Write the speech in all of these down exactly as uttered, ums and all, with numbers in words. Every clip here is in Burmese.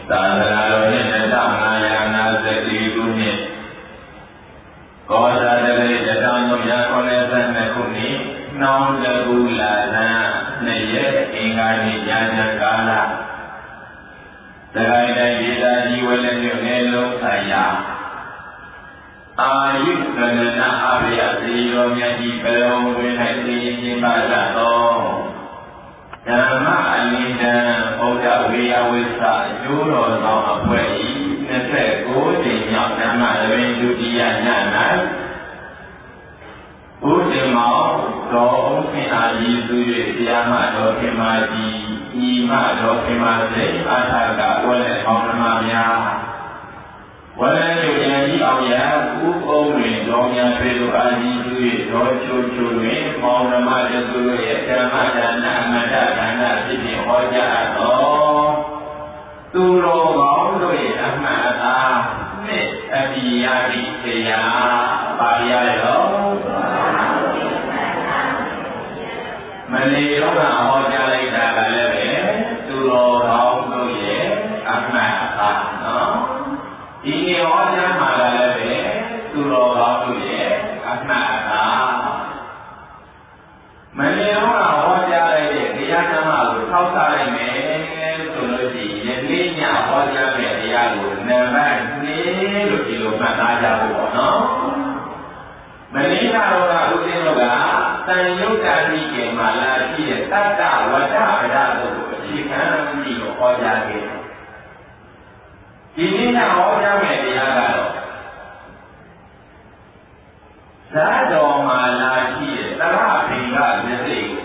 သာသနာတော်နှစ်နှစ်သောင်းငါးရာနာစတိခုနှစ်ကောဇာတရေတထောင်သုံးရာခုနှစ်ဆယ်နှစ်ခုနှစ်နှောင်းတကူလာလန်းနှစ်ရက်အင်္ဂါနေ့ညချမ်းကာလတခိုင်တိုင်းဒေသကြီးဝယ်လက်မြို့နယ်လုံးဆိုင်ရာအာယုကဏနာအဘယသီရောမြတ်ကြီးပရုံတွင်၌သိရင်ပါကြသောဓမ္မအလင်းတံဘုရားဝေယဝိသအကျိုးတော်ဆောင်အဖွဲ့၏နှစ်ဆယ်ကိုးကြိမ်မြောက်ဓမ္မရင်းဒုတိယည၌ဘုရားမောင်တော်အောင်ဆင်အားကြီးသူ၍တရားမတော်ခင်မာကြီးဤမတော်ခင်မာစေအာထာကဝဲလက်ကောင်းဓမ္မများဝဲလက်မြို့ရင်ကြီးအောင်ရဥပုံတွင်တော်များပြေလိုအားကြီးသူ၍တော်ချိုချိုတွင်မောင်ဓမ္မတသူတို့ရဲ့ဓမ္မဒါနအမတ္တဒါနဖြစ်ဖြစ်ဟောကြားတော်သူတော်ကောင်းတို့ရဲ့အမှန်အသားနဲ့အပိယတိတရားပါရရတော့မနေ့တော့ဟောကြားလိုက်တာကလည်းပဲသူတော်ကောင်းတို့ရဲ့အမှန်အသားနော်ဒီနေ့ဟောကြားမှာလည်းပဲသူတော်ကောင်းတို့ရဲ့အမှန်အသားမနေ့တော့ဟောကြားလိုက်တဲ့တရားဓမ္မကိုထောက်ထားလိုက်မယ်ဆိုလို့ရှိရင်ယနေ့ညဟောကြားတဲ့တရားကိုနံပါတ်နှစ်လို့ဒီလိုမှတ်သားကြဖို့ပေါ့နော်မနေ့ကတော့ကဦးဇင်းတို့ကတန်ယုတ်တာတိကေမှာလာရှိတဲ့တတ္တဝတ္တပဒတို့ကိုအခြေခံပြီးတော့ဟောကြားခဲ့တယ်ဒီနေ့ညဟောကြားမယ့်တရားကတော့ဇာတော်မှာလာရှိတဲ့သရဖိကမျက်စိကို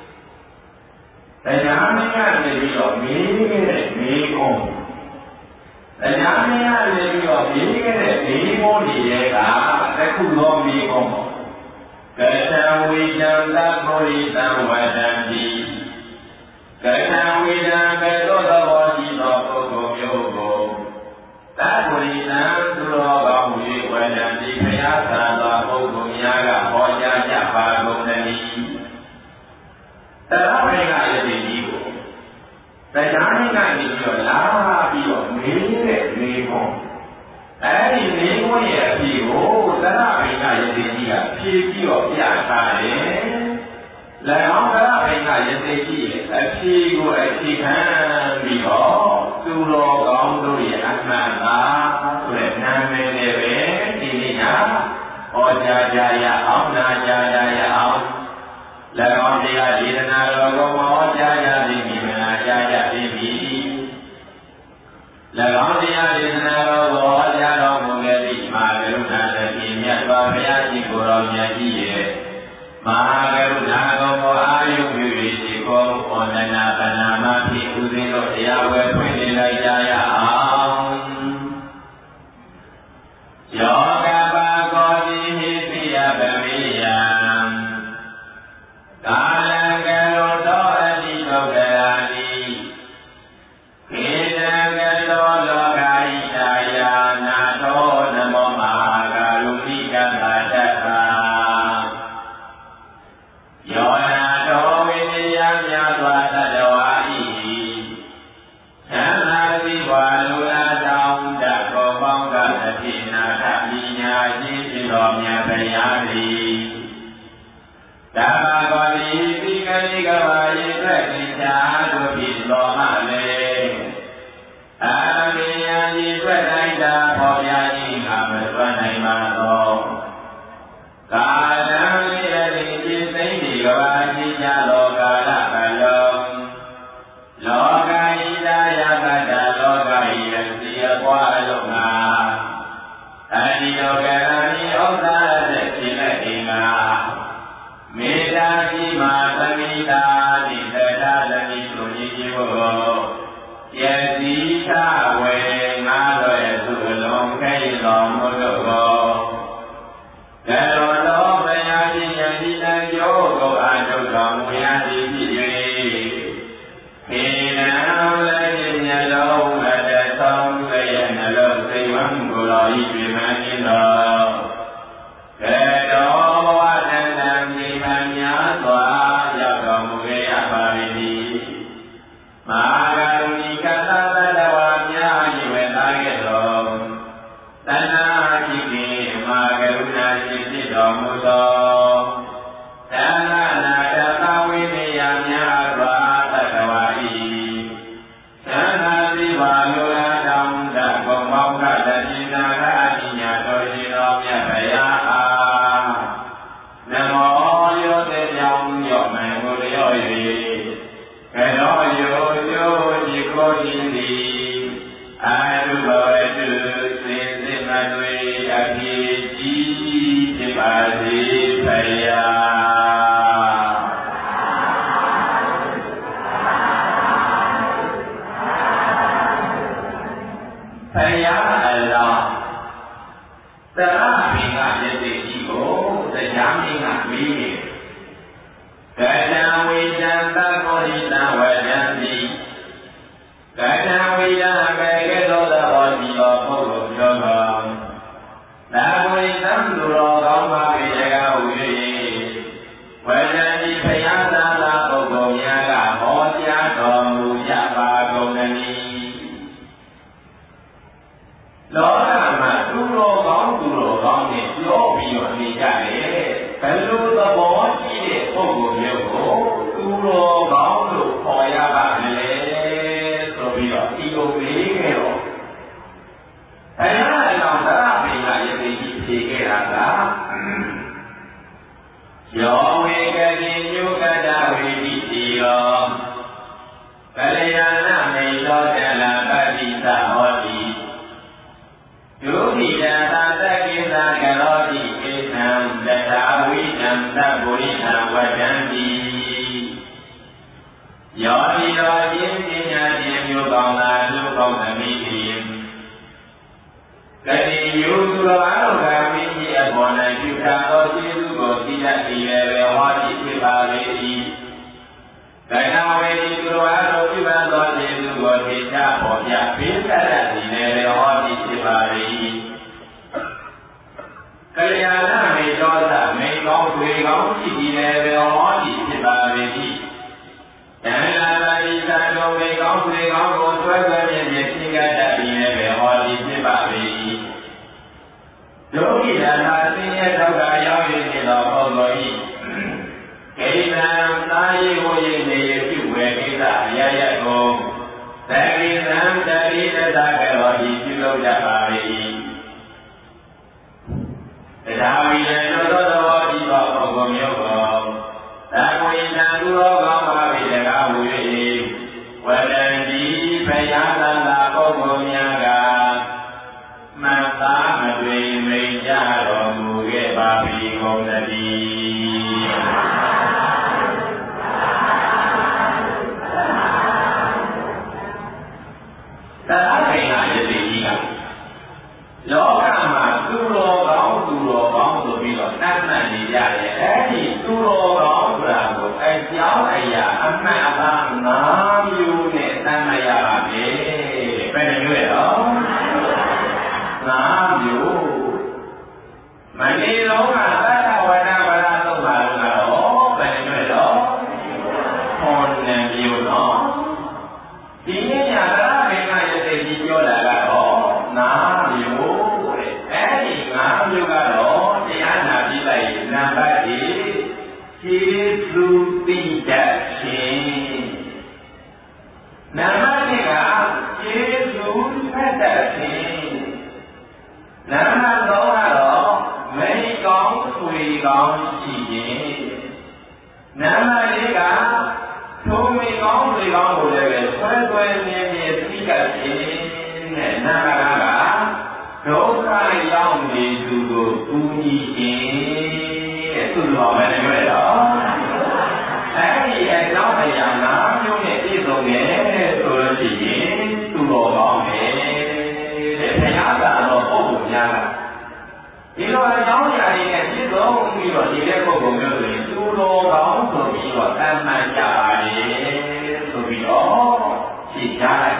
တရားမင်းကနေပြီးတော့မေးခဲ့တဲ့မေးခွန်းတရားမင်းကနေပြီးတော့မေးခဲ့တဲ့မေးခွန်းတွေရဲ့ကတစ်ခုသောမေးခွန်းပေါ့ကတံဝိတံသဘောရိတံဝဒံတိကတံဝိတံကဲ့သို့သဘောရှိသောပုဂ္ဂိုလ်မျိုးကိုသဘောရိတံသူတော်ကောင်း၍ဝဒံတိဘုရားသာသောပုဂ္ဂိုလ်များကဟောကြားကြပါကုန်သတည်းတရမေကယတိကြီးကိုတရားမင်းကနေပြီးတော့လာပြီးတော့မေးတဲ့မေးခွန်းအဲဒီမေးခွန်းရဲ့အဖြစ်ကိုသရမေကယတိကြီးကဖြေပြီးတော့ပြထားတယ်။၎င်းသရမေကယတိကြီးရဲ့အဖြစ်ကိုအခြေခံပြီးတော့သူတော်ကောင်းတို့ရဲ့အမှန်သာဆိုတဲ့နာမည်နဲ့ပဲဒီနေ့ကဟောကြားကြရအောင်နာကြားကြရအောင်၎င်းတရားဒေသနာတော်ကိုဟောကြားကြသည်မြင်မလားကြားကြသည်ပြီ၎င်းတရားဒေသနာတော်ကိုဟောကြားတော်မူခဲ့သည့်မဟာကရုဏာသတိမြတ်စွာဘုရားရှင်ကိုယ်တော်မြတ်ကြီးရဲ့မဟာကရုဏာတော်ကိုအာယုပြု၍ဒီကောဝန္ဒနာပဏာမဖြင့်ဥစဉ်တို့တရားဝဲဖွင့်နေလိုက်ကြရအောင်ယောဂပါကောတိဟိပိယဗမေယံကာလံကရောသောအတိဒုက္ခရာတိခေတံကရောလောကဣတာယာနာသောနမောမဟာကာရုဏိကတတ္တာယောနာသောဝိနည်းများစွာတတဝါဤသံဃာတိဝါလူလာတောင်းတကောပေါင်းကအတိနာထပညာရှိဖြစ်တော်မြတ်ဗျာတိဓမ္မကောတိပိကတိကဝါယေအတွက်သင်္ချာတို့ဖြင့်တော်မှလေအာမေယံဤအတွက်တိုင်းသာဖော်ပြခြင်းငါမစွမ်းနိုင်ပါသောကာလံလေးရသည်จิตသိမ့်ဒီကဝါရှိကြလောကာလကလုံးလောကဣဒာယပတ္တလောကဣယစီယပွားလုံးငါအနိလောကရာနိဥစ္စာတဲ့ခြေလက်အင်္ဂါမေတ္တာကြီးမှာသမိတာနိသတ္တသမီးဆိုရည်ကြီးဖို့ယတိသဝေငါတို့ရဲ့သူလုံးခဲတော်မူတို့ကိုကရောတော်ဘုရားရှင်ယတိတံကျော်ကိုအာထုတော်မူရသည်ဖြစ်၍ခေနံလည်းမြတ်တော်အတ္တဆုံးလည်းနှလုံးစိတ်ဝမ်းကိုယ်တော်ဤပြမင်းတော်ကတော်ဘဝတန်တံဒီမများစွာရောက်တော်မူခဲ့ရပါသည်မဟာကရုဏီကတ္တတဝါမြဖယားအလောင်းတရပင်ကရတဲ့ကြီးကိုတရားမင်းကမေးတယ်ကတံဝိတံသကောရိတံဝဒံတိကတံဝိတံဘေကဲ့သို့သောဒီသောပုဂ္ဂိုလ်ပြောသောသာဝိတံသူတော်ကောင်းပါပေတကားဟူ၍ဝဒံတိဖယားသာသာပုဂ္ဂိုလ်များကဟောကြားတော်မူကြပါကုန်သတည်းလောကမှာသူတော်ကောင်းသူတော်ကောင်းနဲ့ပြောပြီးတော့နေကြတယ်ဘယ်လိုသဘောရှိတဲ့ပုဂ္ဂိုလ်မျိုးကိုသူတော်ကောင်းလို့ခေါ်ရပါမလဲဆိုပြီးတော့ဒီလိုမေးခဲ့တော့အဲဒါအလောင်းသရပင်ကယသိကြီးဖြေခဲ့တာကယောဝေကတိညုကတဝေတိတိရောကလျာဏမေသောတလပတိသဟောတိဒုက္ခိတသာသကိသကရောတိဧသံတထာဝိတံသဗ္ဗုရိသံဝဒံတိယောတိရောခြင်းပညာခြင်းမျိုးကောင်းသာလူကောင်းသမီးတိကတိယုသူတော်အလောကမိကြီးအပေါ်၌ပြုထားသောကျေးဇူးကိုသိတတ်၏လည်းပဲဟောတိဖြစ်ပါလေ၏ကဏဝေဒီသူတော်အလောပြုအပ်သောကျေးဇူးကိုသိတတ်ပေါ်ပြပေးတတ်သည်လည်းပဲဟောတိဖြစ်ပါလေ၏ကလျာဏမေသောသမေကောင်းတွေကောင်းရှိသည်လည်းပဲဟောတိဖြစ်ပါလေ၏တဏှာပါဠိသာတော်မေကောင်းတွေကောင်းကိုဆွဲဆွဲမြဲမြဲသိကြတတ်သည်လည်းပဲဟောတိဖြစ်ပါလေ၏ဒုက္ခိတသာဆင်းရဲဒုက္ခရောက်ရနေသောပုဂ္ဂိုလ်၏ကိဋ္တံသာယေဝေနေယပြုဝေကိစ္စအယယကိုသကိသံတတိတသကရောဤပြုလုပ်ကြပါ၏တရားဝိရဏသောသောဒီသောပုဂ္ဂိုလ်မျိုးကိုသာဝိတံသူတော်ကောင်းပါ၏တကားဟူ၍ဝဒံတိဘယသာသာပုဂ္ဂိုလ်များကမတ္တာမတွေမိန်ကြတော်မူခဲ့ပါပြီကုန်သတည်းသရခေယယတိကြီးကလောကမှာသူတော်ကောင်းသူတော်ကောင်းဆိုပြီးတော့တတ်မှတ်နေကြတယ်အဲဒီသူတော်ကောင်းဆိုတာကိုအကြောင်းအရာအမှန်အသားငါးမျိုးနဲ့တတ်မှတ်ရပါမယ်ဘယ်လိုမျိုးလဲတော့ငါးမျိုးမနေတော့ကသတ္တဝတ္တဝရသုံးပါးကတော့ဘယ်လိုလဲတော့ဟောနေမျိုးနော်ဒီနေ့ညသရမေကယသိကြီးပြောတာကတော့ငါးမျိုးတဲ့အဲဒီငါးမျိုးကတော့တရားနာပြီးလိုက်နံပါတ်一ကျေးဇူးသိတတ်ခြင်းနံပါတ်二ကကျေးဇူးဖတ်တတ်ခြင်းနံပါတ်သုံးကတော့မိတ်ကောင်းဆွေကောင်းရှိခြင်းနံပါတ်လေးကထိုမိတ်ကောင်းဆွေကောင်းကိုလည်းပဲဆွဲဆွဲမြဲမြဲသိတတ်ခြင်းနဲ့နံပါတ်၅ကဒုက္ခရောက်နေသူကိုကူညီခြင်းတဲ့သူတော်ပဲပြောရတော့အဲဒီအကြောင်းအရာ၅မျိုးနဲ့ပြည့်စုံတယ်ဆိုလို့ရှိရင်သူတော်ကောင်းပဲတဲ့ဘုရားကတော့ပုဂ္ဂိုလ်များကဒီလိုအကြောင်းအရာတွေနဲ့ပြည့်စုံပြီးတော့ဒီတဲ့ပုဂ္ဂိုလ်မျိုးဆိုရင်သူတော်ကောင်းဆိုပြီးတော့တတ်မှတ်ကြပါလေဆိုပြီးတော့ဖြေချလိုက်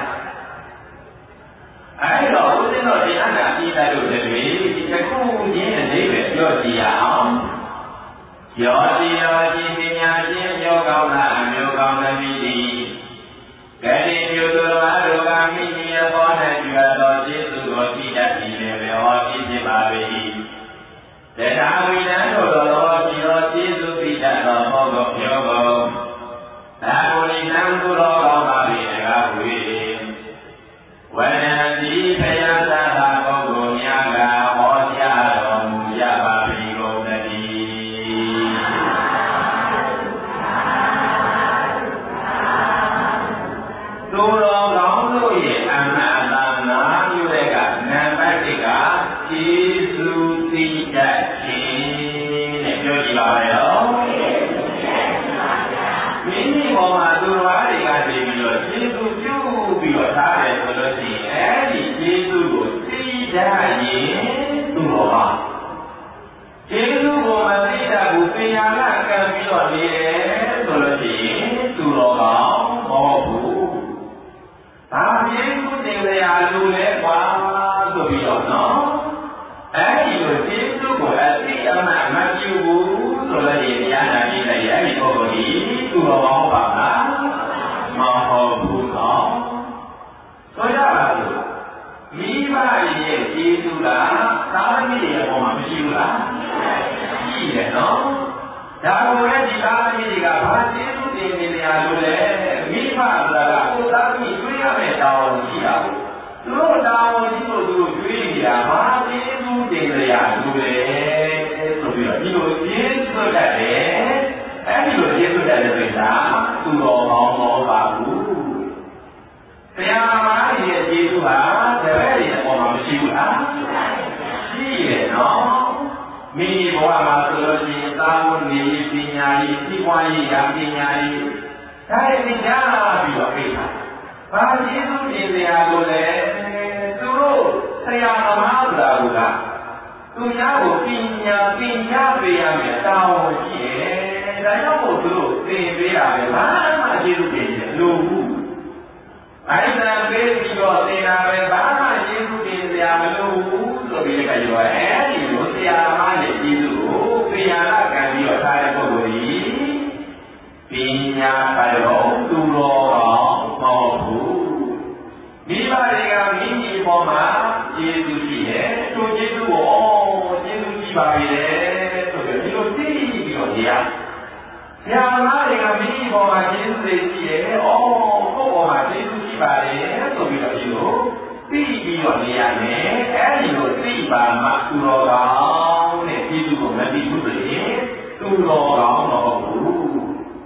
အဲဒီတော့ဦးဇင်းတို့တရားနာပြီးသားတို့တွေဒီတစ်ခုချင်းအနေနဲ့ပြောကြည့်ရအောင်ယောတိယောတိပညာချင်းယောကောင်းတာအမျိုးကောင်းသမီးသည်ကတိမျိုးသူတော်တို့ကမိမိရဲ့ဘော၌ပြုအပ်သောကျေးဇူးကိုသိတတ်ပြီးလည်းပဲဟောပြဖြစ်ပါ၏တရားဝိဒံတို့တော်ဒီသောကျေးဇူးသိတတ်သောပုဂ္ဂိုလ်မျိုးကိုသာဝိနံသူတော်ကောင်းပါ၏တကားဟူ၍ဝဒံတိဖယားသာသာပုဂ္ဂိုလ်များကဟောကြားတော်မူကြပါ၏ကုန်သတည်းသူတော်ကောင်းတို့ရဲ့အမှန်အသားငါးမျိုးတွေကနံပါတ်တစ်ကကျေးဇူးသိတတ်ခြင်းတဲ့ပြောကြည့်ပါမယ်နော်မိမိပေါ်မှာသူတော်ဘာတွေကနေပြီးတော့ကျေးဇူးပြုပြီးတော့ထားတယ်ဆိုလို့ရှိရင်အဲဒီကျေးဇူးရင်သူ့တော်ပါကျေးဇူးကိုမသိတတ်ဘူးပညာကကံပြီးတော့နေတယ်ဆိုလို့ရှိရင်သူ့တော်ကောင်းမဟုတ်ဘူးဘာကျေးဇူးတင်ကြရလို့လဲကွာဆိုပြီးတော့နော်အဲဒီလိုကျေးဇူးကိုအသိအမှတ်မပြုဘူးဆိုလို့ရင်တရားနာကြည့်လိုက်ရင်အဲဒီပုဂ္ဂိုလ်ကြီးသူ့တော်ကောင်းပါလားမဟုတ်ဘူးနော်ဆိုကြပါစို့မိဘရဲ့ကျေးဇူးကသာသမီရဲ့အပေါ်မှာမရှိဘူးလားရှိတယ်နော်ဒါကိုလည်းဒီသာသမီတွေကဘာကျေးဇူးတင်နေကြလို့လဲမိဘဆိုတာကကိုယ်သာသမီတွေးရမယ့်တောင်းရှိတာကိုသူတို့တောင်းရှိလို့သူတို့တွေးနေတာဘာကျေးဇူးတင်ကြရလို့လဲဆိုပြီးတော့ဒီလိုကျေးဇူးတတ်တယ်အဲဒီလိုကျေးဇူးတတ်တဲ့ဆိုတာသူတော်ကောင်းမဟုတ်ပါဘူးဆရာမရဲ့ကျေးဇူးဟာတပည့်တွေအပေါ်မှာမရှိဘူးလားရှိတယ်နော်မိမိဘဝမှာဆိုလို့ရှိရင်သာဝနေပညာရေးသိပွားရေးရာပညာရေးဒါတွေသင်ကြားပြီးတော့ပြေးတာဘာကျေးဇူးတင်ကြရလို့လဲသူတို့ဆရာသမားဆိုတာကသူများကိုပညာသင်ကြားပေးရမယ်တောင်းဝန်ရှိတယ်ဒါကြောင့်မို့သူတို့သင်ပေးတာပဲဘာမှကျေးဇူးတင်တယ်လို့ဘူးအဲ့ဒါပေးပြီးတော့သင်တာပဲဘာမှကျေးဇူးတင်စရာမလိုဘူးဆိုပြီးကြရောအဲဒီလိုဆရာမရဲ့ကျေးဇူးကိုပညာလာကံပြီးတော့ထားတဲ့ပုဂ္ဂိုလ်ကြီးပညာကတော့သူတော်ကောင်းမဟုတ်ဘူးမိဘတွေကမိမိပေါ်မှာကျေးဇူးရှိတယ်သူကျေးဇူးကိုအော်ကျေးဇူးရှိပါရဲ့ဆိုပြီးဒီလိုသိပြီးတော့နေရဆရာမတွေကမိမိပေါ်မှာကျေးဇူးတွေရှိတယ်အော်ကိုယ့်ပေါ်မှာကျေးဇူးရှိပါတယ်ဆိုပြီးတော့ဒီလိုသိပြီးတော့နေရမယ်အဲဒီလိုသိပါမှသူတော်ကောင်းတဲ့ကျေးဇူးကိုမသိဘူးဆိုရင်သူတော်ကောင်းမဟုတ်ဘူး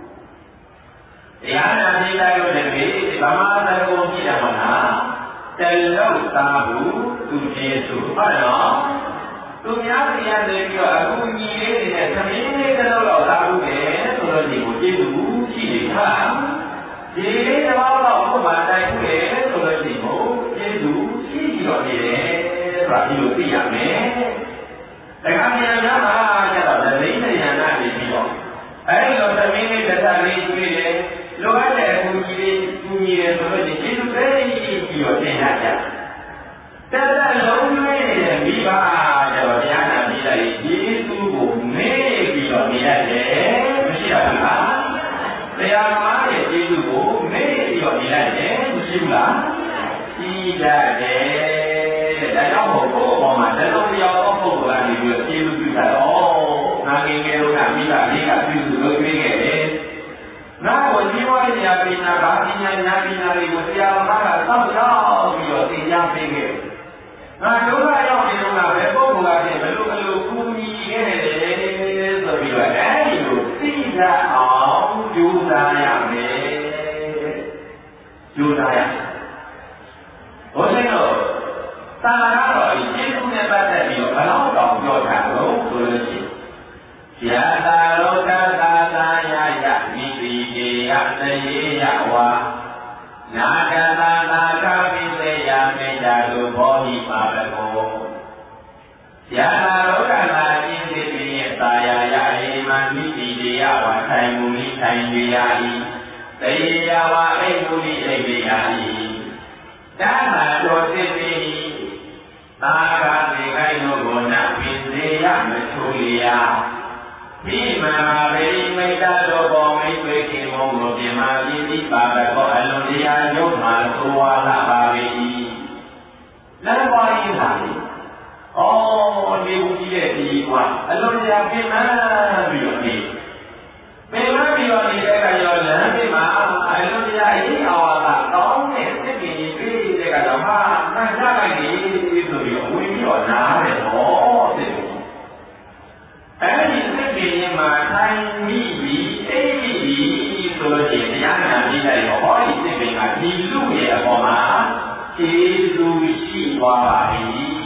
တရားနာကြည့်လိုက်လို့တကယ်ဗမာသဘောကြည့်တယ်မလားတလုံးသားဘူးသူကျေးဇူးဟုတ်နော်သူများတရားတွေပြီးတော့အခုညီလေးနေတဲ့သမီးလေးတစ်လုံးတော့သားဘူးပဲဆိုတော့ဒီကိုကျေးဇူးရှိနေတာဒီလေးတစ်ပေါက်တော့ဘုရားတိုက်ဘူးလေဆိုတော့ဒီကိုကျေးဇူးရှိပြီးတော့နေတယ်ဆိုတာဒီလိုသိရမယ်တခါပြန်ကြမှာကျတော့သတိဉာဏ်နဲ့ပြီးတော့အဲဒီလိုသမီးလေးတစ်သက်လေးတွေ့တယ်လိုအပ်တဲ့အကူကြီးလေးကူညီတယ်ဆိုတော့ဒီကျေးဇူးပဲပြီးတော့သင်ရကြတသက်လုံးကျွေးနေတဲ့မိဘကျတော့တရားနာပြီးလိုက်ကျေးဇူးကိုမေ့ပြီးတော့နေရတယ်မရှိရဘူးလားတရားမားရဲ့ကျေးဇူးကိုမေ့ပြီးတော့နေရတယ်မရှိဘူးလားရှိရတယ်ဒါကြောင့်မို့ကိုယ့်အပေါ်မှာတလုံးတရားသောပုဂ္ဂိုလ်ကနေပြီးတော့ကျေးဇူးပြုတာတော့ငါငယ်ငယ်တော့ကမိဘလေးကပြုစုလုပ်ပေးခဲ့တယ်ငါ့ကိုဒီဝိုင်းညာပညာဗာပညာညာပညာတွေကိုဆရာမကစောင့်ရှောက်ပြီးတော့သင်ကြားပေးခဲ့ငါဒုက္ခရောက်နေတော့ကဘယ်ပုဂ္ဂိုလ်ကဖြစ်ဘယ်လိုဘယ်လိုကူညီခဲ့တယ်ဆိုပြီးတော့အဲဒီလိုသိတတ်အောင်ကြိုးစားရမယ်ကြိုးစားရဘုရားတို့သာကတော့ဒီကျေးဇူးနဲ့ပတ်သက်ပြီးတော့ဘယ်တော့တောင်ပြောတာလို့ဆိုလို့ရှိရင်ယတာရောကသာသာယယမိတိကေယသေယဝါနာကသာသာကပိစေယမေတ္တာတုဘောဟိပါဒကောယတာရောကသာအင်းတိပိယသာယယအေမမိတိကေယဝါထိုင်မူလိထိုင်ကြရ၏သေယဝါအိမူလိအိပေယ၏ဒါမှတော်သိပြီသာဂသေခိုင်တို့ကိုနပိစေယမချိုလျာဒီမှာဗေမိတ္တတို့ပေါ်မိတ်ဆွေခင်မုန်းကိုပြမပြင်းပြီးပါတော့အလုံးတရားရုံးမှာသိုးဝါလာပါ၏လမ်းပေါ်ရင်းပါလေဩဒီဘူးကြီးရဲ့ဒီကွာအလုံးတရားပြင်းမှပြီးတော့နေပြင်းမှပြီးတော့နေတဲ့ကရောလမ်းပြမှာအလုံးတရားအေးအောင်သာကောင်းတဲ့စိတ်ကြီးပြေးတဲ့ကတော့မှမှန်ကြလိုက်နေဆိုပြီးတော့ဝင်ပြီးတော့နားတယ်ဟောစိတ်အဲဒီစိတ်ကြီးမှာထိုင်မိပြီးအိပ်မိပြီးဆိုလို့ရှိရင်တရားနာပြီးလိုက်တော့ဟောဒီစိတ်ကြီးကဒီလူရဲ့အပေါ်မှာကျေးဇူးရှိသွားပါပြီ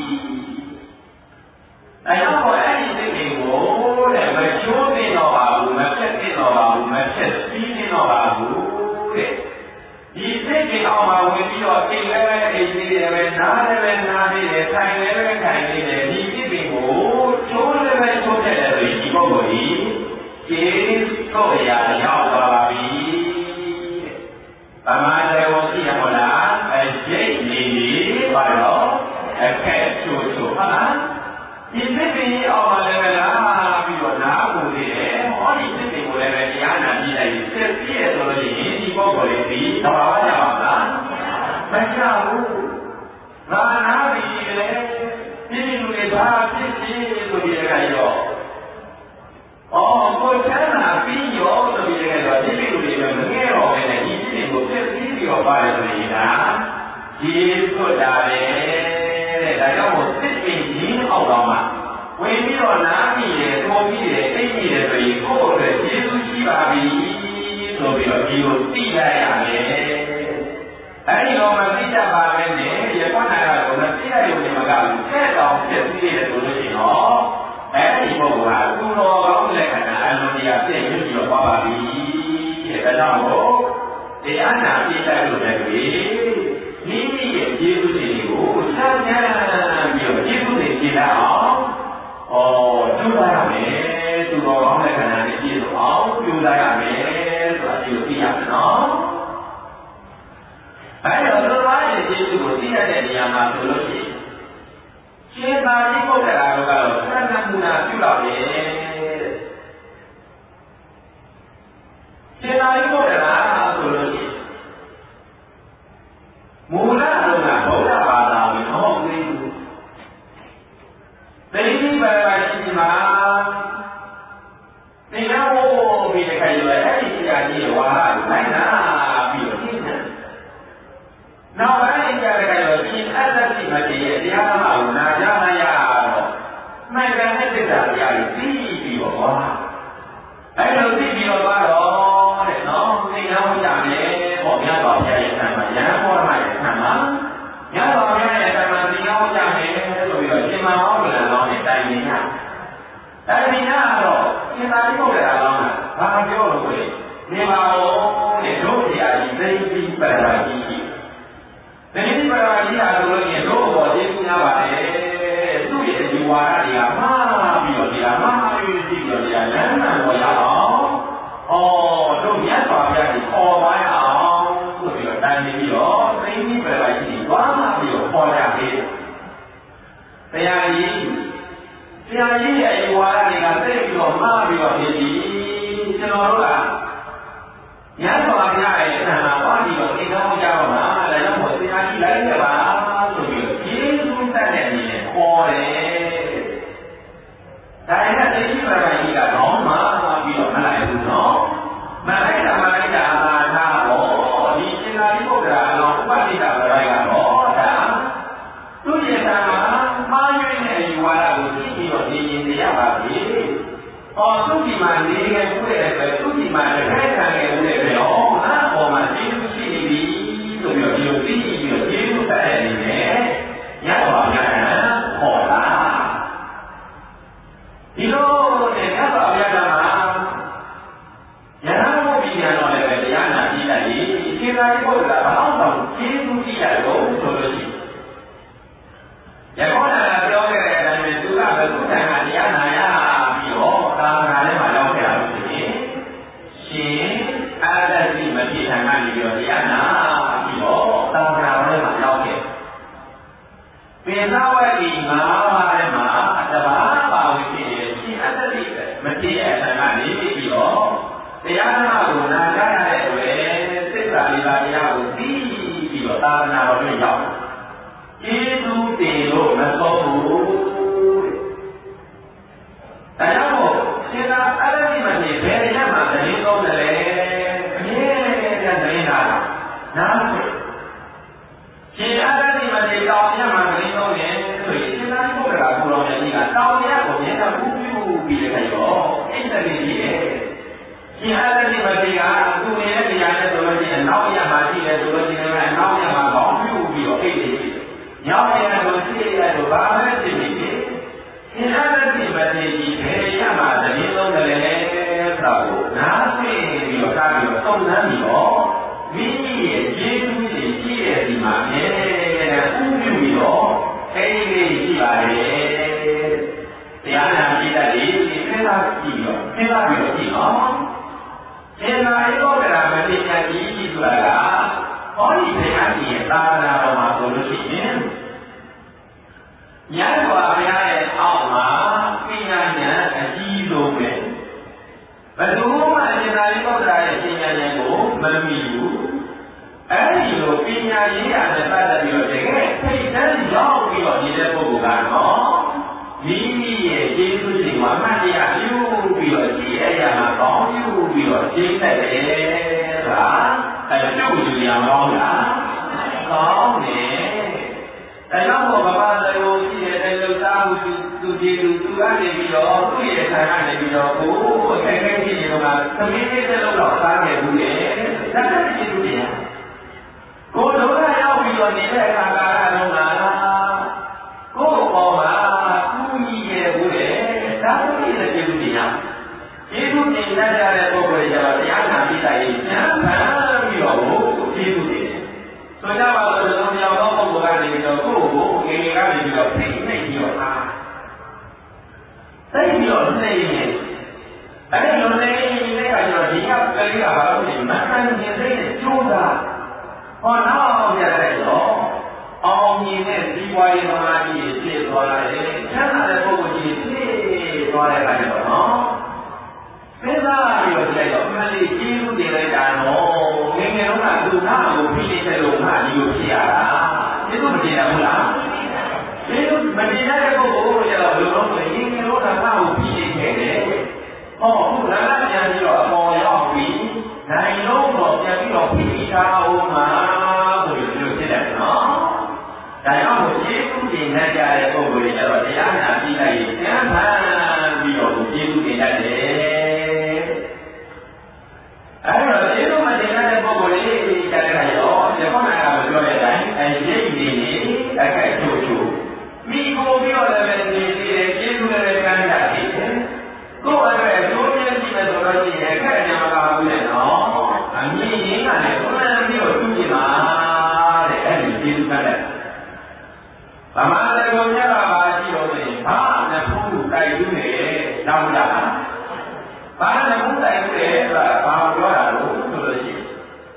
အဲတော့အဲဒီစိတ်ကြီးကိုတဲ့မချိုးသိတော့ပါဘူးမဖြတ်သိတော့ပါဘူးမဖြတ်ပြီးသိတော့ပါဘူးတဲ့ဒီစိတ်ကြီးအောင်မှာဝင်ပြီးတော့အိမ်လည်းပဲအိမ်ကြီးတယ်ပဲနားလည်းပဲနားသေးတယ်ထိုင်လည်းပဲကျေးဇူးရာရောက်သွားပါပြီဗမာတော်ရှိရမလားအကျိတ်နေနေပါတော့အခက်ချိုးချိုးဟုတ်လားဒီစစ်ပင်အောင်ပါလည်းပဲလားပြီးတော့နားကိုနေတယ်ဟောဒီစစ်ပင်ကိုလည်းပဲတရားနာကြည့်လိုက်စစ်ပြည့်ဆိုလို့ရှိရင်ဒီပုဂ္ဂိုလ်လေးဒီသဘာဝကြပါမလားမကြဘူးငါနားပြီးလေဒီလူတွေဘာဖြစ်ဖြစ်ဆိုပြီးကြရောအော်ကိုချမ်းသာပြီးရောဆိုပြီးကြတော့ဒီလူတွေလည်းမငဲတော့ပဲနဲ့ဒီစစ်ပင်ကိုပြည့်စည်ပြီးတော့ပါတယ်ဆိုရင်ဒါဒီစွတ်တာပဲတဲ့ဒါကြောင့်မို့စစ်ပင်ကြီးအောက်တော့မှဝင်ပြီးတော့နားပြီးတယ်ပုံပြီးတယ်အိတ်ပြီးတယ်ဆိုရင်ကိုယ့်အတွက်ကျေးဇူးရှိပါပြီဆိုပြီးတော့ဒီလိုသိလိုက်ရမယ်အဲဒီတော့မသိတတ်ပါပဲနဲ့ရခွန်နာကတော့မသိရရုံနဲ့မကဘူးတဲ့တော်ဖြစ်ပြီးတယ်ဆိုလို့ရှိရင်တော့အဲဒီပုဂ္ဂိုလ်ကသူ့တော်ကောင်းတဲ့ခန္ဓာအလုံးတရားပြည့်ပြီးတော့သွားပါပြီတဲ့ဒါကြောင့်မို့တရားနာပြည့်တဲ့လို့လည်းမိမိရဲ့ကျေးဇူးတွေကိုစံကြမ်းပြီးတော့ကျေးဇူးတွေကြည့်လိုက်အောင်ဩကျူးလာရမယ်သူတော်ကောင်းတဲ့ခန္ဓာနဲ့ပြည့်စုံအောင်ကျူးလာရမယ်ဆိုတာဒီလိုသိရမယ်နော်အဲတော့သူတော်ရဲ့ကျေးဇူးကိုသိရတဲ့နေရာမှာဆိုလို့ရှိရင်ရှင်သာရိပုတ္တရာတို့ကတော့သံဃာမူနာပြုလာတယ်ရှင်သာရိပုတ္တရာဆိုလို့ရှိရင်မူလတော့ကဗုဒ္ဓဘာသာကိုမဟုတ်သေးဘူးသိတိပရမရှိမှာသင်္ကန်းကိုပြီးတဲ့ခါကျတော့အဲ့ဒီဆရာကြီးရဲ့ဝါဒကိုလိုက်နာပြီးတော့သိတယ်နောက်ပိုင်းကျတဲ့ခါကျတော့ရှင်အတ္တတိမတိရဲ့တရားဓမ္မကိုနာကြားမရတော့မှန်ကန်တဲ့သစ္စာတရားကိုသိပြီးတော့ဟောအဲ့လိုသိပြီးတော့ပါတော့တဲ့နော်သင်္ကန်းဝတ်ကြမယ်ပေါ့မြတ်စွာဘုရားရဲ့ဆံမှာယဟန်ဘောဓမရဲ့ဆံမှာညတော်ဘုရားရဲ့ဆံမှာသင်္ကန်းဝတ်ကြမယ်ဆိုပြီးတော့ရှင်မဟောဗလံတော်နဲ့တိုင်ပင်ရတိုင်ပင်ရတော့ရှင်သာရိပုတ္တရာတော်ကဘာပြောလို့လဲနေပါဦးတဲ့တို့ဆရာကြီးသိတိပရမကြီးသိတိပရမကြီးဟာဆိုလို့ရှိရင်တို့ဘောကျေးဇူးများပါတယ်သူ့ရဲ့ဒီဝါဒတွေကမှားပြီးတော့ဒီဟာမှားပြီးပြီးတော့ဒီဟာလမ်းမှန်ပေါ်ရအောင်ဩတို့မြတ်စွာဘုရားကြီးခေါ်ပါရအောင်ဆိုပြီးတော့တိုင်ပြီးတော့သိတိပရမကြီးကိုသွားပြီးတော့ခေါ်ရသေးတယ်ဆရာကြီးဆရာကြီးရဲ့အယူဝါဒတွေကသိပြီးတော့မှားပြီးတော့နေပြီကျွန်တော်တို့ကညစွာဘုရားရဲ့ဆန္ဒသွားပြီးတော့သင်္ကန်းကြတော့မှာဒါကြောင့်မို့ဆရာကြီးလိုက်ရပါဆိုပြီးတော့ကျေးဇူးတတ်တဲ့အနေနဲ့ခေါ်တယ်ဒါနဲ့သိတိပရမကြီးကတော့မှာပြီးတော့မလိုက်ဘူးနော်မလိုက်တာမလိုက်တာအာသာတော့ဒီရှင်သာရိပုတ္တရာအလောင်းဥပတိကပရိုက်ကတော့ဒါသူ့ရဲ့ဆန္ဒမှားရင်းတဲ့အယူဝါဒကိုသိပြီးတော့နေရင်နေရပါပြီ။အော်သူ့ဒီမှာနေခဲ့မှုတဲ့ပဲသူ့ဒီမှာလည်းခိုင်ခံခဲ့မှုတဲ့ပဲ။အော်ငါ့ပေါ်မှာကျေးဇူးရှိနေပြီဆိုပြီးတော့ဒီလိုသိပြီးတော့ကျေးဇူးဆက်ရနေတယ်။ရပါဗျာ။ဟောလား။ဒီလိုနဲ့ရပါဗျာမှာယဟန်ဘုရားတော်လည်းပဲတရားနာပြီးလိုက်ရင်ဒီသာရိပုတ္တရာဘာလို့တော့ကျေးဇူးရှိရတော့ဆိုလို့ရှိရင်ယခုနကပြောခဲ့တဲ့အတိုင်းပဲသူကဘယ်သူတိုင်မှတရားနာရပြီးတော့သာသနာထဲမှာရောက်ခဲ့ရလို့ဆိုရင်ရှင်အတ္တတိမဖြစ်ထံကနေပြီးတော့တရားနာပြီးတော့သာသနာထဲမှာရောက်ခဲ့ပိသဝတိငါးပါးထဲမှာတပါးပါဝင်ဖြစ်တဲ့ရှင်အတ္တတိမဖြစ်တဲ့ထံကနေပြီးတော့တရားနာကိုနာကြရတဲ့အတွက်သစ္စာလေးပါးတရားကိုသိပြီးတော့သာသနာတော်ထဲရောက်ကျေးဇူးတင်လို့မဆုံးဘူးတဲ့ဒါကြောင့်မို့ရှင်သာအရဟိမတိဘယ်ရမှာတရင်သုံးတယ်လဲအမြဲတမ်းတရင်လာနားဆွေရှင်အရဟိမတိတောင်းရမှာတရင်သုံးတယ်ဆိုရင်ရှင်သာရိပုတ္တရာကိုတော်မြတ်ကြီးကတောင်းရကိုမြတ်ကပူပြုပြီးတဲ့ခါရောအိတ်တလေးကြီးရဲ့ရှင်အရဟိမတိကသူ့ရဲ့တရားနဲ့ဆိုလို့ရှိရင်နောက်ရမှာရှိတယ်ဆိုလို့ရှိရင်လည်းနောက်ရမှာကောင်းပြုပြီးတော့အိတ်လေးကြီးညောင်းရကိုသိရကိုဘာပဲဖြစ်ဖြစ်ရှင်အရဟိမတိကြီးဘယ်ရမှာတရင်သုံးတယ်လဲဆိုတာကိုနားဆွေးပြီးတော့ကားပြီးတော့သုံးသမ်းပြီးတော့မိမိရဲ့ကျေးဇူးတွေရှိတဲ့ဒီမှာအမြဲတမ်းဥပြုပြီးတော့အဲဒီလေးရှိပါတယ်တရားနာကြည့်တတ်တယ်စဉ်းစားကြည့်ပြီးတော့စဉ်းစားပြီးတော့ကြည့်နော်မိမိရဲ့ကျေးဇူးရှင်ကအမှတ်တရပြုပြီးတော့ဒီအရာမှာကောင်းပြုပြီးတော့ရှင်းတတ်တယ်ဆိုတာအဲပြုယူရအောင်ကောင်းလားကောင်းတယ်ဒါကြောင့်ဗမာတွေကိုရှိတဲ့လူသားမှုသူကျေးဇူးသူကနေပြီးတော့သူ့ရဲ့ဆန္ဒနဲ့ပြီးတော့ကိုယ်အခက်အခဲရှိနေတော့သမီးလေးတစ်လုံးတော့စားခဲ့ဘူးလေဒါကလည်းကျေးဇူးတရားကိုယ်ဒုက္ခရောက်ပြီးတော့နေတဲ့အခါကာလတုန်းကကိုယ်ပေါ်မှာကူညီခဲ့ဘူးလေဒါကလည်းကျေးဇူးတရားကျေးဇူးတင်တတ်တဲ့ပုဂ္ဂိုလ်တွေကျတော့တရားနာပြီးတိုင်းဉာဏ်ဖန်ပြီးတော့ကျေးဇူးတင်ဆိုကြပါတော့ကျွန်တော်ရောက်တော့ပုဂ္ဂိုလ်ကနေပြီးတော့ကိုယ့်ကိုငယ်ငယ်ကနေပြီးတော့ဖိနှိပ်ပြီးတော့အားသိပြီးတော့နှိပ်ရင်အဲ့ဒီလိုနှိပ်နေတဲ့အခါကျတော့ဒီကကလေးကဘာလို့လဲမဆန်းကျင်တဲ့ကျိုးသားဟောနောက်ရတဲ့တော့အောင်မြင်တဲ့ဒီပွားရေးသမားကြီးဖြစ်သွားတယ်ချမ်းသာတဲ့ပုဂ္ဂိုလ်ကြီးဖြစ်သွားတဲ့အခါကျတော့နော်စဉ်းစားပြီးတော့ကြည့်တော့အမှန်လေးကျေးဇူးတင်လိုက်တာတော့ငယ်ငယ်တော့ကသူ့ငါ့ကိုဖိနေတယ်လို့ငါဒီလိုဖြစ်ရတာကျေးဇူးမတင်ရဘူးလားကျေးဇူးမတင်ရတဲ့ပုဂ္ဂိုလ်ကျတော့ဘယ်လိုလုပ်လဲငယ်ငယ်တော့ကငါ့ကိုဖိနေခဲ့တယ်ဟောအခုလမ်းပြန်ပြီးတော့အပေါ်ရောက်ပြီးနိုင်လုံးတော့ပြန်ပြီးတော့ဖိထားအောင်မှာဆိုပြီးလိုဖြစ်တယ်နော်ဒါကြောင့်ကျေးဇူးတင်ကြတဲ့ပုဂ္ဂိုလ်တွေကျတော့တရားနာပြီးလိုက်ရင်ကျမ်းမှန်ပြီးတော့ကျေးဇူးတင်တတ်တယ်အဲ့တော့ကျေးဇူးမတင်တဲ့ပုဂ္ဂိုလ်တွေကြတဲ့အခါရောဒီခုနကပြောတဲ့အတိုင်းအရေးနေနေအခိုက်ချို့ချို့မိကိုပြောလည်းပဲနေနေကျေးဇူးလည်းကမ်းကြတယ်ကိုယ်အဲ့ဒါကျိုးမြင့်ကြည့်မယ်ဆိုတော့ရှိရင်အခက်အခဲမပါဘူးလေနော်အမြင်ရင်းကလည်းဘုရားမျိုးကိုသူ့ကြည့်ပါတဲ့အဲ့ဒီကျေးဇူးကမ်းတယ်ဗမာတွေကိုမြတ်တာပါရှိတော့ဆိုရင်ဘာနဲ့ဘုရားတိုက်ယူနေတောင်းကြတာဘာနဲ့ဘုရားတိုက်ယူလဲဆိုတာဘာပြောတာလို့ဆိုလို့ရှိရင်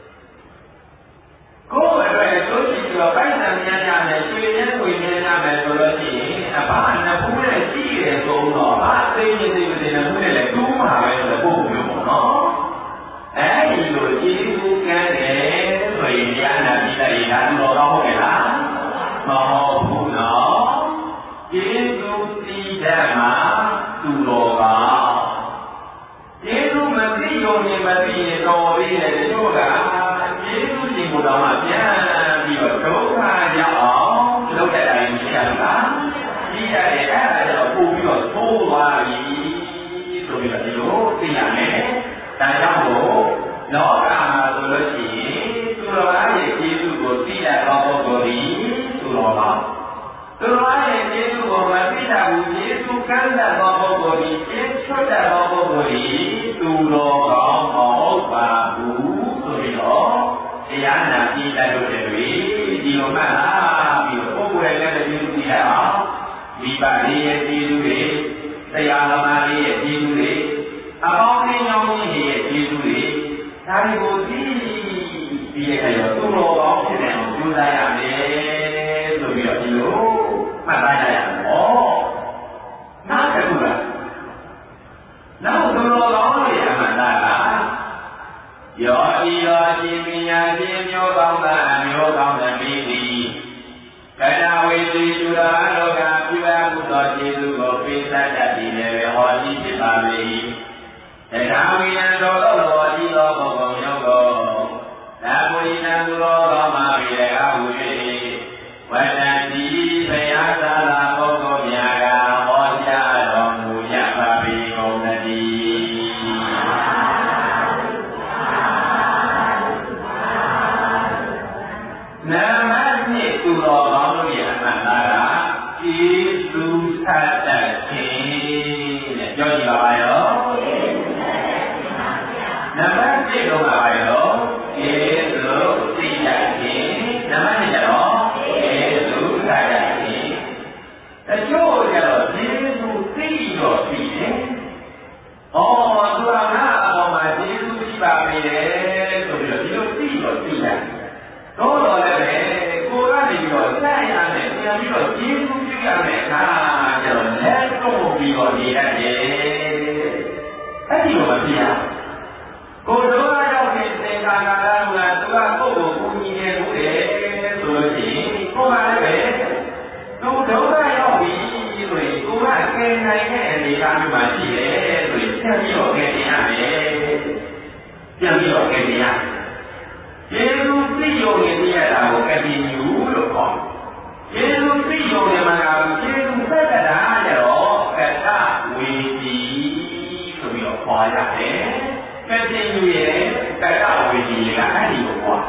ကိုယ်အတွက်ကျိုးရှိပြီးတော့ပိုက်ဆံများများနဲ့ရွှေနဲ့ငွေများများပဲဆိုလို့ရှိရင်အဘာနဲ့ဘုရားကြည့်ရဆိုတော့ဘာသိနေသိမသိနေဘုရားလည်းတူးမှာပဲဆိုတော့ပုံမျိုးပေါ့နော်အဲဒီလိုကျေးဇူးကမ်းတယ်ဆိုရင်တရားနာပြီးတဲ့ဒါတော့တော့ဟုတ်ကဲ့လားမဟုတ်ဘူးနော်ကျေးဇူးတိဓမ္မသူတော်ကကျေးဇူးမသိရုံနဲ့မသိရင်တော်ပြီလေတို့ကကျေးဇူးရှင်ကိုတော့မှပြန်ပြီးတော့ဒုက္ခရောက်အောင်လုပ်တတ်တယ်မရှိရဘူးလားရှိရတယ်အဲ့ဒါကြောင့်ပို့ပြီးတော့သိုးသွားပြီဆိုပြီးတော့ဒီလိုသိရမယ်ဒါကြောင့်မို့လောကမှာဆိုလို့ရှိရင်သူတော်ရဲ့ကျေးဇူးကိုသိရတော့ပုဂ္ဂိုလ်ဒီသူတော်ပါသူတော်ရဲ့ကျေးဇူးကိုမသိတတ်ဘူးကျေးဇူးကမ်းတတ်သောပုဂ္ဂိုလ်ဒီကျေးချွတ်တတ်သောပုဂ္ဂိုလ်ဒီသူတော်ကောင်းမဟုတ်ပါဘူးဆိုပြီးတော့တရားနာပြီးတတ်လို့တယ်လေဒီလိုမှတ်လားပြီးတော့ပုဂ္ဂိုလ်ရဲ့လည်းကျေးဇူးသိရအောင်မိဘလေးရဲ့ကျေးဇူးတွေတရားသမားလေးရဲ့ကျေးဇူးတွေအပေါင်းအသင်းကြောင့်ကြီးရဲ့ကျေးဇူးတွေဒါတွေကိုသိပြီးတဲ့အခါကျတော့သူတော်ကောင်းဖြစ်တဲ့အောင်ကြိုးစားရမယ်ဆိုပြီးတော့ဒီလိုမှတ်သားရရမယ်။ဩနောက်တစ်ခုကနောက်သူတော်ကောင်းရဲ့အမှန်တရားကယောဤရောရှင်ပညာရှင်မျိုးကောင်းသာမျိုးကောင်းသမီးသည်ကတဝေတိသူတော်လောကပြုအပ်သောကျေးဇူးကိုပေးသတတ်ပြီးလည်းဟောဒီဖြစ်ပါလေ။တရားဝိယံတော်တော်တော်ဤသောဘုံဘုံရောက်သောသာဝိနံသူတော်ကောင်းမှာပြီလေကားဟူ၍ဝတ္တန်တိဘုရားသာသာပုဂ္ဂိုလ်များကဟောကြားတော်မူကြပါပြီကုန်သတည်းနမနှစ်သူတော်ကောင်းတို့ရဲ့အမှန်တရားကျေးဇူးဆတ်တတ်ခြင်းတဲ့ပြောကြည့်ပါပါရောနံပါတ်တစ်တော့ပါရောကျေးဇူးသိရခြင်းနံပါတ်နှစ်ကျတော့ကျေးဇူးဆတ်တတ်ခြင်းတချို့ကျတော့ကျေးဇူးသိတော့သိတယ်ဩသူကငါအပေါ်မှာကျေးဇူးရှိပါပေတယ်ဆိုပြီးတော့ဒီလိုသိတော့သိတယ်တော့တော့လည်းကိုယ်ကနေပြီးတော့ဆက်ရမယ်ပြန်ပြီးတော့ကျေးဇူးပြုရမယ်အခါကျတော့လက်တော့ပြီးတော့နေရတယ်အဲ့ဒီလိုမဖြစ်ရကိုယ်တို့ရောက်တဲ့သင်္ကာရကသူကပုဂ္ဂိုလ်ကိုညီနေလို့တယ်ဆိုလို့ရှိရင်ကိုယ်ကလည်းပဲသူဒုက္ခရောက်ပြီဆိုရင်ကိုယ်ကပြန်ပြီးတော့ကြည့်ရကျေသူသိယုံနေသိရတာကိုကတိယူလို့ခေါ်ကျေသူသိယုံနေမှာကကျေသူစက္ကတာကြတော့ကတဝေဒီဆိုပြီးတော့ခေါ်ရတယ်ကတိယူရဲ့ကတဝေဒီကအဲ့ဒီကိုခေါ်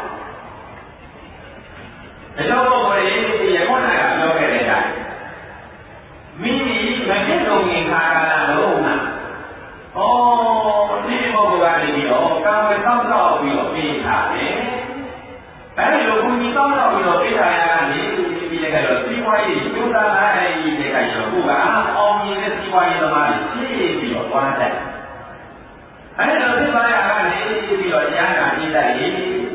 ဒါကြောင့်ဘုရားရေရခေါ်တာကပြောခဲ့တဲ့အတိုင်းမိမိမဖြစ်လို့ငင်ခါကလာလို့မှာဩဒီဘုရားကနေပြီးတော့ကာဝေတောက်တော့ပြီးတော့ပြေးထားတယ်အဲဒီလိုဘုရားတောက်တော့ပြီးတော့ပြေးထားရကနေဒီလည်းကတော့စီးပွားရေးကျိုးသားလိုက်တဲ့ကရောဘုရားအောင်မြင်တဲ့စီးပွားရေးသမားတွေဖြည့်ပြီးတော့သွားတယ်အဲဒီလိုသိပါရကနေပြီးတော့ဉာဏ်နာပြီးတဲ့ရေ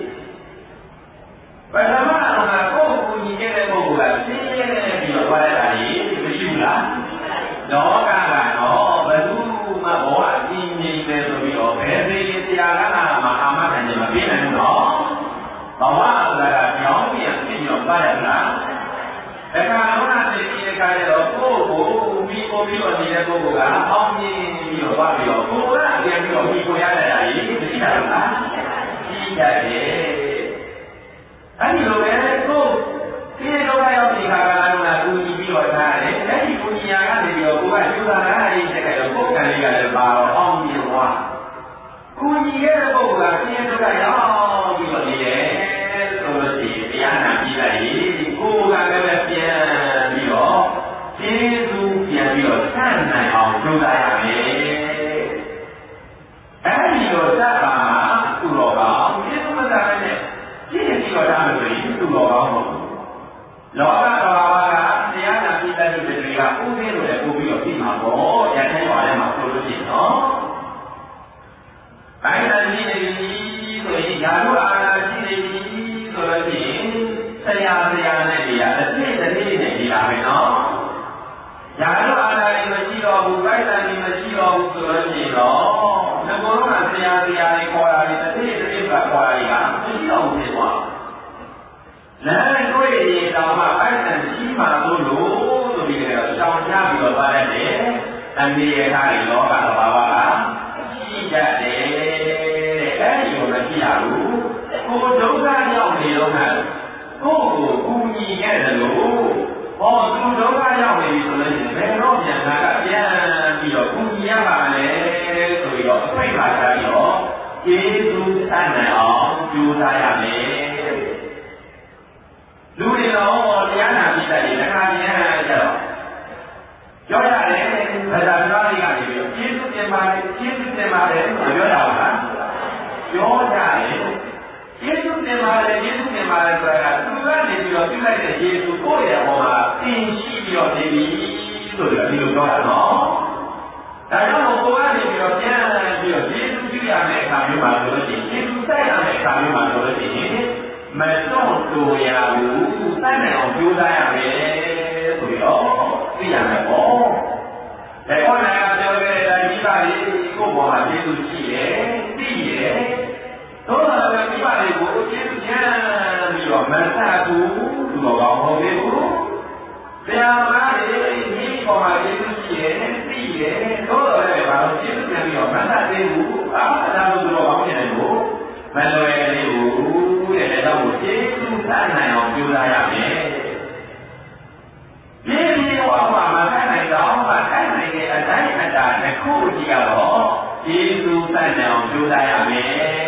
ပထမကကိုယ်ကိုညီခဲ့တဲ့ပုဂ္ဂိုလ်ကသိရပြီးတော့သွားရတာလေမရှိဘူးလားလောကကတော့ဘယ်သူမှဘောအကြည့်နေတယ်ဆိုပြီးတော့ဘယ်သေးတရားကမှမအာမခံနေမပြေးနိုင်ဘူးနော်ဘဝဆိုတာကကြောင်းပြန်ဖြစ်ပြီးတော့သွားရလားတခါတော့အတည်ဒီခါရတော့ကိုယ့်ကိုပြီးကိုပြီးတော့နေတဲ့ပုဂ္ဂိုလ်ကအောင်းမြင်ပြီးတော့သွားပြီးတော့ကိုယ်ကပြန်ပြီးတော့ပြီးကိုရတဲ့အားကြီးမရှိတာလားရှိတတ်တယ်အဲဒီလိုပဲကိုယ်ဒီလောကရောက်ဒီခါကလာတော့ကူညီပြီးတော့ထားတယ်အဲဒီကူညီရကနေပြီးတော့ကိုယ်ကကျူတာလားအဲဒီတက်ကတော့ကိုယ်ကံလေးကလည်းပါတော့အောင်းမြင်သွားကူညီရတဲ့ပုဂ္ဂိုလ်ကပြင်းတော့ရောက်ပြီးတော့နေတယ်ဆိုလို့ရှိရင်တရားနာပြီးလိုက်ကိုယ်ကလည်းပြန်ပြီးတော့ကျေးဇူးပြန်ပြီးတော့ဆန့်နိုင်အောင်ကြိုးစားရမယ်အဲဒီလိုစပါမှာသူ့တော်ကောင်းကျေးဇူးမသာနဲ့ကြည့်ပြီးတော့ဒါမှဆိုရင်သူ့တော်ကောင်းမဟုတ်ဘူးလောကတော်ကတရားနာပြီးတဲ့လူတွေကဥပင်းလို့လည်းပို့ပြီးတော့ပြီးမှာပေါ့ရထိုင်ပါလဲမှာဆိုလို့ရှိရင်နော်တိုင်းတိုင်းကြီးနေပြီဆိုရင်ယာရုအာနာရှိနေပြီဆိုလို့ရှိရင်ဆရာဆရာနဲ့နေရာတစ်နေ့တစ်နေ့နဲ့နေရာပဲနော်ယာရုအာနာကြီးမရှိတော့ဘူးတိုင်းတိုင်းကြီးမရှိတော့ဘူးဆိုလို့ရှိရင်တော့ငကိုယ်ကဆရာဆရာတွေခေါ်တာတွေတစ်နေ့တစ်နေ့ကခေါ်တာတွေကမရှိတော့ဘူးဖြစ်သွားလမ်းတွေ့ရင်တော့မှအဲ့ဒါရှိမှလို့လို့ဆိုပြီးတော့ရှောင်ချပြီးတော့သွားတယ်အနေရထားတွေလောကသဘာဝကရှိတတ်တယ်တဲ့အဲ့ဒီလိုမရှိရဘူးကိုဒုက္ခရောက်နေတော့မှကိုယ့်ကိုကူညီခဲ့တယ်လို့ဟောသူဒုက္ခရောက်နေပြီဆိုလို့ရှိရင်ဘယ်တော့ပြန်လာကပြန်ပြီးတော့ကူညီရပါလေဆိုပြီးတော့ပြိတ်ပါကြပြီးတော့ကျေးဇူးဆန့်နိုင်အောင်ကြိုးစားရမယ်လူတွေတော့တရားနာပြီးတဲ့အခါကျရင်ကြတော့ပြောရတယ်ဗဒာတော်တွေကနေပြီးတော့ကျေးဇူးတင်ပါတယ်ကျေးဇူးတင်ပါတယ်လို့ပြောတာပါလားပြောကြတယ်ကျေးဇူးတင်ပါတယ်ကျေးဇူးတင်ပါတယ်ဆိုတာကသူကနေပြီးတော့ပြုလိုက်တဲ့ကျေးဇူးကိုယ့်ရဲ့ဘောမှာသင်ရှိပြီးတော့နေပြီဆိုပြီးတော့ဒီလိုပြောတာနော်ဒါကြောင့်ကိုယ်ကနေပြီးတော့ပြန်ပြီးတော့ကျေးဇူးပြုရမယ့်အခါမျိုးမှာဆိုလို့ရှိရင်ကျေးဇူးစိုက်ရမယ့်အခါမျိုးမှာဆိုလို့ရှိရင်မတော့တူရဘူးစိုက်နိုင်အောင်ကြိုးစားရမယ်ဆိုပြီးတော့သိရမယ်ပေါ့ဒါကောနာကပြောခဲ့တဲ့အတိုင်းဒီပါလေးကိုယ့်ဘောမှာကျေးဇူးရှိတယ်သိတယ်တော့လည်းဒီပါလေးကိုကျေးဇူးချမ်းပြီးတော့မဆတ်ဘူးသူတော်ကောင်းဟုတ်ပြီဘူးဆရာမလေးဒီပေါ်မှာကျေးဇူးရှိတယ်သိတယ်တော့လည်းဘာလို့ကျေးဇူးပြန်ပြီးတော့မဆတ်သေးဘူးအာဒါလို့သူတော်ကောင်းနေတယ်လို့မလွယ်လေးဘူးတဲ့ဒါကြောင့်ကျေးဇူးဆတ်နိုင်အောင်ကြိုးစားရမယ်ဒီဒီဝါမှာမဆတ်နိုင်တော့မဆတ်နိုင်တဲ့အတိုင်းအတာတစ်ခုကြီးကတော့ကျေးဇူးဆတ်နိုင်အောင်ကြိုးစားရမယ်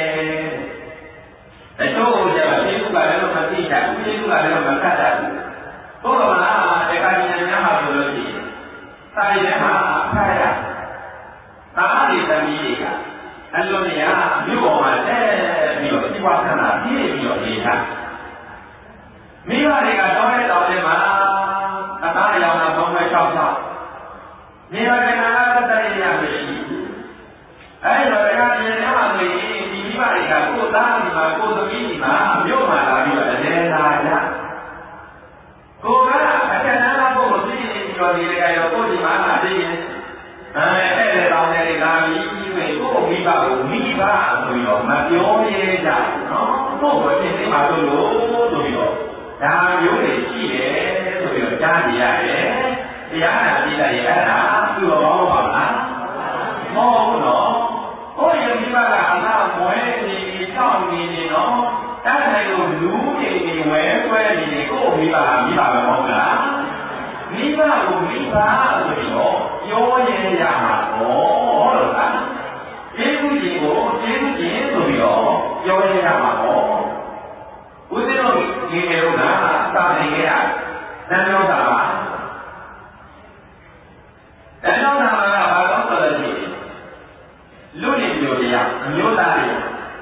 တချို့ကျတော့ကျေးဇူးကလည်းမသိတာဘူးကျေးဇူးကလည်းမဆတ်တာဘူးဘုရားကတခါကြီးများမှာဆိုလို့ရှိရင်စာရည်မှာဖတ်ရတာအားဒီသမီးတွေကအလုံးနေရမြို့ပေါ်မှာတဲ့ပြီးတော့ဒီဝါသနာပြည့်ပြီးတော့နေတာမိဘတွေကတော့တဲ့တော်ထဲမှာအသားရောင်တာသုံးပဲ၆၆မိဘတွေကလည်းတည်းရမရှိဘူးအဲဒီတော့တခါကြီးများမှာဆိုရင်ဒီမိဘတွေကကိုယ်သားဒီမှာကိုယ်သမီးဒီမှာမြို့မှာလာပြီးတော့တည်းလာကြကိုယ်ကအထက်နားမှာပို့လို့သိနေပြီးတော့ဒီကရောကိုယ်ဒီမှာလာသိရင်အဲအဲ့ဒီတောင်းတဲ့လာပြီးကိုယ်မိဘကိုမိဘဆိုပြီးတော့မပြောရဲကြဘူးနော်ကိုယ်ကိုသင်သိမှာလို့လို့ဆိုပြီးတော့ဒါမျိုးတွေရှိတယ်ဆိုပြီးတော့ကြားကြရတယ်တရားနာပြီးတဲ့အဲ့ဒါသူ့တော်ကောင်းပါလားမဟုတ်ဘူးနော်ကိုယ့်ရဲ့မိဘကအလားမွဝဲနေကြောက်နေနေနော်အဲ့ဒါကိုလူနေနေဝဲဝဲနေနေကိုမိဘမိဘပဲမဟုတ်လားမိဘကိုမိဘဆိုပြီးတော့ပြောရင်ရမှာပေါ့လို့လားကျေးဇူးကြီးကိုကျေးဇူးကြီးဆိုပြီးတော့ပြောရင်ရမှာပေါ့ဦးဇင်းတို့ဒီနေတော့ကသာနေကြရတန်ကြောတာပါတန်ကြောတာကဘာလို့ဆိုလို့ရှိရင်လူနေမျိုးတွေကအမျိုးသားတွေ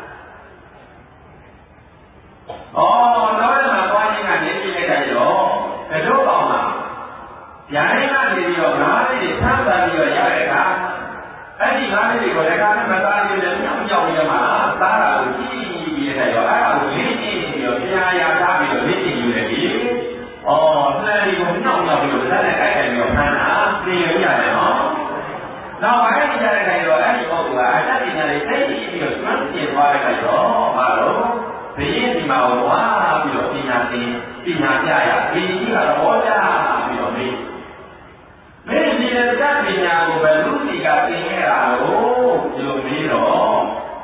အော်တော့လည်းမသွားခြင်းကနေပြည့်လိုက်ကြရောတို့ပေါင်းမှာဗျာဒိတ်ကနေပြီးတော့ငါးလေးတွေဖမ်းပါပြီးတော့ရတဲ့အခါအဲ့ဒီငါးလေးတွေကိုလည်းကားနဲ့မသားလေးတွေမြောက်မြောက်ပြီးတော့မှသားတာကိုကြည့်ပြီးတဲ့ရောအဲ့ဒါကိုလေးကြည့်ပြီးတော့ပြာရာသားပြီးတော့လေးကြည့်ယူတယ်ဒီအော်စနေဒီကိုမြောက်မြောက်ပြီးတော့လက်နဲ့ကိုက်ကိုက်ပြီးတော့ဖမ်းတာသိရရတယ်နော်နောက်အဲ့ဒီကြတဲ့ခိုင်တော့အဲ့ဒီပုဂ္ဂိုလ်ကအတတ်ပညာတွေသိပြီးတော့ကျွမ်းကျင်သွားတဲ့ခိုင်တော့ဘာလို့ဘယ်ရင်ဒီမှာဟောပြီးတော့ပညာသင်ပညာပြရဒီကြီးကတော့ဟောကြားပြီးတော့မေးမင်းဒီလက်တတ်ပညာကိုဘယ်လူစီကသင်ခဲ့တာလို့ဒီလိုမေးတော့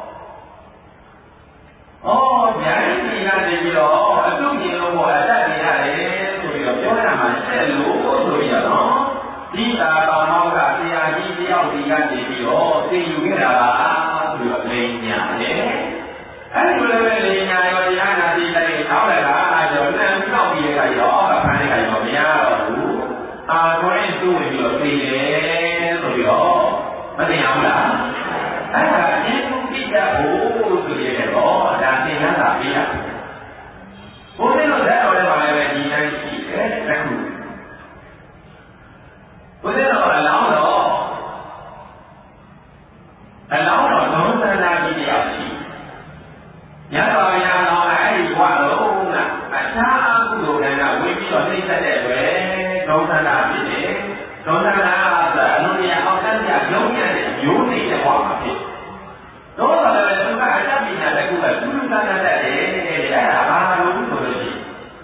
ဩဉာဏ်ပညာနေပြီးတော့အတုမြင်လို့ဟောအတတ်ပညာရတယ်ဆိုပြီးတော့ပြောရမှာရှက်လို့ဆိုပြီးတော့ဒီသာတော်မောကဆရာကြီးတယောက်ဒီကနေပြီးတော့သင်ယူခဲ့တာပါဆိုပြီးတော့လိန်ညာတယ်အဲ့ဒီလိုလည်းလိန်ညာရောတရားနာပြီးတိုင်းထောက်လိုက်တာအဲ့တော့လမ်းပြောက်ပြီးတဲ့အခါရောအောက်ကဖမ်းတဲ့အခါရောမရတော့ဘူးအာကိုယ်သူ့ဝင်ပြီးတော့သိတယ်ဆိုပြီးတော့မသိအောင်လားအဲ့ဒါအင်းသိကြဖို့ဆိုရတဲ့တော့ဒါသင်္ကန်းသာပေးရဘုရားတို့ဇာတ်တော်ထဲမှာလည်းဒီတိုင်းရှိတယ်တခုဘုရားတော်အလောင်းတော်အလောင်းတော်လုံးသနာကြီးတရားရှိညတော်ရအောင်အဲ့ဒီဘဝလုံးကအခြားအကုသိုလ်ကံကဝင်ပြီးတော့နှိမ့်ဆက်တဲ့အတွက်ဒုသနာဖြစ်တယ်ဒုသနာဆိုတာအလုံးကြီးအောင်တတ်ကြရုံးရတဲ့မျိုးနေတဲ့ဘဝမှာဖြစ်တော့လည်းသူကအတတ်ပညာတစ်ခုကသူလူသားတတ်တယ်အဲ့ဒါဘာလို့ဆိုလို့ရှိ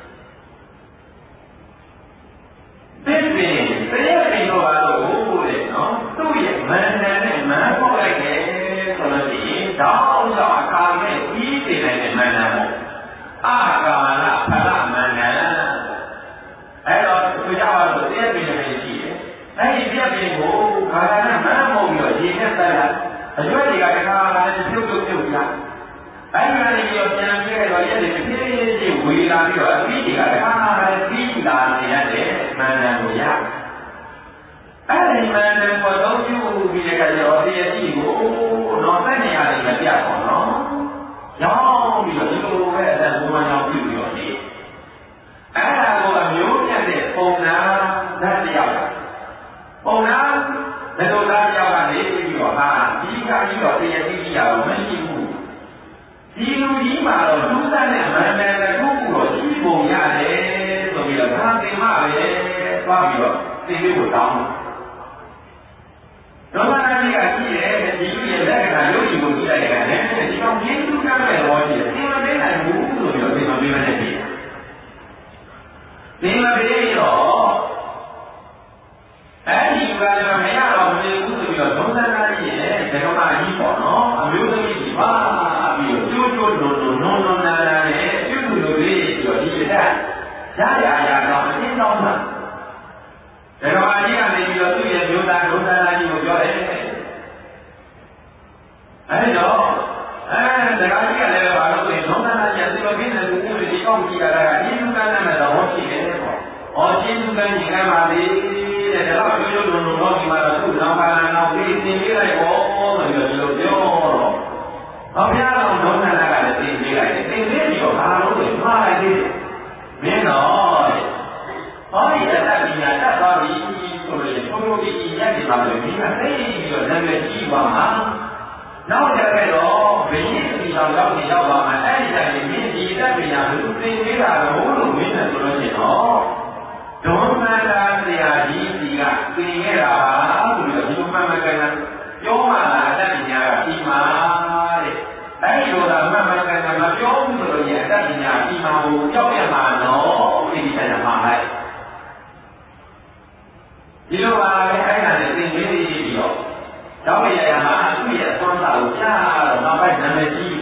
ရင်ဒီပြင်တရားပြင်တော့ဘာလို့လဲနော်သူ့ရဲ့မန္တန်နဲ့မန်းပေါက်လိုက်တယ်ဆိုလို့ရှိရင်တောင်းတော့အကာနဲ့ပြီးနေနိုင်တဲ့မန္တန်ပေါ့အာကာလဖလမန္တန်အဲ့တော့သူကြောက်လို့တရားပြင်နေရှိတယ်အဲ့ဒီတရားပြင်ကိုခါတာနဲ့မန်းပေါက်ပြီးတော့ရေနဲ့တက်လာအကျွမ်းတွေကတခါလည်းပြုတ်ပြုတ်ပြုတ်ကြအဲ့ဒီကနေပြီးတော့ပြန်ပြည့်တော့ရက်တွေဖြည်းဖြည်းချင်းဝေလာပြီးတော့အပြီးတွေကတခါလည်းပြီးလာနေရတဲ့မန္တန်ကိုရအဲ့ဒီမန္တန်ကိုတော့ပြုပြီးတဲ့အခါကျတော့တရားရှိကိုတော့စက်နေရတယ်မပြတ်ပါတော့ရောင်းပြီးတော့ဒီလိုပဲအတန်ဘုံမှောင်ပြုပြီးတော့နေအဲ့ဒါကိုအမျိုးပြတ်တဲ့ပုံနာဓာတ်တရားပုံနာဘယ်လိုသားတရားကနေပြီးတော့ဟာဒီကကြီးတော့တရားရှိကြီးရတော့မရှိဘူးဒီလူကြီးမှာတော့လူသားနဲ့မန္တန်တစ်ခုခုတော့ရှိပုံရတယ်ဆိုပြီးတော့ဒါသင်မှပဲသွားပြီးတော့သင်ပေးဖို့တောင်းဒုက္ခနာကြီးကရှိတယ်ဒီလူရဲ့လက္ခဏာရုပ်ရှင်ကိုကြည့်လိုက်တဲ့အခါနဲ့ဒီကောင်ရင်းသူကမဲ့တော့ရှိတယ်သင်မပေးနိုင်ဘူးဆိုပြီးတော့သင်မပေးမနဲ့ပြည်သင်မပေးတော့အဲ့ဒီကလည်းမရတော့မပေးဘူးဆိုပြီးတော့ဒုက္ခနာကြီးရဲ့ဒကမာကြီးပေါ့နော်အမျိုးသမီးကြီးပါပြီးတော့ကျိုးကျိုးလုံးလုံးလုံးလုံးနာနာနဲ့ပြုစုလို့လေးပြီးတော့ဒီလက်ရရရတော့အရှင်းတော့မှာဒကမာကြီးကနေပြီးတော့သူ့ရဲ့မျိုးသားဒုက္ခနာကြီးကိုပြောတယ်အဲ့တော့အဲဒကာကြီးကလည်းဘာလို့လဲဒုက္ခနာကြီးကသူ့လိုဖြစ်နေသူ့ဒီကောက်ကြည့်ရတာကဒီလူကနဲ့မဲ့တော့ရှိတယ်ပေါ့။အော်ရှင်းလူကညီကပါလေတဲ့ဒါတော့ကျိုးကျိုးလုံးလုံးတော့ဒီမှာတော့သူ့နောက်ပါလာနောက်ပြီးသင်ပေးလိုက်ပေါ့ဆိုပြီးတော့ဒီလိုပြောတော့ဟောဘုရားတော်ဒုက္ခနာကလည်းသင်ပေးလိုက်တယ်သင်ပေးပြီးတော့ဘာလို့လဲမှားလိုက်သေးတယ်မင်းတော့ဟောဒီအတ္တပညာတတ်သွားပြီဆိုလို့ဘုရားဒီရက်ဒီမှာလည်းဒီကသိပြီးတော့နာမည်ကြီးပါမှာနောက်ကြခဲ့တော့ဘယ်နည်းဒီဆောင်ရောက်နေရောက်ပါမှာအဲ့ဒီတိုင်မြင့်ဒီတက်ပညာဘယ်လိုသင်ပေးတာလို့လို့မင်းနဲ့ဆိုလို့ရှိရင်တော့ဒုမန္တာဆရာကြီးစီကသင်ခဲ့တာပါဆိုပြီးတော့ဒီလိုမှန်မှန်ကန်ကန်ပြောမှလာအတတ်ပညာကပြီးမှာတဲ့အဲ့ဒီလိုသာမှန်မှန်ကန်ကန်မပြောဘူးဆိုလို့ရင်အတတ်ပညာပြီးမှာကိုကြောက်ရမှာတော့ဒီဒီတိုင်းမှာလိုက်ဒီလိုပါပဲအဲ့ဒါနဲ့သင်ပေးပြီးတော့တော့ရရမှာသူ့ရဲ့အသွမ်းစာကိုကြားတော့နောက်ပိုင်းနာမည်ကြီး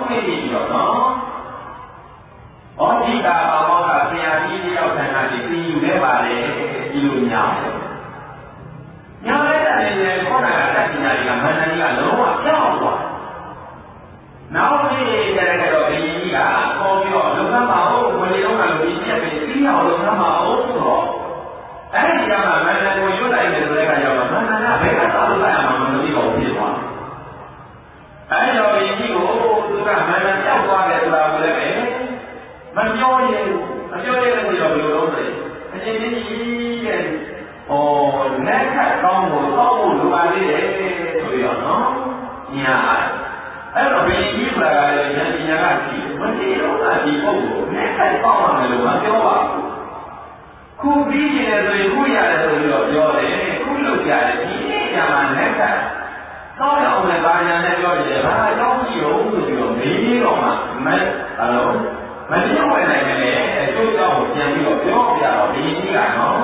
နေပြီးတော့နော်ဩဒီတာဘာမောကဆရာကြီးတယောက်ဆန္ဒကြီးသိယူနေပါလေဒီလိုညာညာလိုက်တဲ့အနေနဲ့ခေါင်းကတက်ပညာကြီးကမန္တလေးကလုံးဝကြောက်သွားနောက်နေ့ကျတဲ့တော့ဘီကြီးကခေါ်ပြီးတော့လုံသမားဟုတ်ဝင်လေတော့ကလို့ဒီပြက်ပြီးပြီးအောင်လုံသမားဟုတ်ဆိုတော့အဲ့ဒီကမှမန္တလေးကိုရွတ်လိုက်တယ်ဆိုတဲ့အခါကျတော့မန္တလေးကဘယ်ကတော့လာရမှာမသိတော့ဖြစ်သွားအဲ့တော့ဘီကြီးကိုသူကမန္တလေးကြောက်သွားတယ်ဆိုတာကိုလည်းပဲမပြောရင်မပြောရင်လည်းတော့ဘယ်လိုလုပ်လဲအချင်းချင်းကြီးတဲ့ဟောလက်ခတ်ကောင်းကိုတော့ဖို့လိုပါသေးတယ်ဆိုပြီးတော့နော်ညာအဲ့တော့ဘယ်ကြီးဆိုတာကလည်းဉာဏ်ပညာကရှိမသိတော့တာဒီပုဂ္ဂိုလ်လက်ခတ်ကောင်းတယ်လို့မပြောပါဘူးခုပြီးနေတယ်ဆိုရင်ခုရတယ်ဆိုပြီးတော့ပြောတယ်ခုလုပ်ကြတယ်ဒီနေ့ကျမှလက်ခတ်ကောင်းအောင်လည်းဘာညာနဲ့ပြောတယ်ဘာအကြောင်းရှိတော့ဆိုပြီးတော့မေးတော့မှမအဲ့တော့မပြောင်းနိုင်တယ်လေအကျိုးကြောင့်ပြန်ပြီးတော့ပြောပြတော့ဒီကြီးကနော်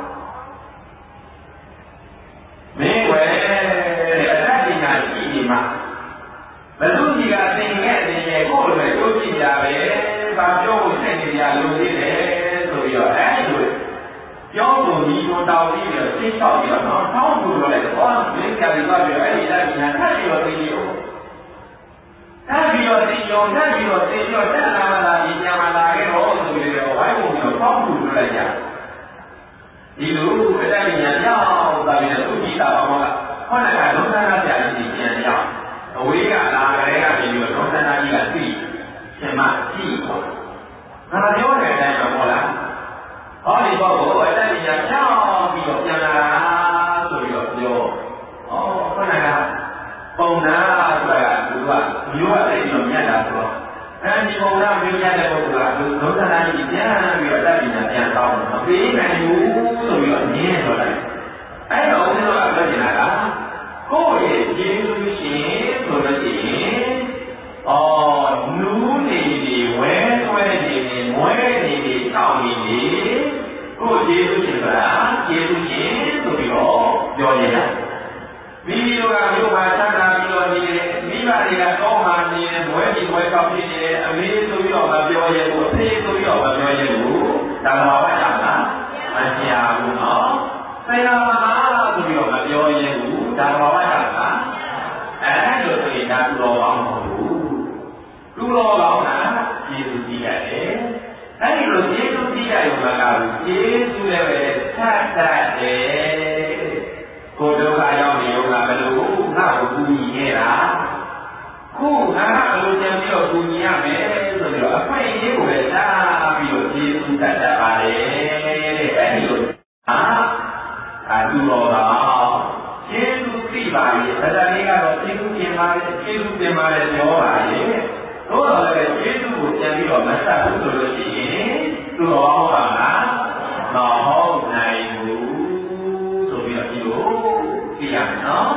မင်းဝဲတဲ့အတတ်ပညာရှိနေမှာဘယ်သူကြီးကသင်ခဲ့တယ်ရဲ့ကိုယ်လိုပဲကျိုးကြည့်ကြပဲဘာပြောဖို့စိတ်ကြရလို့သေးတယ်ဆိုပြီးတော့အဲ့လိုပြောဖို့ဒီလိုတောင်းပြီးတော့သိချောက်ပြီးတော့နော်တောင်းဖို့တော့လေဟောမင်းကြပြီးတော့အဲ့ဒီအတတ်ပညာထပ်ပြီးတော့သိရအောင်ထပ်ပြီးတော့သိကြအောင်ထပ်ပြီးတော့သိပြီးတော့တက်လာလာဒီညမှာလာခဲ့တော့ဆိုပြီးတော့ဝိုင်းဖို့ပြီးတော့တောင်းဖို့လုပ်လိုက်ကြဒီလိုအတတ်ပညာကြောက်တာပြီးတော့သူကြည့်တာဘာမှဟောတာကလုံးသားသားပြကြီးပြန်ရောက်အဝေးကလာကြတဲ့ကပြီးတော့လုံးသားသားကြီးကသိရှင်မကြည့်ပါငါပြောတဲ့အတိုင်းပဲဟုတ်လားဟောဒီဘောကိုအတတ်ပညာကြောက်ပြီးတော့ပြန်လာဆိုပြီးတော့ပြောဩခုနကပုံနာဆိုတာကသူကမျိုးကလည်းပြီးတော့မြတ်တာဆိုတော့အဲဒီပုံနာမျိုးရတဲ့ပုဂ္ဂိုလ်ကလုံးသားသားကြီးပြန်ပြီးတော့အတတ်ပညာပြန်တောင်းတယ်မပေးနိုင်ဘူးဆိုပြီးတော့ညင်းဆိုလိုက်အဲ့တော့ဦးဇင်းတို့ကပြောချင်တာကကိုယ့်ရဲ့ကျေးဇူးရှင်ဆိုလို့ရှိရင်အော်နူးနေနေဝဲဆွဲနေနေမွဲနေနေတောက်နေနေကိုယ့်ကျေးဇူးရှင်ဆိုတာကျေးဇူးရှင်ဆိုပြီးတော့ပြောနေတာမိမိတို့ကမြို့မှာချမ်းသာပြီးတော့နေတယ်မိဘတွေကတောမှာနေတယ်မွဲပြီးမွဲကောက်ဖြစ်နေတယ်အမေဆိုပြီးတော့မပြောရဘူးအဖေဆိုပြီးတော့မပြောရဘူးဒါမှမဟုတ်ကြောင့်လားမရဘူးနော်ဆရာမဆိုပြီးတော့မပြောရဘူးဒါမှမဟုတ်ကြောင့်လားအဲ့လိုဆိုရင်ဒါသူတော်ကောင်းမဟုတ်ဘူးသူတော်ကောင်းတာကျေးဇူးကြီးရတယ်အဲ့ဒီလိုကျေးဇူးကြီးရရုံကလည်းကျေးဇူးလည်းပဲဆက်တတ်တယ်ကိုယ်ဒုက္ခရောက်နေရုံကဘယ်လိုငါ့ကိုကူညီနေတာခုငါကဘယ်လိုကြံပြီးတော့ကူညီရမယ်ဆိုပြီးတော့အခွင့်အရေးကိုလည်းတားပြီးတော့ကျေးဇူးတတ်တတ်ပါလေတဲ့အဲ့ဒီလိုဟာအတူတော်ကကျေးဇူးသိပါရဲ့ဒါကြလေးကတော့ကျေးဇူးတင်ပါလေကျေးဇူးတင်ပါလေပြောပါရဲ့တို့တော့လည်းကျေးဇူးကိုပြန်ပြီးတော့မဆက်ဘူးဆိုလို့ရှိရင်သူတော်ဟုတ်ပါလားမဟုတ်နိုင်ဘူးဆိုပြီးတော့ဒီလိုသိရမယ်နော်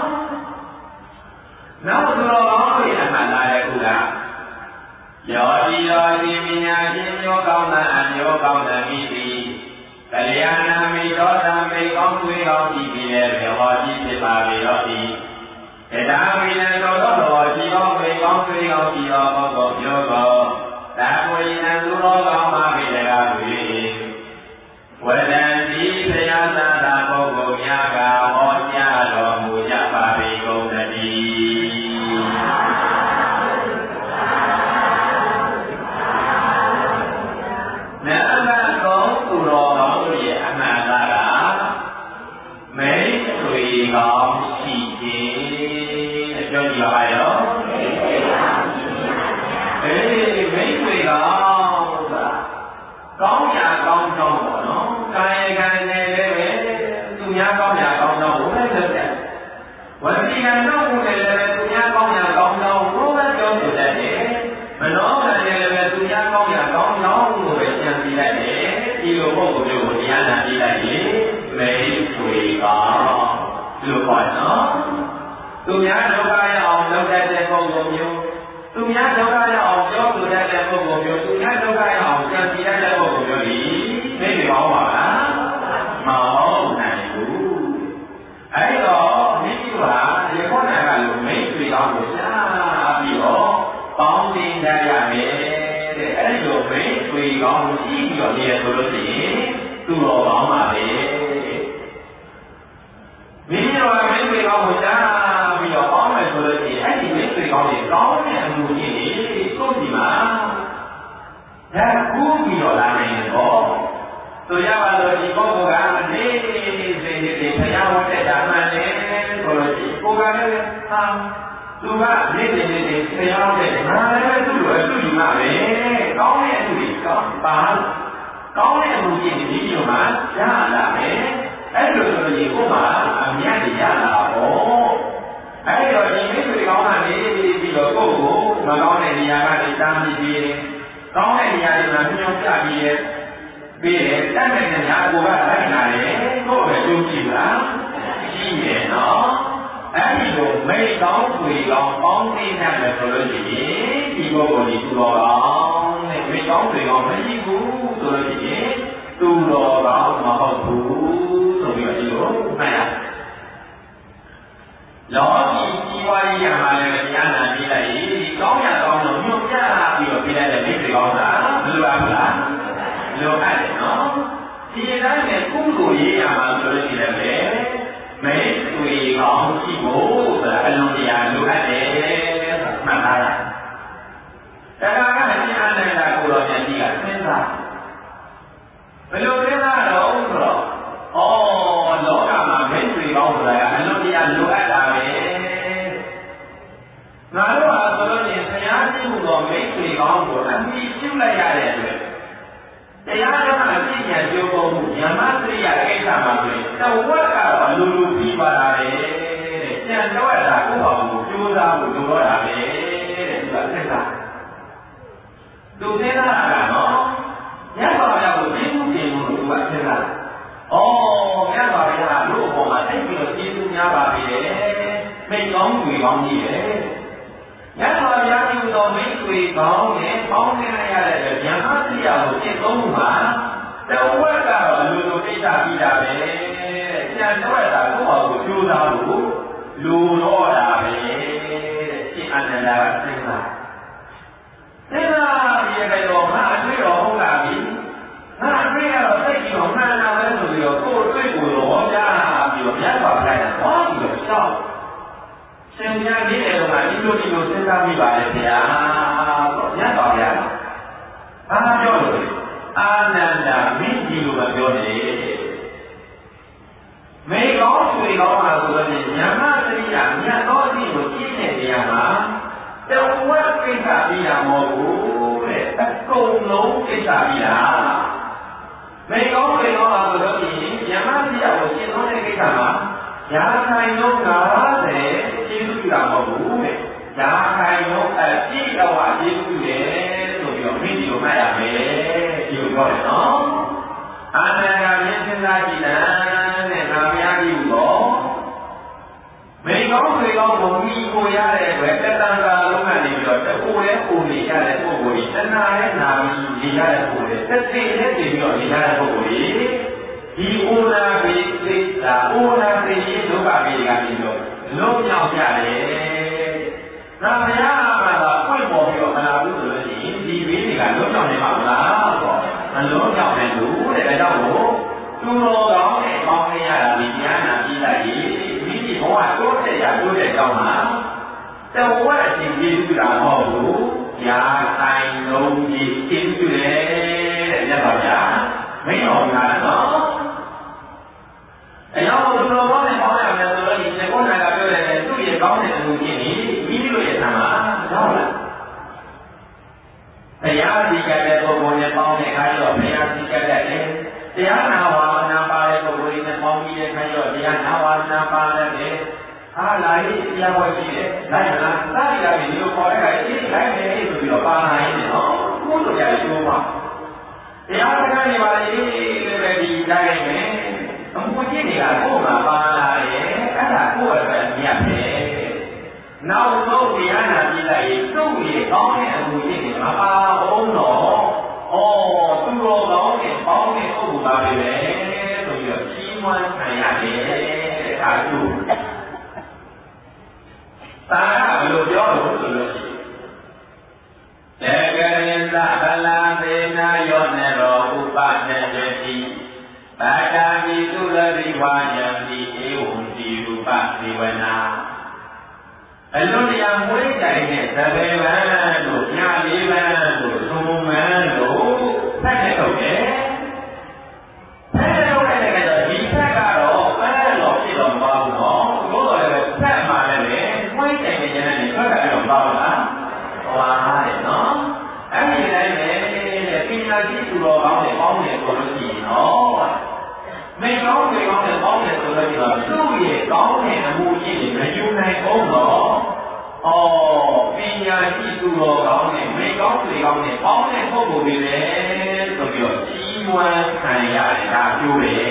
နောက်သူတော်ကောင်းတွေအမှန်လာတဲ့ခုကယောဒီယောဒီပညာရှင်မျိုးကောင်းတဲ့အမျိုးကောင်းတဲ့မိသည်ကလျာဏမိသောသံမိကောင်းသွေးကောင်းကြည့်ပြီးတဲ့ဘောကြီးဖြစ်ပါလေတော့ဒီတဏှာဝိနံသောတော်ရှိသောမိကောင်းသွေးကောင်းကြည့်သောပုဂ္ဂိုလ်မျိုးကိုသာဝိနံသူတော်ကောင်းမှဖြစ်တဲ့ကား၍ဝဒံတိဘုရားသတ္တပုဂ္ဂိုလ်များကဟောကြားတော်မူကြပါပေကုန်သတည်းနံပါတ်သုံးသူတော်ကောင်းတို့ရဲ့အမှန်တရားကမိတ်ဆွေကောင်းရှိခြင်းအကျိုးကြပါရောအေးမိတ်ဆွေကောင်းဆိုတာကောင်းရာကောင်းကြောင်းပေါ့နော်ကာယကံနဲ့လည်းပဲသူများကောင်းရာကောင်းကြောင်းကိုလည်းလုပ်တယ်ဝစီကံတော့ကိုလည်းပဲသူများကောင်းရာကောင်းကြောင်းကိုလည်းပြောပြတတ်တယ်မနောကံနဲ့လည်းပဲသူများကောင်းရာကောင်းကြောင်းကိုပဲကြံပြလိုက်တယ်ဒီလိုပုဂ္ဂိုလ်မျိုးကိုတရားနာပြလိုက်ရင်မိတ်ဆွေကောင်းဒီလိုပေါ့နော်သူများဒုက္ခရအောင်လုပ်တတ်တဲ့ပုဂ္ဂိုလ်မျိုးသူများဒုက္ခရအောင်ပြောဆိုတတ်တဲ့ပုဂ္ဂိုလ်မျိုးသူများဒုက္ခရအောင်ကြံပြတတ်တဲ့ပုဂ္ဂိုလ်မျိုးဒီသိပြီပါပါလားမဟုတ်နိုင်ဘူးအဲ့တော့မိမိကရေခေါ်နိုင်ကလို့မိတ်ဆွေကောင်းကိုရှားပြီးတော့ပေါင်းတင်ကြရမယ်တဲ့အဲ့လိုပဲတွေ့ကောင်းရှိပြီးတော့နေရဆိုလို့ရှိရင်သူတော်ကောင်းပါပဲမိမိတို့ကမိမိကောင်းကိုကြားပြီးတော့ပေါင်းမယ်ဆိုလို့ရှိရင်အဲ့ဒီမိမိကောင်းတွေကောင်းတဲ့အမှုကြီးတွေကိုယ်ဒီမှာဒါကူးပြီးတော့လာနိုင်တယ်ပေါ့ဆိုရပါလို့ဒီပုဂ္ဂိုလ်ကအနေနဲ့စိတ်နဲ့ဘုရားဟောတဲ့ဓမ္မနဲ့ဆိုလို့ရှိရင်ကိုယ်ကလည်းဟာသူကနေနေနေနေဘုရားဟောတဲ့ငါလည်းသူ့လိုအတူယူမှာပဲကောင်းတဲ့အမှုကြီးကောင်းပါကောင်းတဲ့အမှုကြီးဒီလိုမှရလာမယ်အဲ့လိုဆိုရင်ကိုယ်မှာအမြတ်ရလာပေါ့အဲ့တော့ဒီမိတ်ဆွေကောင်းကနေပြီးတော့ကိုယ့်ကိုမကောင်းတဲ့နေရာကနေတားမိပြီးကောင်းတဲ့နေရာတွေမှာညှို့ပြပြီးရဲ့ပြီးတယ်တတ်တဲ့နေရာကိုကလိုက်လာတယ်ကိုယ့်ပဲကြိုးကြည့်လားရှိတယ်နော်အဲ့ဒီလိုမိတ်ကောင်းဆွေကောင်းပေါင်းသိနေတယ်ဆိုလို့ရှိရင်ဒီပုဂ္ဂိုလ်ဒီသူတော်ကောင်းနဲ့မိတ်ကောင်းဆွေကောင်းမရှိဘူးဆိုလို့ရှိရင်သူတော်ကောင်းမဟုတ်ဘူးဆိုပြီးတော့ဒီလိုမှတ်ရလောကီကြီးပွားရေးရမှာလည်းဉာဏ်နာပြီးလိုက်ဒီကောင်းရကောင်းလို့ညွှန်ပြပြီးတော့ပြလိုက်တဲ့မိတ်ဆွေကောင်းတာဘယ်လိုအားမလားလိုအပ်တယ်နော်ဒီတိုင်းနဲ့ကုသိုလ်ရေးရမှာဆိုလို့ရှိရင်လည်းမိတ်ဆွေကောင်းရှိဖို့ဆိုတာအလုံးတရားလိုအပ်တယ်ဆိုတာမှတ်သားရတရားကဉာဏ်နဲ့တာကိုတော့ဉာဏ်ကြီးကစဉ်းစားဘယ်လိုစဉ်းစားတော့ဆိုတော့ဩလောကမှာမိတ်ဆွေကောင်းဆိုတာကအလုံးတရားလိုအပ်တာပဲငါတို့ဟာဆိုလို့ရှိရင်ဘုရားရှိခိုးတော်မိတ်ဆွေကောင်းကိုအမိပြုလိုက်ရတဲ့အတွက်တရားဓမ္မအသိဉာဏ်ကျိုးပုံမှုဉာဏ်မစရိယကိစ္စမှာဆိုရင်တဝက်ကတော့လူလူပြီးပါတာပဲတဲ့ဉာဏ်တော့တာကိုယ့်ဘာကိုကြိုးစားဖို့လိုတော့တာပဲတဲ့သူကသက်သာသူသက်သာတာနော်ညပါရကိုကျေးဇူးတင်လို့သူကသက်သာဩညပါရကလို့အပေါ်မှာသိပြီးတော့ကျေးဇူးများပါပြီတဲ့မိတ်ကောင်းတွေကောင်းကြီးရဲ့ညပါရပြုတော်မိတ်တွေကောင်းနဲ့ပေါင်းနေရတဲ့ဉာဏ်မစရိယကိုသိသုံးမှုမှာတဝက်ကတော့လူလူသိတာပြီးတာပဲတဲ့ဉာဏ်တော့တာကိုယ့်ဘာကိုကြိုးစားဖို့လူတော့တာပဲတဲ့ရှင်အနန္ဒာကသိတာသိတာဒီကဲတော့ငါအတွေ့တော်ဟုတ်လားပြီငါအတွေ့ရတော့သိပြီးတော့မှန်တာပဲဆိုပြီးတော့ကိုယ်တွေ့ကိုယ်တော့ကြားပြီးတော့မြတ်စွာဘုရားကဟောပြီးတော့ရှောက်ရှင်မြတ်ကြီးတယ်တော့ဒီလိုဒီလိုစဉ်းစားမိပါလေဗျာတော့မြတ်စွာဘုရားဘာပြောလို့အာနန္ဒာမင်းကြီးလိုပဲပြောတယ်မေကောင်းဆွေကောင်းလာဆိုတော့ဉာဏ်မစရိယမြတ်သောအသည့်ကိုကြည့်တဲ့နေရာမှာတဝက်ကိစ္စပြီးတာမဟုတ်ဘူးတဲ့အကုန်လုံးကိစ္စပြီးတာမေကောင်းဆွေကောင်းလာဆိုတော့ဉာဏ်မစရိယကိုရှင်းသုံးတဲ့ကိစ္စမှာရာခိုင်နှုန်း၅၀ကျေးဇူးပြုတာမဟုတ်ဘူးတဲ့ရာခိုင်နှုန်းအပြည့်အဝကျေးဇူးပြုတယ်ဆိုပြီးတော့မင်းဒီလိုမှတ်ရမယ်ဒီလိုပြောတယ်နော်အာနန္ဒာမြင့်စဉ်းစားကြည့်တယ်တဲ့ငါမရဘူးတော့မိကောင်းဆွေကောင်းကိုမိကိုရတဲ့အတွက်တတန်သာလုံးကနေပြီးတော့တကိုယ်လည်းပုံနေရတဲ့ပုဂ္ဂိုလ်ကြီးတဏှာလည်းနာပြီးနေရတဲ့ပုဂ္ဂိုလ်ကြီးသက်သေလည်းနေပြီးတော့နေရတဲ့ပုဂ္ဂိုလ်ကြီးဒီဩနာပိသိတာဩနာသိရင်ဒုက္ခပိကနေပြီးတော့လုံးမြောက်ကြတယ်။ဒါဘုရားအမှန်တော့ပွင့်ပေါ်ပြီးတော့မလာဘူးဆိုလို့ရှိရင်ဒီဘေးတွေကလုံးမြောက်နေမှာမလားဆိုတော့မလုံးမြောက်နိုင်ဘူးတဲ့ဒါကြောင့်မို့သူတော်ကောင်းနဲ့ပေါင်းနေရတာဒီဉာဏ်နာပြီးလိုက်ရင်မိမိဘဝတိုးတက်ရတိုးတက်ကြောင်းမှာတဝက်အချင်းကျေးဇူးတာမဟုတ်ဘူး။ညာဆိုင်လုံးကြီးကျေးဇူးတယ်တဲ့မြတ်စွာဘုရားမင်းတော်ကနော်အယောက်သူတော်ကောင်းနဲ့ပေါင်းရမယ်ဆိုတော့ဒီကောနာကပြောတယ်သူ့ရဲ့ကောင်းတဲ့လူချင်းကြီးမိမိတို့ရဲ့ဆံမှာရောက်လာတရားစီကတဲ့ပုဂ္ဂိုလ်နဲ့ပေါင်းတဲ့အခါကျတော့ဘုရားစီကတဲ့တရားနာဝါနာပါတဲ့ပုဂ္ဂိုလ်နဲ့ပေါင်းပြီးတဲ့အခါကျတော့တရားနာဝါနာပါတဲ့ဟာလာရေးတရားဝဲရှိတယ်လိုက်မလားသာရပြီးဒီလိုခေါ်တဲ့အခါအေးလိုက်တယ်ဆိုပြီးတော့ပါလာရင်နော်ကိုယ်တို့ရတယ်ကျိုးပါတရားစကားတွေပါလေလည်းပဲဒီတိုင်းပဲအမှုကြီးတွေကကိုယ်မှာပါလာတယ်အဲ့ဒါကိုယ့်အတွက်မြတ်ပဲနောက်ဆုံးတရားနာကြည့်လိုက်ရင်သူ့ရဲ့ကောင်းတဲ့အမှုကြီးတွေမပါအောင်တော့ဩသူတော်ကောင်းနဲ့ပေါင်းတဲ့ပုဂ္ဂိုလ်ပါပဲဆိုပြီးတော့ကြီးမွမ်းခံရတယ်တဲ့ဒါသူတာကဘယ်လိုပြောလို့ဆိုလို့ရှိရင်အလွန်တရာမွေးကြိုင်တဲ့သဘေဗန်တို့ညာလေးဗန်တို့သုံးမန်းတို့ဖက်နဲ့ထုတ်တယ်ဖက်နဲ့ထုတ်တဲ့ကြတော့ဒီဖက်ကတော့အဲတော့ဖြစ်တော့မပါဘူးနော်ဘို့တော်လည်းဖက်မှလည်းပဲမွေးကြိုင်တဲ့ဉာဏ်နဲ့ထွက်တာတော့ပါဘူးလားဟောပါတယ်နော်အဲ့ဒီတိုင်းပဲတဲ့ပညာရှိသူတော်ကောင်းတွေပေါင်းတယ်ဆိုလို့ရှိရင်နော်မိကောင်းတွေကောင်းတယ်ပေါင်းတယ်ဆိုလို့ရှိရင်သူ့ရဲ့ကောင်းတဲ့အမှုကြီးတွေမယူနိုင်အောင်တော့ဩပညာရှိသူတော်ကောင်းနဲ့မိကောင်းတွေကောင်းနဲ့ပေါင်းတဲ့ပုဂ္ဂိုလ်တွေလေဆိုပြီးတော့ကြီးမွမ်းခံရတယ်ဒါကျိုးတယ်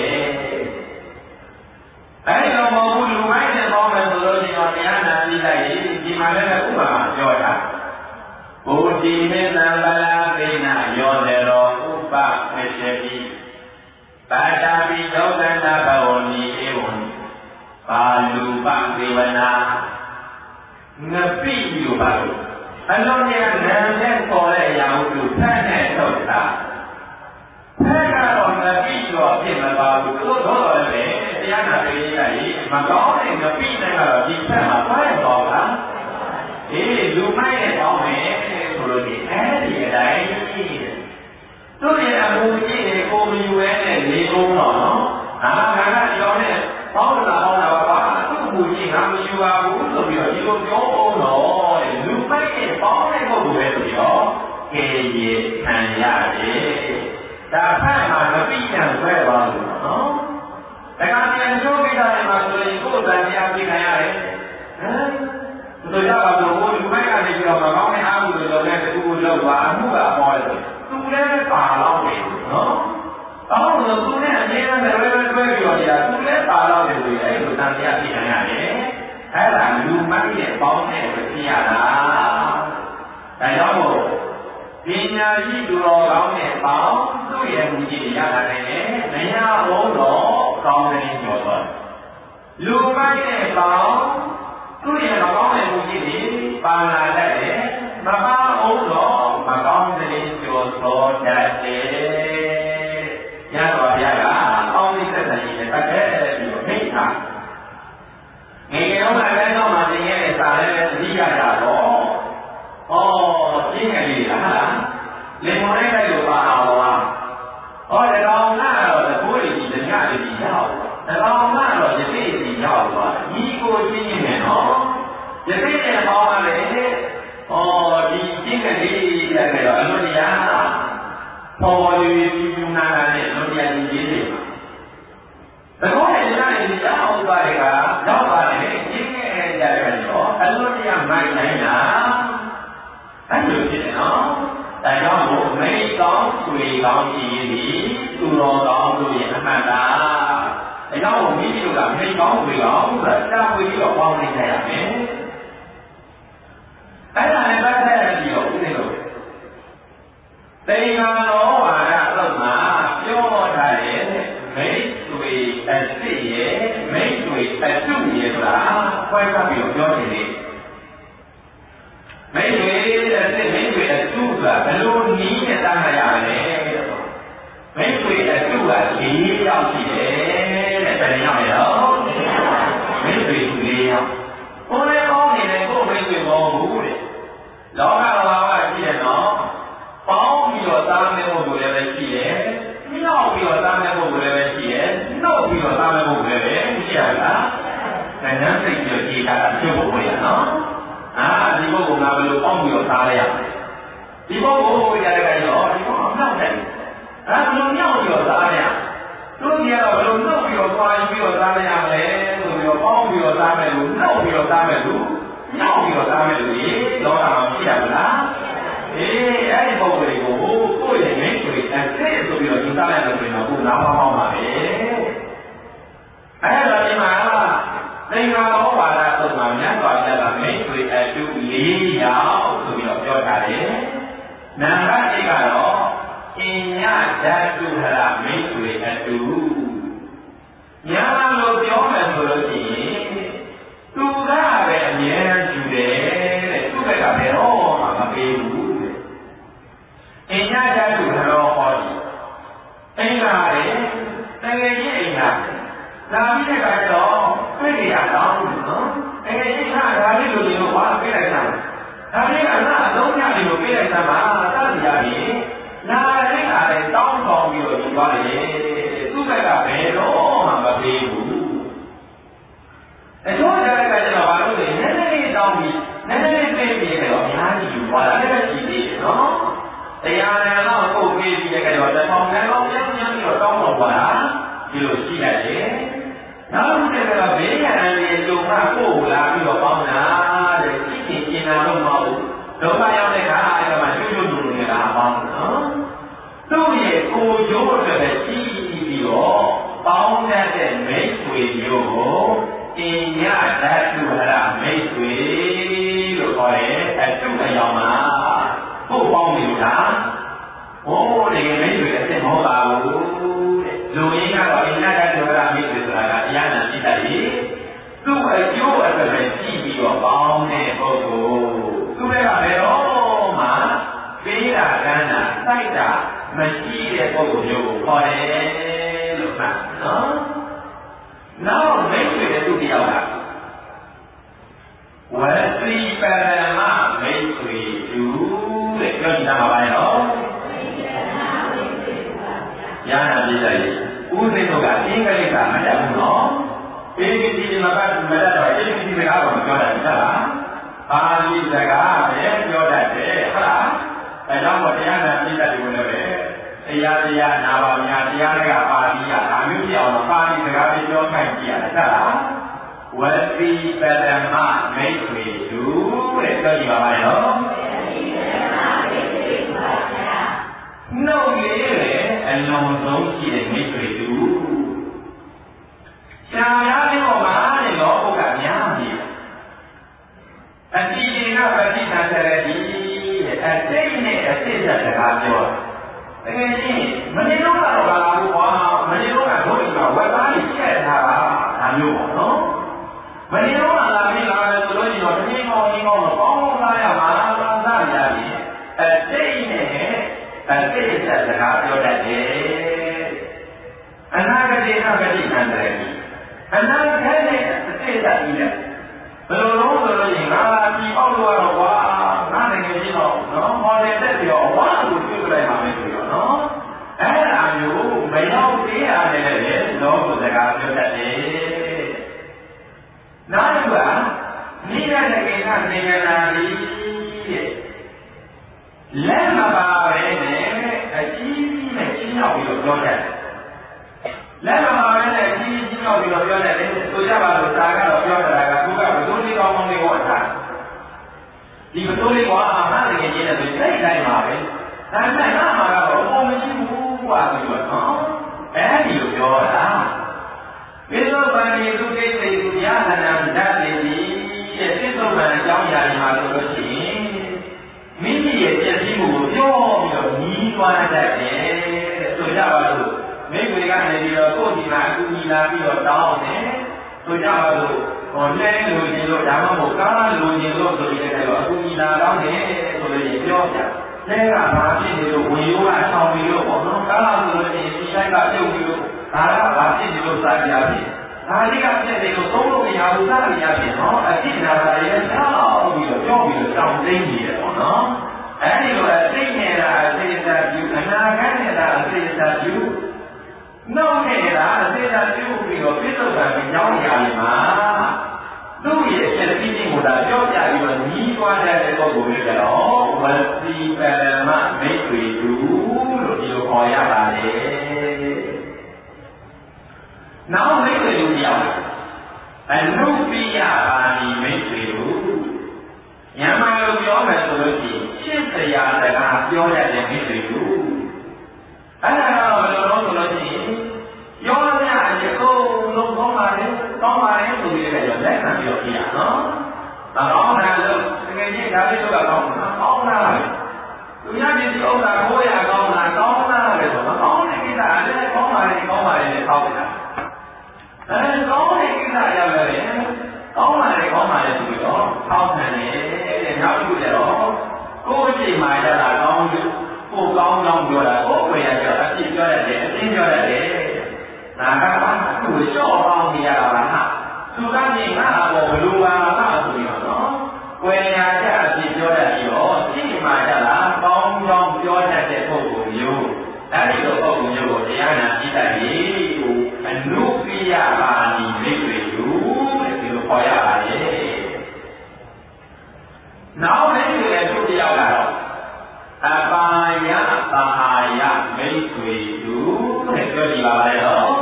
အဲဒီတော့မဟုတ်ဘူးလူမိုင်းနဲ့ပေါင်းမယ်ဆိုလို့ရှိရင်တရားနာပြီးလိုက်ရင်ဒီမှာလည်းဥပမာပြောတာဘုဒ္ဓိမေသံဗလာပိနာယောတယ်တော်ဥပမေရှတိပါတာပိဒုက္ခနာဘဝနိဧဝံပါလူပဒေဝနာငပိလို့ပါလို့အလုံးရနာနဲ့ပေါ်တဲ့အရာကိုဖတ်နဲ့ထုတ်တာဖတ်ကတော့ငပိတော့ဖြစ်မပါဘူးသို့တော့လည်းတရားနာပေးရရင်မကောင်းတဲ့ငပိနဲ့ကတော့ဒီဖက်မှာသွားရတော့လားအေးလူမိုက်နဲ့ပေါင်းမယ်ဆိုလို့ဒီအဲဒီအတိုင်းသူ့ရဲ့အမှုကြီးတွေကိုမယူရဲနဲ့နေကုန်တော့နော်အာငါကကြောင်းနဲ့ပေါင်းလာပေါင်းလာပါသူ့အမှုကြီးငါမယူပါဘူးဆိုပြီးတော့ဒီလိုပြောအောင်တော့လူမိုက်နဲ့ပေါင်းတဲ့ပုဂ္ဂိုလ်ပဲဆိုပြီးတော့ကေရေခံရတယ်ဒါဖက်မှာမပိညာဆွဲပါလို့နော်ဒါကပြန်ကျိုးမိတာတွေမှာဆိုရင်ကိုယ်တန်တရားပြခံရတယ်ဟမ်တို့ရပါတော့ဘုလူမိုက်ကနေပြီးတော့မကောင်းတဲ့အားမှုတွေလုပ်တဲ့သူ့ကိုလောက်ပါအမှုကပေါ်တယ်သူလည်းပါတော့တယ်နော်အော်လို့သူနဲ့အမြဲတမ်းလည်းပဲတွဲပြီးတော့နေတာသူလည်းပါတော့တယ်ဆိုရင်အဲ့လိုတန်တရားပြခံရတယ်အဲ့ဒါလူမိုက်နဲ့ပေါင်းတဲ့ပြရတာဒါကြောင့်မို့ပညာရှိသူတော်ကောင်းနဲ့ပေါင်းသူ့ရဲ့မူကြီးရတာနဲ့မရအောင်တော့ကောင်းတဲ့ကျော်သွားလူမိုက်နဲ့ပေါင်းသူ့ရဲ့မကောင်းတဲ့မူကြီးတွေပါလာတတ်တယ်မပါအောင်တော့မကောင်းတဲ့ကျော်တော်တတ်တယ်ရတော့ရကအောင်းနေတဲ့တည်းနဲ့ပတ်သက်ပြီးတော့မိတာငယ်ငယ်တော့လည်းတော့မှသင်ရဲ့စာလည်းသတိရတာတော့ဩပြင်းငယ်လေးလားဟာလင်မလေးတိုက်လို့ပါအောင်ပါဟောတကောင်ကတော့တကိုးကြီးတညလေးကြီးရောက်တကောင်ကတော့ယသိကြီးရောက်သွားညီကိုချင်းချင်းနဲ့နော်ယသိနဲ့ပေါင်းပါလေဩဒီပြင်းငယ်လေးလည်းတော့အလွန်တရာပေါ်ရည်ပြူနာနာနဲ့လွန်တရာကြီးကြီးတွေပါတကောနဲ့ညနေကြီးရောက်သွားတဲ့ကရောက်ပါတယ်ပြင်းငယ်ကြတယ်တော့အလွန်တရာမိုက်နိုင်တာအဲ့လိုဖြစ်တယ်နော်ဒါကြောင့်မို့မိကောင်းဆွေကောင်းကြည်သည်သူတော်ကောင်းတို့ရဲ့အမှန်တရားဒါကြောင့်မိတို့ကမိကောင်းဆွေကောင်းဆိုတာတာဝေပြီးတော့ပေါင်းနေကြရမယ်အဲ့ဒါလည်းပတ်သက်ရပြီးတော့ဦးဇင်းတို့တေငါတော်ဝါဒလောက်မှာပြောထားတယ်မိဆွေအစ်စ်ရဲ့မိဆွေအတုရဲ့ဆိုတာခွဲခြားပြီးတော့ပြောနေတယ်မိဆွေအစ်စ်မိဆွေအတုကဘယ်လိုနည်းနဲ့တားရရလဲမိဆွေအတုကလေးယောက်ရှိတယ်တဲ့ဘယ်နှယောက်လဲတော့မိဆွေလေးယောက်ကိုယ်လည်းကောင်းနေတယ်ကိုယ်မိဆွေမဟုတ်ဘူးတဲ့လောကဘာဝရှိတယ်နော်ပေါင်းပြီးတော့တားမဲ့ပုဂ္ဂိုလ်လည်းပဲရှိတယ်ညှောက်ပြီးတော့တားမဲ့ပုဂ္ဂိုလ်လည်းပဲရှိတယ်နှုတ်ပြီးတော့တားမဲ့ပုဂ္ဂိုလ်လည်းပဲရှိရလားဉာဏ်စိတ်ကြည်ကြည်တာအဖြစ်ပုဂ္ဂိုလ်ရနော်အာဒီပုဂ္ဂိုလ်ကဘယ်လိုပေါင်းပြီးတော့တားလိုက်ရမလဲဒီပုဂ္ဂိုလ်ကိုရတဲ့ကတော့ဒီပုဂ္ဂိုလ်နှောက်တယ်အဲဘယ်လိုညှောက်ပြီးတော့တားရမလဲသူကြီးကတော့ဘယ်လိုနှုတ်ပြီးတော့သွားပြီးတော့တားလိုက်ရမလဲဆိုပြီးတော့ပေါင်းပြီးတော့တားမယ်လို့နှုတ်ပြီးတော့တားမယ်လို့ညှောက်ပြီးတော့တားမယ်လို့ဒီလောကမှာရှိရမလားအေးအဲ့ဒီပုဂ္ဂိုလ်ကိုကိုယ့်ရဲ့မိတ်ဆွေအစ်စ်ဆိုပြီးတော့ယူသားလိုက်လို့ဆိုရင်တော့ကိုယ်နားပေါင်းပေါင်းပါပဲအဲ့တော့ဒီမှာသင်္ဃာတော်ဝါဒသုံးပါးမြတ်စွာဘုရားကမိတ်ဆွေအတုလေးယောက်ဆိုပြီးတော့ပြောထားတယ်နံပါတ်တစ်ကတော့အင်ညဓာတုဟရမိတ်ဆွေအတုညာလို့ပြောမယ်ဆိုလို့ရှိရင်သူကပဲအမြဲယူတယ်တဲ့သူ့ဘက်ကဘယ်တော့မှမပေးဘူးတဲ့အင်ညဓာတုဟရောဟောဒီအင်္ဂါရဲ့တကယ်ကြီးအင်္ဂါလာပြီးတဲ့အခါကျတော့တွေ့ကြရအောင်နော်တကယ်ကြီးကဒါလေးလိုလိုဝါပေါ်လာလည်းရှိသေးတယ်နော်တရားနဲ့တော့ကိုယ်ပြီးပြီးတဲ့ကတော့တပေါင်းနဲ့တော့ပြန်ပြန်ပြီးတော့တောင်းတော့ပါလားဒီလိုရှိရတယ်နောက်တစ်ခါတော့ဘေးရန်ရဲ့ဂျုံကကိုယ်လာပြီးတော့ပေါင်းတာတဲ့သိချင်းကျင်လာတော့မဟုတ်ဒုက္ခရောက်တဲ့အခါအဲ့ဒါမှကျွတ်ကျွတ်လူလူနေတာပေါင်းနော်သူ့ရဲ့ကိုယ်ကျိုးအတွက်ပဲကြီးပြီးတော့ပေါင်းတတ်တဲ့မိတ်ဆွေမျိုးကိုအင်ညဓာတုဟရမိတ်ဆွေလို့ခေါ်တယ်အတုအယောင်မှာကိုယ်ပေါင်းနေတာဟိုးတကယ်မိတ်ဆွေအစ်စ်မဟုတ်ပါဘူးတဲ့လူရင်းကတော့အင်ညဓာတုဟရမိတ်ဆွေဆိုတာကအရနာပြတတ်ပြီသူ့အကျိုးအတွက်ပဲကြီးပြီးတော့ပေါင်းတဲ့ပုဂ္ဂိုလ်သူကဘယ်တော့မှပေးတာကမ်းတာစိုက်တာမရှိတဲ့ပုဂ္ဂိုလ်မျိုးကိုခေါ်တယ်လို့မှတ်နော်နောက်မိတ်ဆွေတဲ့သူတယောက်ကဝစီပရမမိတ်ဆွေသူတဲ့ပြောကြည့်တာပါနော်ညာနာပြည့်တယ်ဦးစိတ်တို့ကအင်္ဂလိပ်ကမတတ်ဘူးနော်အေးဒီဒီမှာပတ်မတတ်တော့အေးဒီဒီကတော့ပြောတာဟုတ်လားပါဠိစကားပဲပြောတတ်တယ်ဟုတ်လားအဲကြောင့်မို့တရားနာပြည့်တယ်လို့လည်းတရားတရားနာပါများတရားတွေကပါဠိရဒါမျိုးပြအောင်ပါဠိစကားတွေပြောခိုင်းကြည့်ရတယ်ဟုတ်လားဝစီပရမမိတ်ဆွေသူတဲ့ပြောကြည့်ပါပါနော်နှုတ်လေးလေအလုံးစုံရှိတဲ့မိတ်ဆွေသူရှားရတဲ့ပေါ်မှာတဲ့လောကကများနေတယ်အတိအကျပฏิသန္တရတိတဲ့အစိတ်နဲ့အစိတ်သက်စကားပြောတကယ်ချင်းမနေတော့တော့ပါဘူးကွာမနေတော့ကတော့ဒီမှာဝက်သားကြီးချက်ထားတာဒါမျိုးပေါ့နော်မနေတော့လာပြီးလာတယ်ဆိုလို့ရှိရင်တော့တင်းကောင်းတင်းကောင်းတော့ပေါင်းလာရမှာလားသာရပြီအစိတ်နဲ့အစိတ်သက်စကားပြောတတ်တယ်အနာဂတိကပฏิသန္တရတိအနာဂတ်နဲ့အစိတ်သက်ပြီးတယ်ဘယ်လိုလုပ်ဆိုလို့ရှိရင်ငါဒီပေါက်လို့တော့ကွာငါတကယ်ကြီးတော့နော်ဟောတယ်တက်ပြီးတော့ဝါကိုကျွတ်လိုက်ပါမယ်ဆိုတော့နော်အဲ့ဒါမျိုးမရောက်သေးရတယ်လေလောကစကားပြောတတ်တယ်နောက်တစ်ခုကနိယတကေကသေကနာတိတဲ့လက်မပါပဲနဲ့အကြီးကြီးနဲ့ချင်းရောက်ပြီးတော့ပြောတတ်တယ်လက်မပါပဲနဲ့အကြီးကြီးချင်းရောက်ပြီးတော့ပြောတတ်တယ်ဆိုကြပါလို့သာကတော့ပြောတာကသူကဘယ်လိုလေးကောင်းကောင်းလေးဟောတာဒီဘယ်လိုလေးကွာငါတကယ်ကြီးတယ်ဆိုစိတ်တိုင်းပါပဲဒါပေမဲ့ငါမှာတော့အပေါ်မရှိဘူးကွာပြီးတော့နော်အဲဒီလိုပြောတာပိဿုပန်ဒီသူကိစ္စကိုညာနာနာဓာတ်နေပြီးတဲ့ပိဿုပန်အကြောင်းအရာတွေမှာဆိုလို့ရှိရင်မိမိရဲ့ပြည့်စည်မှုကိုပြောပြီးတော့ညီးသွားတတ်တယ်ဆိုကြပါလို့မိခွေကနေပြီးတော့ကိုယ့်ဒီမှာအကူကြီးလာပြီးတော့တောင်းတယ်ဆိုကြပါလို့ဟောလဲလို့ရှင်လို့ဒါမှမဟုတ်ကားလို့ရှင်လို့ဆိုရင်လည်းအကူကြီးလာတောင်းတယ်ဆိုလို့ရင်ပြောပြလဲကဘာဖြစ်နေလို့ဝင်ရိုးကဆောင်းပြီးလို့ပေါ့နော်ကားလို့ဆိုရင်ဒီတိုင်းကပြုတ်ပြီးလို့ဒါကဘာဖြစ်နေလို့စာပြဖြစ်ဒါလေးကဖြစ်နေလို့သုံးလို့မရဘူးစားမရဖြစ်နော်အဖြစ်နာတာလည်းဆောင်းပြီးတော့ကြောက်ပြီးတော့တောင်းသိနေတယ်ပေါ့နော်အဲဒီလိုအသိနေတာအသိစာပြုအနာဂတ်နေတာအသိစာပြုနောက်နေတာအသိစာပြုပြီးတော့ပြစ္ဆုတ်ကံကြောင်းရာတွေမှာသူ့ရဲ့အဖြစ်အပျက်ကိုဒါကြောက်ကြပြီးတော့ညီးသွားတဲ့ပုဂ္ဂိုလ်တွေကတော့ဝစီပရမမိတ်ဆွေသူလို့ဒီလိုခေါ်ရပါတယ်နောက်မိတ်ဆွေလူပြောင်းအနုပိယပါဠိမိတ်ဆွေတို့ညမလိုပြောမယ်ဆိုလို့ရှိရင်ရှင်းတရားစကားပြောရတဲ့မိတ်ဆွေတို့အဲ့ဒါတော့ဘယ်လိုလုပ်ဆိုလို့ရှိရင်ပြောရတဲ့အကုန်လုံးကောင်းပါလေကောင်းပါလေဆိုပြီးတော့လက်ခံပြီးတော့ပြရနော်။ဒါကောင်းတာလို့တကယ်ကြီးဒါလေးတော့ကောင်းတာကောင်းတာလေ။သူများပြည်ဥစ္စာကိုရကောင်းတာကောင်းတာလေဆိုတော့ကောင်းတဲ့ကိစ္စအဲ့ဒါကောင်းပါလေကောင်းပါလေနဲ့ထောက်နေတာ။အဲကောင်းတဲ့ကိစ္စရောက်လာတယ်ကောင်းပါလေကောင်းပါလေဆိုပြီးတော့ထောက်နေတယ်တဲ့နောက်တစ်ခုကျတော့ကိုယ့်အချိန်မှာရတာကောင်းတယ်ကိုကောင်းကောင်းပြောတာကိုယ်ဝယ်ရကြအဖြစ်ပြောရတယ်အသိပြောရတယ်ဒါကဘာသူ့လျှော့ပေါင်းနေရတာလားဟာသူကနေငါ့ဘောဘလူပါလားဆိုပြီးတော့နော်ဝယ်ရကြအဖြစ်ပြောတတ်ပြီးတော့သိမှကြလားကောင်းကောင်းပြောတတ်တဲ့ပုဂ္ဂိုလ်မျိုးအဲဒီလိုပုဂ္ဂိုလ်မျိုးကိုတရားနာကြည့်တတ်ပြီးဟိုအနုပိယပါဠိမိတ်ဆွေတို့တဲ့ဒီလိုခေါ်ရပါတယ်နောက်မိတ်ဆွေရဲ့သူ့တယောက်ကတော့အပါယပါအာယမိတ်ဆွေသူတဲ့ပြောကြည့်ပါလေတော့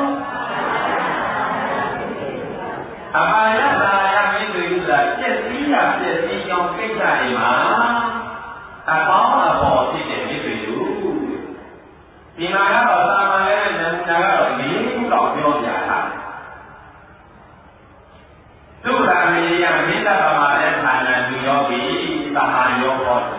အပါယပါအာယမိတ်ဆွေသူကပြည့်စည်ရပြည့်စည်ကြောင်းကိစ္စတွေမှာအပေါင်းအဖော်ဖြစ်တဲ့မိတ်ဆွေသူဒီမှာကတော့သာမန်ရဲ့နမူနာကတော့လေးခုတော့ပြောပြတာသုရာမေယမိတ္တပမာရဲ့ဌာနသူယောဂီသဟာယောဟော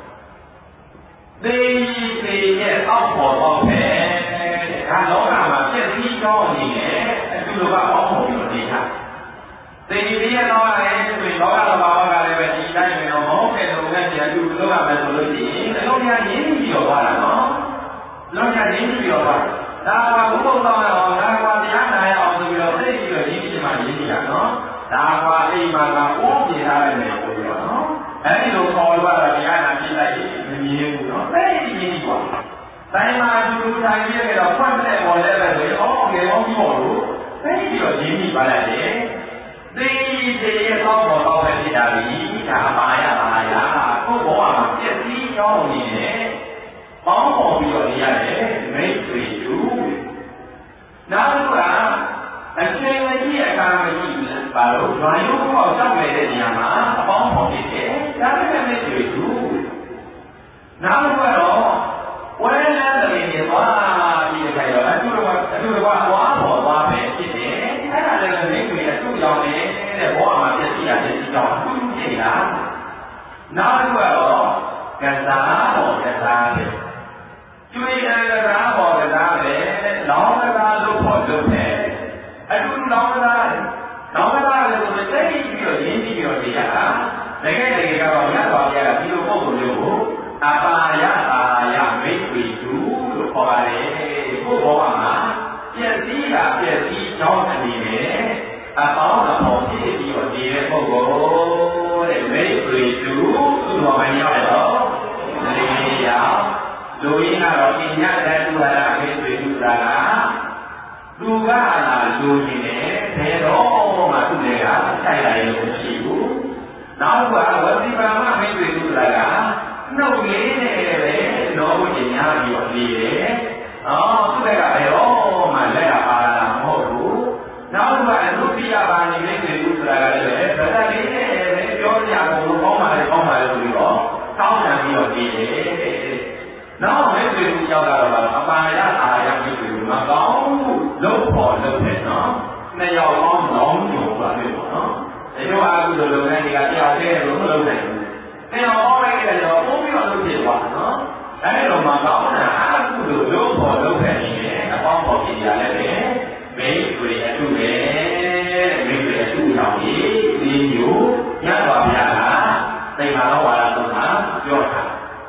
သေသေရဲ့အောက်ပေါ်တော့ပဲဒါလောကမှာပြည့်စည်ကြောင်းအနေနဲ့အတူတူကအောက်ပေါ်ပြီးတော့နေတာသေသေရဲ့တော့လည်းဒီလောကသဘာဝကလည်းပဲဒီတိုင်းပဲတော့မဟုတ်တဲ့လုံနဲ့ပြန်အတူတူလုပ်ရမယ်ဆိုလို့ရှိရင်အလုံးများရင်းပြီးတော့သွားတာနော်လုံးများရင်းပြီးတော့သွားဒါကဘုဘုံတော်အောင်ဒါကတရားနာရအောင်ဆိုပြီးတော့သိပြီးတော့ရင်းပြီးမှရင်းနေတာနော်ဒါကအိမ်မှာကအိုးပြင်ထားတယ်ဆိုပြီးတော့နော်အဲဒီလိုခေါ်လို့ကတော့တရားနာပြလိုက်မမြင်ဘူးနော်သိရင်းကွာတိုင်းမှာအတူတူထိုင်ပြီးတော့ဖွင့်တဲ့ပေါ်လဲပဲဆိုရင်အော်ငယ်ကောင်းပြီးပေါ့လို့သိပြီးတော့ရင်းပြီးပါလိုက်တယ်သိသိရဲ့အောက်ပေါ်တော့ပဲဖြစ်တာပြီဒါပါရပါရကိုယ့်ဘဝမှာပြည့်စည်ကြောင်းနေတယ်ပေါင်းပေါ်ပြီးတော့နေရတယ်မိတ်ဆွေတူနောက်တစ်ခုကအချိန်ကြီးအခါမရှိဘူးဘာလို့ဇွာရုပ်ပေါက်ရောက်နေတဲ့နေရာမှာအပေါင်းပေါ်နေတယ်ဒါပေမဲ့မိတ်ဆွေတူနောက်တစ်ခုကတော့ဝဲလန်းတဲ့နေပါဒီခိုင်တော့အတူတူအတူတူကဝါပေါ်သွားပဲဖြစ်တယ်အဲ့ဒါလည်းမိတ်ဆွေအတူရောက်နေတဲ့ဘဝမှာပြည့်စည်ရတယ်ဒီကြောင့်အတူတူဖြစ်တာနောက်တစ်ခုကတော့ကစားပေါ်ကစားတယ်ကျွေးရကစားပေါ်ကစားတယ်လောင်းကစားလို့ပေါ်လို့တယ်အတူတူလောင်းကစားလောင်းကစားလို့ဆိုတဲ့ပြီးတော့ရင်းပြီးတော့နေရတာတကယ်တကယ်ကတော့ရသွားပြတာဒီလိုပုံစံမျိုးကိုအပါယအာယမိတ်ဆွေသူလို့ခေါ်ပါတယ်ကိုယ့်ဘဝမှာပြည့်စည်တာပြည့်စည်ကြောင်းအနေနဲ့အပေါင်းအဖော်ဖြစ်ပြီးတော့နေတဲ့ပုဂ္ဂိုလ်တဲ့မိတ်ဆွေသူသူ့တော်မရောက်တော့လေးရောက်လူရင်းကတော့ပညာတတ်သူဟာမိတ်ဆွေသူသာကသူကလာလူနေတယ်ဘယ်တော့မှသူ့တွေကဆိုင်လာရုံမရှိဘူးနောက်ကဝစီပါမမိတ်ဆွေသူသာကနှုတ်လေးနဲ့ပဲလောဘကြီးများပြီးတော့နေတယ်အော်သူ့တွေကဘယ်တော့မှလက်ရပါလာမဟုတ်ဘူးနောက်ကအနုပိယပါနေမိတ်ဆွေသူသာကလည်းဗဒလေးနဲ့ပဲပြောကြအောင်လို့ကောင်းပါလေကောင်းပါလေဆိုပြီးတော့တောင်းတပြီးတော့နေတယ်နောက်မိတ်ဆွေသူကြောက်တော့အပါယအာယမိတ်ဆွေမကောင်းလုံးပေါ်လုံးတယ်နော်နှစ်ယောက်ပေါင်းလောင်းညိုပါလေပေါ့နော်ဒီလိုအားကုသိုလ်လုပ်တဲ့နေရာတယောက်တည်းလို့မလုပ်နိုင်ဘူးနှစ်ယောက်ပေါင်းလိုက်တဲ့တော့ပုံပြီးတော့လုပ်ဖြစ်သွားနော်အဲဒီလိုမှကောင်းတာအားကုသိုလ်လုံးပေါ်လုံးတဲ့နေနဲ့အပေါင်းပေါ်ဖြစ်ရလဲပဲမိတ်ဆွေအတူပဲမိတ်ဆွေအတူဆောင်ကြီးဒီမျိုးညသွားပြတာသိမာတော်ဝါဒဆုံးတာပြောတာ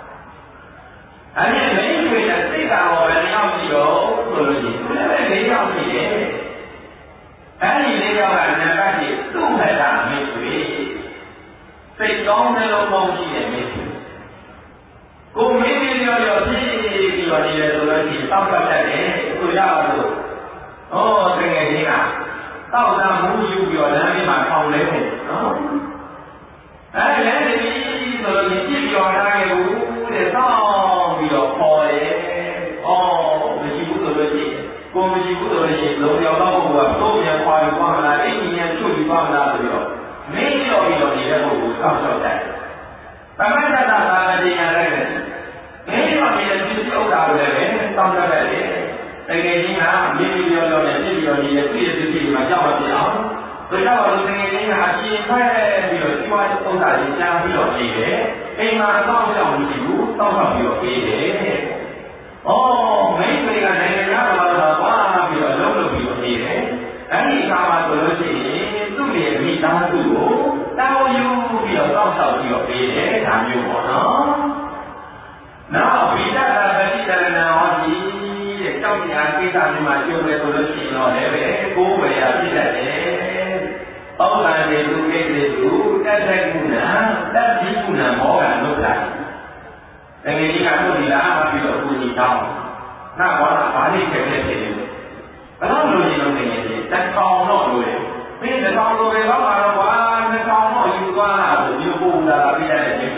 အဲ့ဒီမိတ်ဆွေရဲ့စိတ်ဓာတ်ဟောဘယ်နှယောက်ရှိတော့ဆိုလို့ရှိရင်လည်း၄ယောက်ရှိတယ်အဲ့ဒီ၄ယောက်ကနံပါတ်ကြီးသူ့ဟဲ့တာမိတ်ဆွေစိတ်ကောင်းတဲ့လုံးပေါင်းရှိတဲ့မိတ်ဆွေကိုမင်းကြီးရောရောဖြစ်ပြီးတော့နေတယ်ဆိုလို့ရှိရင်တောက်ပတ်တတ်တယ်ဆိုရလို့ဩတကယ်ကြီးကတောက်တာမူးယူပြီးတော့လမ်းလေးမှာထောင်လဲတယ်နော်အဲ့ဒီလည်းဒီဆိုလို့ရှိရင်ပြည့်ပြောထားခဲ့ဘူးတဲ့တောက်ပြီးတော့ပေါ်တယ်ဩမရှိဘူးဆိုလို့ရှိရင်ကိုမရှိဘူးဆိုလို့ရှိရင်လုံးရောက်တော့ဘုရားတော့ပြန်ခွာယူပါမလားအဲ့ဒီဉာဏ်ချုပ်ယူပါမလားဆိုတော့မင်းရောပြီးတော့နေတဲ့ပုဂ္ဂိုလ်တောက်လျှောက်တယ်ပမတ္တသာသာတရားလည်းပဲမင်းရောပြီးတဲ့ဒီဥစ္စာတွေလည်းပဲတောင်းတတ်တယ်တကယ်ကြီးကမိမိရောရောနဲ့ပြည့်ရောနေတဲ့ပြည့်စုံပြည့်မှာကြောက်မပြအောင်ဒါကြောင့်လူငယ်လေးကအရှင်ခွဲပြီးတော့ဒီဝါဥစ္စာကြီးကြားပြီးတော့နေတယ်အိမ်မှာအတော့ကြောက်မရှိဘူးတောက်တော့ပြီးတော့နေတယ်ဩမိတ်ဆွေကနိုင်ငံသားတော်တော်ပါပြီးတော့လုံးလုံးပြီးတော့နေတယ်အဲ့ဒီအခါမှာဆိုလို့ရှိရင်သူ့ရဲ့မိသားစုကိုတောင်းယူပြီးတော့တောက်တော့ပြီးတော့နေတယ်ဒါမျိုးပေါ့နော်နောက်ဝိဒတာပฏิတရဏဟောတိတဲ့တောက်ညာကိစ္စမျိုးမှာကျုပ်ပဲဆိုလို့ရှိရင်တော့လည်းပဲကိုယ်ဝယ်ရပြည့်တတ်တယ်ဩဇာတိသူကိစ္စသူတတ်တဲ့ကုဏတတ်ပြီးကုဏမောကလုတ်တာတကယ်ကြီးကတို့ဒီလားမှပြီးတော့ကိုကြီးတောင်းနာဘောနာဘာလေးခဲ့ခဲ့ဖြစ်နေတယ်ဘယ်တော့လိုချင်လို့နေနေတယ်တကောင်တော့လိုတယ်မင်းတကောင်လိုပဲတော့မှာတော့ကွာတကောင်တော့ယူသွားတာဆိုဒီလိုပို့လာတာပြရတယ်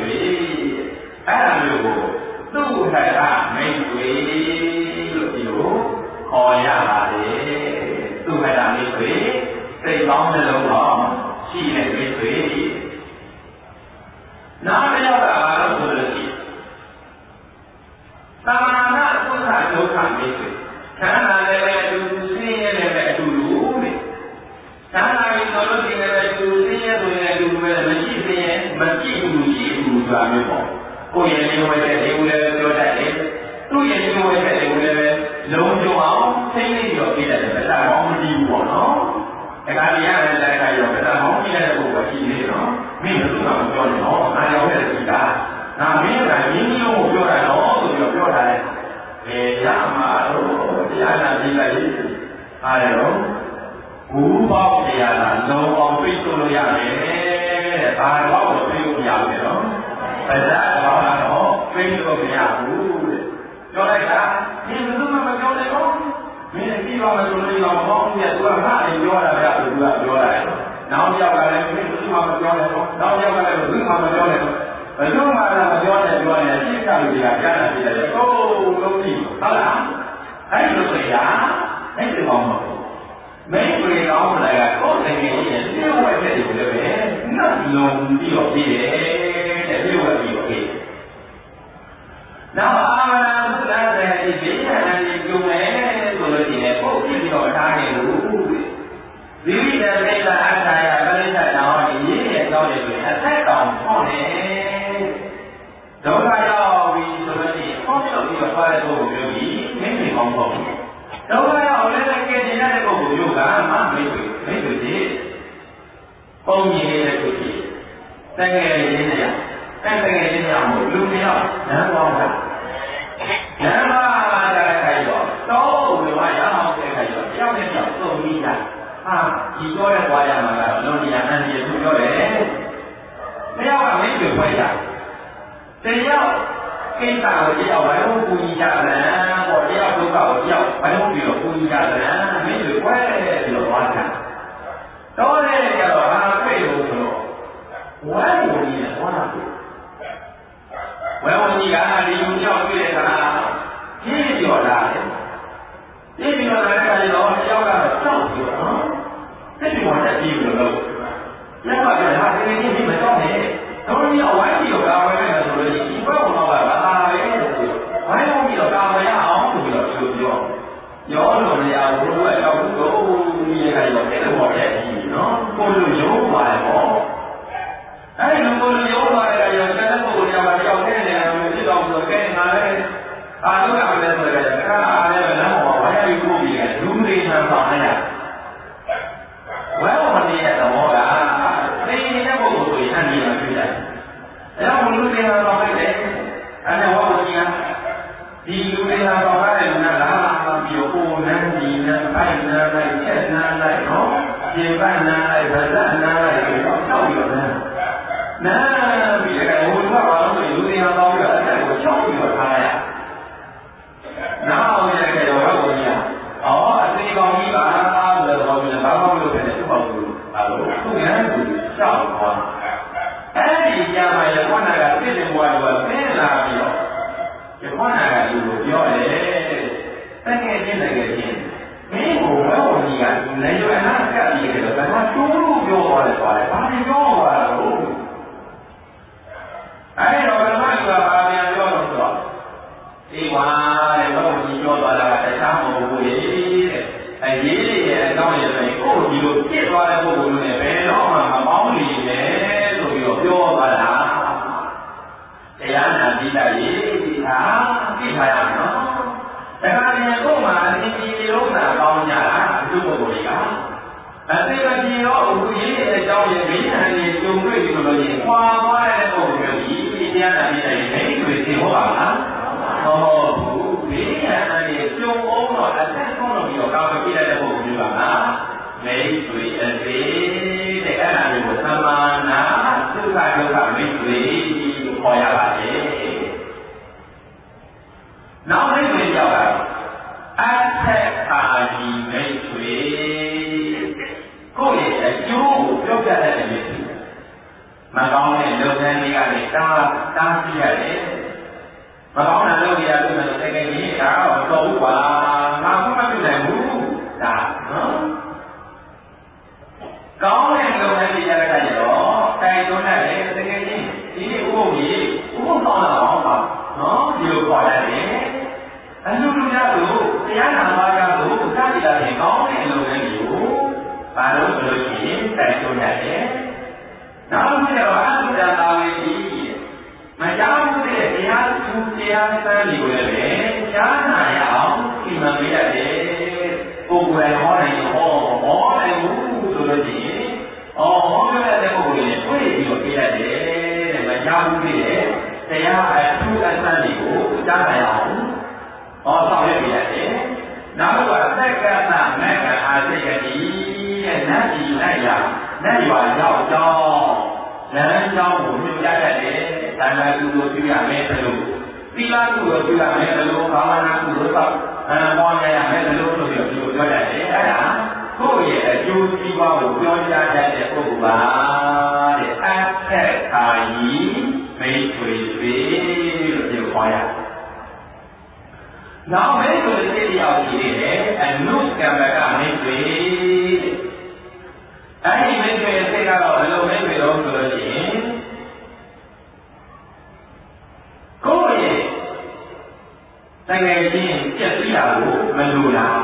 မျိုးပေါ့ကိုယ့်ရဲ့မျိုးဝဲတဲ့လေးဦးလည်းပြောတတ်တယ်သူ့ရဲ့မျိုးဝဲတဲ့လေးဦးလည်းလုံးကျုံအောင်သိနေပြီးတော့ပြတတ်တယ်ဗလာကောင်းမကြည့်ဘူးပေါ့နော်ဒါကတရားနဲ့တိုက်ခိုက်ရောဗလာကောင်းကြည့်တဲ့ပုဂ္ဂိုလ်ရှိနေတယ်နော်မင်းဘယ်သူမှမပြောနဲ့နော်ငါရောက်တဲ့ဒီကငါမင်းကရင်းနှီးကိုပြောတာနော်ဆိုပြီးတော့ပြောထားတယ်အဲရမှာတော့တရားနာပြီးလိုက်အားရတော့ဘူးပေါက်တရားလားလုံးအောင်ပြည့်စုံလို့ရတယ်တဲ့ဘာတော့ကိုပြည့်လို့မရဘူးနော်ဗလာကောင်းတော့ပြည့်လို့မရဘူးတဲ့ပြောလိုက်တာဒီဘယ်သူမှမပြောနဲ့နော်မင်းကြည့်ပါမယ်ဆိုလို့တော့မဟုတ်ဘူးသူကငါ့အိမ်ပြောတာကသူကပြောတာနောက်ယောက်ကလည်းမင်းဘယ်သူမှမပြောနဲ့နော်နောက်ယောက်ကလည်းဘယ်သူမှမပြောနဲ့နော်ဘယ်သူမှလည်းမပြောနဲ့ပြောနေရှင်းကြလို့တရားကြားတာပြတယ်ဟိုးလုံးကြည့်ဟုတ်လားအဲ့လိုဆိုရအဲ့ဒီကောင်းတော့မင်းတွေကောင်းလာကကိုယ်တကယ်ရဲ့ပြေဝဲတဲ့တွေလည်းပဲငါလုံးပြီးတော့ပြီးတယ်တဲ့ပြေဝဲပြီးတော့ပြီးနောက်အာမနာသုဒ္ဓတဲ့ဒီဘေးရန်တွေကျုံနေဆိုလို့ရှိရင်ကိုယ်ပြီးတော့ထားနေလို့ဒီဝိတ္တမေတ္တာအထာယပရိစ္ဆေတောင်းဒီရေးရဲ့ကြောင်းတွေဆိုရင်အသက်တောင်ပေါ့နေဒုက္ခရောက်ပြီးဆိုလို့ရှိရင်ပေါ့ပြုတ်ပြီးတော့သွားတဲ့ပုဂ္ဂိုလ်မျိုးကြီးမင်းတွေကောင်းပေါ့ဒုက္ခရောက်လည်းလည်းကြည်နေတဲ့ပုဂ္ဂိုလ်မျိုးကမမိတ်ဆွေမိတ်ဆွေကြီးပုံမြင်နေတဲ့သူကြီးတကယ်ရင်းနေရအဲ့တကယ်ရင်းနေရမို့လူတယောက်နန်းပေါင်းတာနန်းပါကြတဲ့ခိုင်တော့တော့ဘယ်မှာရအောင်တဲ့ခိုင်တော့တယောက်နဲ့တယောက်သုံးပြီးတာဟာဒီပြောတဲ့ဘွားရမှာကတော့လုံးနေရအန်ဒီသူပြောတယ်တယောက်ကမိတ်ဆွေဖွဲ့တာတယောက်ကိစ္စကိုတယောက်ဘယ်လိုကူညီကြလဲပေါ့တယောက်ဒုက္ခကိုတယောက်ဘယ်လိုပြီးတော့ကူညီကြလဲမိတ်ဆွေဖွဲ့ပြီးတော့သွားတာတော့လေကြတော့ဟာတွေ့လို့ဆိုတော့ဝမ်းကိုကြီးနဲ့ဝမ်းလာတယ်ဝဲဝင်ကြီးကဒီလူကြောက်တွေ့တဲ့ခါကြီးပြီးတော့လာတယ်ကြီးပြီးတော့လာတဲ့ခါကျတော့တယောက်ကတော့ကြောက်ပြီးတော့သိပြီးတော့တက်ပြီးလို့လို့ရပါကြဟာဒီနေ့ဒီမကြောက်နဲ့တော့ဒီကဝိုင်းပြီးတော့ကာဝယ်နေတယ်ဆိုလို့ဒီဘက်ကတော့ကလာရဲလို့ဆိုဝိုင်းလို့ပြီးတော့ကာဝယ်ရအောင်ဆိုပြီးတော့ဒီလိုပြောရောလို့မရဘူးဘယ်တော့ဘူးတော့ဒီရခိုင်တော့အဲ့လိုပေါ့ရဲ့ကြီးနော်ကိုလိုရုံးပါပေါ့အဲ့လိုကိုလိုရုံးပါတဲ့ရောတဲ့ပုဂ္ဂိုလ်တွေကတယောက်တည်းနေတယ်ဖြစ်တော့ဆိုကဲငါလည်းအာလို့ရမယ်ဆိုတော့အခါအားလည်းပဲနော်ဝိုင်းပြီးပို့ပြီးလူတွေဆန်းဆောင်နေရဝဲဝင်နေတဲ့သဘောကသိနေတဲ့ပုဂ္ဂိုလ်ဆိုရင်အနည်းငယ်ဖြစ်တယ်အဲ့တော့လူတွေကတော့ပဲလေအဲ့ဒါဝါဝင်ကြီးဒီလူတွေကတော့ပဲလူနာလာလာပြီးတော့ကိုယ်နဲ့ဒီနဲ့ဖိုင်နဲ့လိုက်ချက်နာလိုက်နော်ဒီပန်းနာလိုက်ဗဇက်နာလိုက်ပြီးတော့တောက်ပြီးတော့နာပြီးတော့ဟိုကဘာလို့လူတွေကတော့ပြီးတော့အဲ့ဒါကိုချောက်ပြီးတော့ထားရနားအောင်ရခဲ့တော့ဝါဝင်ကြီးအော်အသေးကောင်ကြီးပါဆိုတော့ဘာလို့ဘာမှမလုပ်ခဲ့တဲ့သူ့ပေါ့သူအဲ့လိုသူ့ရန်သူရှောက်သွားအဲ့ဒီကြာမှရခွန်နာကပြည့်တယ်ဘွားကဆင်းလာပြီးတော့ရခွန်နာကလူကိုပြောတယ်တကယ်ချင်းတကယ်ချင်းမင်းကိုဘယ်ဝင်ကြီးကလည်းရနာကပ်ပြီးတော့ဒါကတူးလို့ပြောသွားတယ်သွားတယ်ဘာလို့ပြောသွားတာလို့အဲ့တော့ဘယ်မှကဘာပြန်ပြောလို့ဆိုတော့ဒီဝါတဲ့ဘယ်ဝင်ကြီးပြောသွားတာကတခြားမဟုတ်ဘူးလေတဲ့အရေးလေးရဲ့အကြောင်းရယ်ဆိုရင်ကိုယ်ဒီလိုပြစ်သွားတဲ့ပုဂ္ဂိုလ်နဲ့ဘယ်တော့မှမပေါင်းနေနဲ့ဆိုပြီးတော့ပြောသွားတာတရားနာပြီးလိုက်ရေးဟာသိထားရမယ်နော်ဒါကလည်းကိုယ်မှာအင်းကြီးလုံးသာကောင်းကြတာအကျိုးပုဂ္ဂိုလ်တွေကအသိမပြေတော့အခုရေးတဲ့အကြောင်းရယ်မိညာတွေကြုံတွေ့ပြီးလို့ရင်ခွာသွားတဲ့ပုဂ္ဂိုလ်မျိုးကြီးတရားနာပြီးလိုက်ရင်မိတွေသိဟောပါလားမဟုတ်ဘူးမိညာတွေကြုံအောင်တော့အသက်ဆုံးလို့ပြီးတော့ကောင်းပြီးလိုက်တဲ့ပုဂ္ဂိုလ်မျိုးကမိတွေအသေးတဲ့အဲ့ဒါမျိုးကိုသမာနာသုခဒုက္ခမိတွေလို့ခေါ်ရပါတယ်နောက်မိတွေရောက်လာအထက်အာကြီးမိတွေကိုယ့်ရဲ့အကျိုးကိုပြောပြတတ်တဲ့မိတွေမကောင်းတဲ့လုပ်ငန်းတွေကနေတားတားပြရတယ်မကောင်းတဲ့လုပ်ရတဲ့လို့တကယ်ကြီးဒါတော့မတော်ဘူးကွာငါမှမပြုနိုင်ဘူးဒါနော်ကောင်းတဲ့လုပ်ငန်းတွေရတဲ့အခါကျတော့တိုင်တွန်းတယ်တကယ်ကြီးဒီနေ့ဥပုပ်ကြီးဥပုပ်ကောင်းတာကောင်းပါနော်ဒီလိုခေါ်ရတယ်အလူလူများတို့တရားနာပါကြလို့စသည်လာရင်ကောင်းတဲ့လုပ်ငန်းတွေကိုဘာလို့ဆိုလို့ရှိရင်တိုင်တွန်းရတယ်နောက်တစ်ခုကျတော့အတုဒ္ဒတာဝေကြီးမကြဘူးတရားစမ်းတွေကိုလည်းပဲကြားနာရအောင်ဒီမှာပြရတယ်ပုဂ္ဂိုလ်တိုင်းဟောနိုင်ဟောဟောနိုင်ဘူးဆိုလို့ရှိရင်အော်ဟောပြတဲ့ပုဂ္ဂိုလ်တွေတွေ့ပြီးတော့ပြရတယ်တဲ့မကြားဘူးလေတရားအထူးအစမ်းတွေကိုကြားနာရအောင်ဟောဆောင်ရွက်ပြရတယ်နောက်တစ်ခုကသက္ကသမက္ကအာစိတ်တိတဲ့နတ်ပြည်၌ရာနတ်ရွာရောက်ကြောင်းလမ်းကြောင်းကိုညွှန်ကြားတတ်တယ်။ဒါနကုသိုလ်ပြုရမယ်လို့သီလကုသိုလ်ပြုရမယ်လို့ဘာဝနာကုသိုလ်တော့အမောရရမယ်လို့ဆိုပြီးတော့ပြောတတ်တယ်။အဲဒါကိုယ့်ရဲ့အကျိုးစီးပွားကိုပြောကြားတတ်တဲ့ပုဂ္ဂိုလ်ပါတဲ့အထက်ခါကြီးမိတ်ဆွေတွေလို့ပြောခေါ်ရတယ်။နောက်မိတ်ဆွေတွေတယောက်ရှိတယ်အနုကမ္မကမိတ်ဆွေအဲဒီမိတ်ဆွေစိတ်ကတော့ဘယ်လိုမိတ်ဆွေတော့ဆိုလို့ရှိရင်ကိုယ့်ရဲ့တကယ်ချင်းပြည့်စည်တာကိုမလိုလား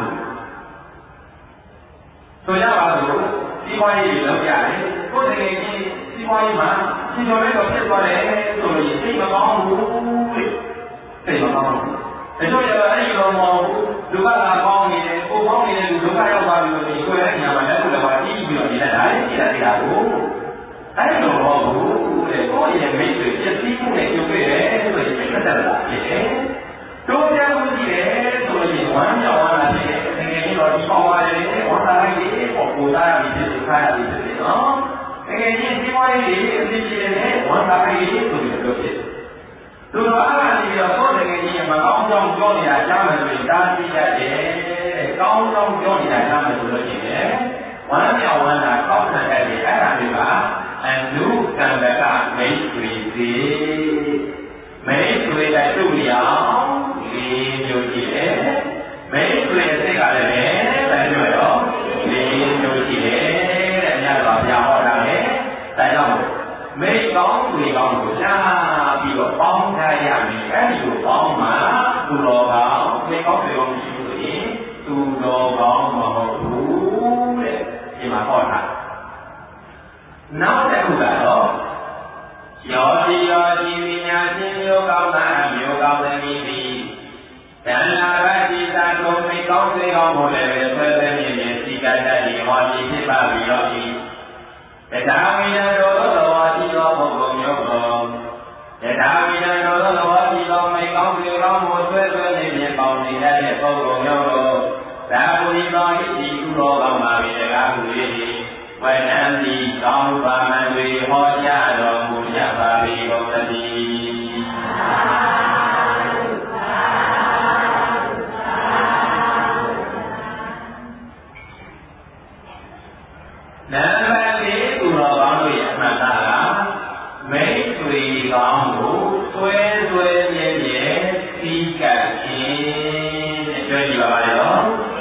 ဆိုရပါစို့ဒီဘဝရေးလောက်ရတယ်ကိုယ်တကယ်ချင်းဒီဘဝရေးမှာရှင်တော်လေးတော့ဖြစ်သွားတယ်ဆိုလို့စိတ်မကောင်းဘူးတဲ့စိတ်မကောင်းဘူးအကျိုးရအဲ့ဒီလိုမဟုတ်ဘူးလူကလာကောင်းနေတယ်ကိုယ်ကောင်းနေတဲ့လူဒုက္ခရောက်သွားပြီလို့ဒီကိုယ်ရဲ့ညာမှာလက်ကိုလည်းပါကြည့်ပြီးတော့နေတာဒါလေးကြည့်ရသေးတာကိုအဲ့လိုမဟုတ်ဘူးတဲ့ကိုယ့်ရဲ့မိတ်ဆွေပြည့်စည်မှုနဲ့ကြုံတွေ့တယ်ဆိုရင်စိတ်သက်သာတာဖြစ်တယ်တိုးပြောင်းမှုကြည့်တယ်ဆိုရင်ဝမ်းမြောက်ဝမ်းသာဖြစ်တယ်တကယ်တော့ဒီပေါင်းရတယ်ဝမ်းသာလိုက်တယ်ပေါ့ကိုယ်သားရပြီဖြစ်တယ်ခါရပြီဖြစ်တယ်နော်တကယ်ချင်းဒီဝါးရေးအဖြစ်ဖြစ်တယ်ဝမ်းသာလိုက်တယ်ဆိုပြီးတော့ဖြစ်တယ်သူတို့အားလုံးဒီတော့ကိုယ်တကယ်ကြီးမကောင်းကြောင်းပြောနေတာကြားမယ်ဆိုရင်ဒါသိတတ်တယ်ကောင်းကြောင်းပြောနေတာကြားမယ်ဆိုလို့ရှိရင်ဝမ်းမြောက်ဝမ်းသာကောင်းတဲ့အဲ့ဒီအဲ့ဒါတွေကအနုကံကမိတ်ဆွေစီမိတ်ဆွေတဲ့သူ့ရောလေးမျိုးရှိတယ်မိတ်ဆွေစိတ်ကလည်းပဲဘယ်လိုရောလေးမျိုးရှိတယ်တဲ့ညတော်ပြဟောတာလေဒါကြောင့်မိတ်ကောင်းတွေကောင်းကိုရှားပြီးတော့ပေါင်းထားရမယ်အဲဒီလိုပေါင်းမှသူတော်ကောင်းမိတ်ကောင်းတွေကောင်းရှိလို့ရင်သူတော်ကောင်းမဟုတ်ဘူးတဲ့ဒီမှာဟောတာနောက်တစ်ခုကတော့ယောတိယောတိပညာရှင်မျိုးကောင်းသားမျိုးကောင်းသမီးသည်တဏှာကတိသာကိုမိတ်ကောင်းတွေကောင်းကိုလည်းပဲဆွဲဆွဲမြင်မြင်စီကတတ်ပြီးဟောပြီးဖြစ်ပါပြီတော့ဤတရားဝိဒံတော်တော်ရှိသောပုဂ္ဂိုလ်မျိုးကိုတရားဝိဒံတော်တော်ရှိသောမိတ်ကောင်းတွေကောင်းကိုဆွဲဆွဲမြင်မြင်ပေါင်းနေတတ်တဲ့ပုဂ္ဂိုလ်မျိုးကိုသာဝိသောဣတိကုသောကောင်းပါပြီတရားဟု၏ဝေနံတိကောင်းပါမံတွေဟောကြားတော်မူကြပါ၏ဘုရားတိနံပါတ်လေးသူတော်ကောင်းတို့ရဲ့အမှန်တရားကမိတ်ဆွေကောင်းကိုဆွဲဆွဲမြဲမြဲစီကပ်ခြင်းတဲ့ပြောကြည့်ပါပါရော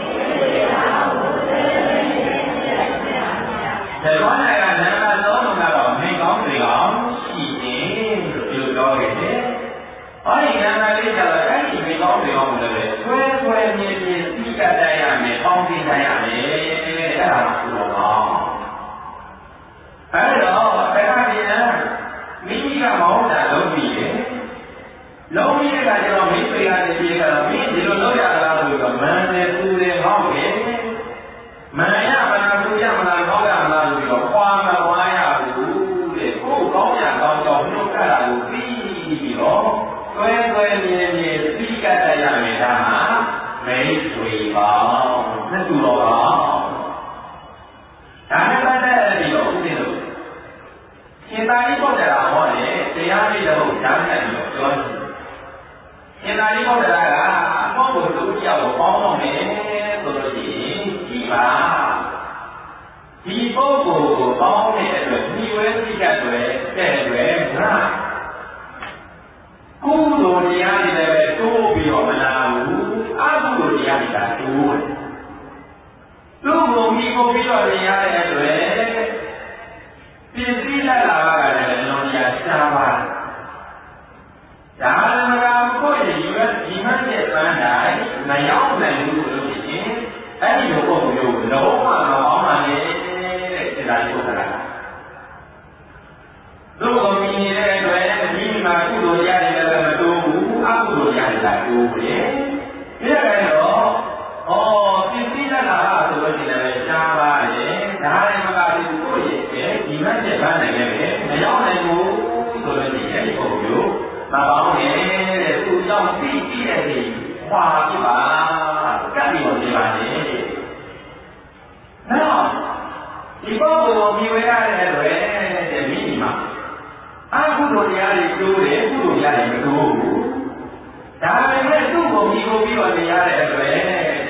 ဒီကောင်းတဲ့ကနံပါတ်သုံးကတော့မိတ်ကောင်းတွေကောင်းရှိတယ်လို့ပြောခဲ့တယ်။ဟောဒီနံပါတ်လေးကျတော့အဲ့ဒီမိတ်ကောင်းတွေကောင်းလည်းပဲဆွဲဆွဲမြဲမြဲစီကပ်တတ်ရမယ်ပေါင်းစည်းတတ်ရမယ်အဲ့ဒါမှသူတော်ကောင်းအဲ့တော့တရားပြည့်မိမိကမဟုတ်တာလုံးပြီးတယ်လုံးပြီးတဲ့အခါကျတော့မိမိကနေပြေကတော့မင်းဒီလိုလုပ်ရတာလားဆိုတော့မန်တယ်သူတယ်ဟောက်တယ်မန်ရမလားသူရမလားဟောက်ရမလားဆိုပြီးတော့ခွာမဝါရဘူးတဲ့ကိုယ်ကောင်းရကောင်းကြောင်းနှုတ်ခတ်တာကိုပြီးပြီးတော့တွဲတွဲမြဲမြဲသိကတတ်ရမယ်ဒါမှမိတ်ဆွေပါနှစ်သူတော်ပါဒါနဲ့ပတ်သက်ပြီးတော့ဦးဇင်းတို့ရှင်သာရိပုတ္တရာဟောတယ်တရားလေးတော့ဓာတ်နဲ့ပြီးတော့ပြောတယ်ရှင်သာရိပုတ္တရာကအမောကိုသူ့ကြောက်ကိုပေါင်းတော့မယ်ဆိုလို့ရှိရင်ဒီပါဒီပုဂ္ဂိုလ်ကိုပေါင်းတဲ့အတွက်ဒီဝဲသိတတ်တယ်တဲ့အတွက်ငါကုသိုလ်တရားတွေလည်းပဲတိုးပြီးတော့မနာဘူးအကုသိုလ်တရားတွေကတိုးတယ်သူ့ကိုမိကိုပြီးတော့နေရတဲ့အတွက်ပြည့်စည်လာလာကလည်းလုံးရရှားပါဒါမှမဟုတ်ကိုယ့်ရဲ့ဒီဘက်ဒီဘက်ရဲ့ပန်းတိုင်းမရောက်နိုင်ဘူးဆိုလို့ရှိရင်အဲ့ဒီလိုပုံမျိုးလုံးဝမပေါင်းနိုင်တဲ့စေတသိက်ပုဒ်ကလာသူ့ကိုမြင်နေတဲ့အတွက်မိမိမှာကုသိုလ်ရတယ်လည်းမတိုးဘူးအသိုလ်ရတဲ့တိုးပဲဒီကတော့ဩပြည့်စည်လာတာဆိုလို့ရှိရင်လည်းရှားပါတယ်ဒါလည်းမကဘူးကိုယ့်ရဲ့ဒီမတ်ချက်ပန်းနိုင်ခဲ့ပဲမရောက်နိုင်ဘူးဆိုလို့ရှိရင်ဒီပုံမျိုးမပေါင်းနေတဲ့သူ့ကြောင့်ပြီးပြီးတဲ့ဒီခွာပြပါကပ်ပြီးတော့နေပါလေနောက်ဒီပုဂ္ဂိုလ်ကိုမြင်ရတဲ့အတွက်တဲ့မိမိမှာအကုသိုလ်တရားတွေတိုးတယ်ကုသိုလ်တရားတွေမတိုးဘူးဒါပေမဲ့သူ့ကိုမြင်ကိုပြီးတော့နေရတဲ့အတွက်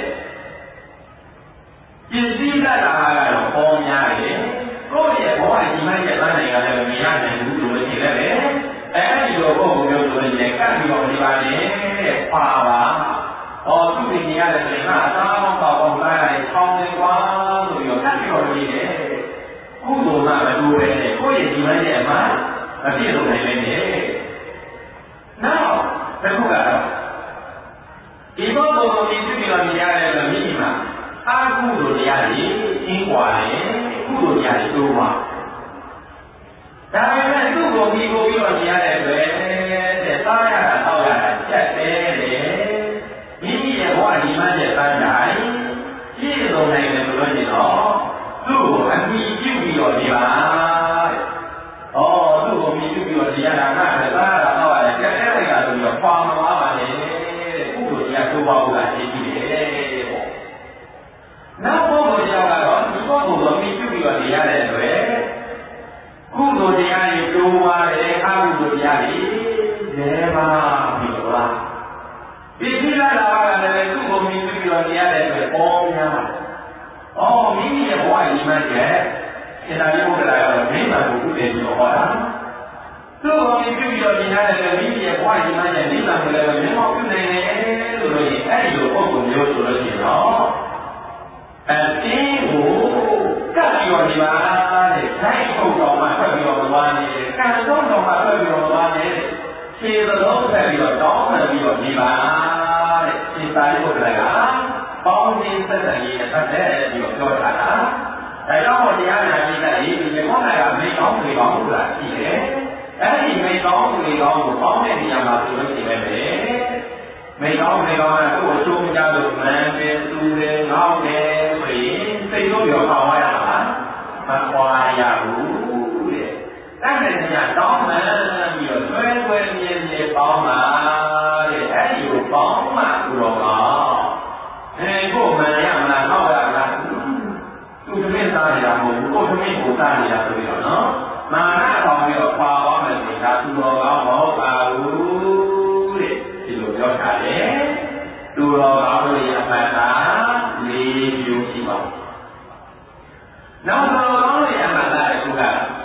ပြည့်စည်လာတာကတော့ပေါ်များတယ်ကိုယ့်ရဲ့ဘဝဒီမှရဲ့သားနိုင်ငံလည်းမရနိုင်ဘူးလို့ရှိရင်လည်းအဲဒီလိုပုဂ္ဂိုလ်မျိုးဆိုရင်ကပ်ပြီးတော့နေပါလေတဲ့ပါပါဟောသူ့နေရတဲ့ချိန်မှာအသားပေါင်းပေါင်းလာရတယ်ပေါင်းနေကွာဆိုပြီးတော့ကပ်ပြီးတော့နေတယ်ကုသိုလ်မှမတူပဲနဲ့ကိုယ့်ရဲ့ဒီမှရဲ့အမှမပြည့်စုံနိုင်ပဲနဲ့နောက်တစ်ခုကတော့ဒီပုဂ္ဂိုလ်ကိုမြင်ပြီးတော့နေရတဲ့အတွက်မိမိမှာအကုသိုလ်တရားတွေအင်းကွာတယ်ကုသိုလ်တရားတွေတိုးပါဒါပေမဲ့သူ့ကိုမြင်ပြီးတော့နေရတဲ့အတွက်တဲ့သားရတာတောက်ရတာချက်တယ်တဲ့မိမိရဲ့ဘဝဒီမှရဲ့သားတိုင်းပြည့်စုံနိုင်တယ်ဆိုလို့ရှိရင်တော့သူ့ကိုအမိပြုပြီးတော့နေပါတဲ့ဩသူ့ကိုမြင်ပြီးတော့နေရတာကလည်းသားရတာတောက်ရတယ်ချက်တယ်လိုက်တာဆိုပြီးတော့ပါမသွားပါနဲ့ကုသိုလ်တရားတိုးပါဖို့ကရှိရှိတယ်ပေါ့နောက်ပုဂ္ဂိုလ်ရောက်ကတော့ဒီပုဂ္ဂိုလ်ကိုမြင်ပြီးတော့နေရတဲ့အတွက်ကုသိုလ်တရားတွေတိုးပါတယ်အကုသိုလ်တရားတွေလဲပါပြီလားဒီကိစ္စလာတာလည်းသူ့ကိုမြင်ပြီးတော့နေရတဲ့အတွက်ပေါ်များပါအော်မိမိရဲ့ဘဝကြီးမှတဲ့စေတနာဘုရားကတော့မိမကိုဥပဒေပြီးတော့ဟောတာသူ့ကိုမြင်ပြီးတော့နေရတဲ့အတွက်မိမိရဲ့ဘဝကြီးမှတဲ့မိမကိုလည်းမျက်မှောက်ပြုနိုင်တယ်လို့လို့ရင်အဲ့ဒီလိုပုဂ္ဂိုလ်မျိုးဆိုလို့ရှိရင်တော့အတင်းကိုကပ်ပြီးတော့ဒီပါတဲ့ဆိုင်ထုတ်တော်မှထွက်ပြီးတော့သွားနေတယ်ကံဆုံးတော်မှထွက်ပြီးတော့သွားနေတယ်ခြေသလုံးဆက်ပြီးတော့တောင်းမှပြီးတော့ဒီပါတဲ့စိတ်သားလေးဘုရားကပေါင်းခြင်းသက်သက်ရေးနဲ့ပတ်သက်ပြီးတော့ပြောထားတာဒါကြောင့်တရားနာကြီးကဒီမြေခေါင်းကမိကောင်းတွေကောင်းဆိုတာရှိတယ်အဲ့ဒီမိကောင်းတွေကောင်းကိုပေါင်းတဲ့နေရာမှာဆိုလို့ရှိရင်လည်းမိကောင်းတွေကောင်းကသူ့ကိုအကျိုးမကြလို့မှန်တယ်သူတယ်ငေါ့တယ်ဆိုရင်စိတ်လို့ပြောပါဝါရမှာမပွားရဘူးတဲ့အဲ့ဒီနေရာတောင်းမှန်ပြီးတော့ဆွဲဆွဲမြင်းမြင်းပေါင်းပါတဲ့အဲ့ဒီကိုပေါင်းမှသူတော်ကောအဲကိုမှန်ရမလားငေါ့ရမလားသူသမင်းသားနေတာမဟုတ်ဘူးကိုသမင်းကိုသားနေတာဆိုပြီးတော့နော်မာနပေါင်းပြီးတော့ပါသွားမယ်ဆိုတာသူတော်ကောမဟုတ်ပါဘူးတဲ့ဒီလိုပြောထားတယ်သူတော်ကောတို့ရဲ့အမှန်ကလေးမျိုးရှိပါဘူးနောက်သူတော်ကောတို့ရဲ့အမှန်ကတစ်ခုက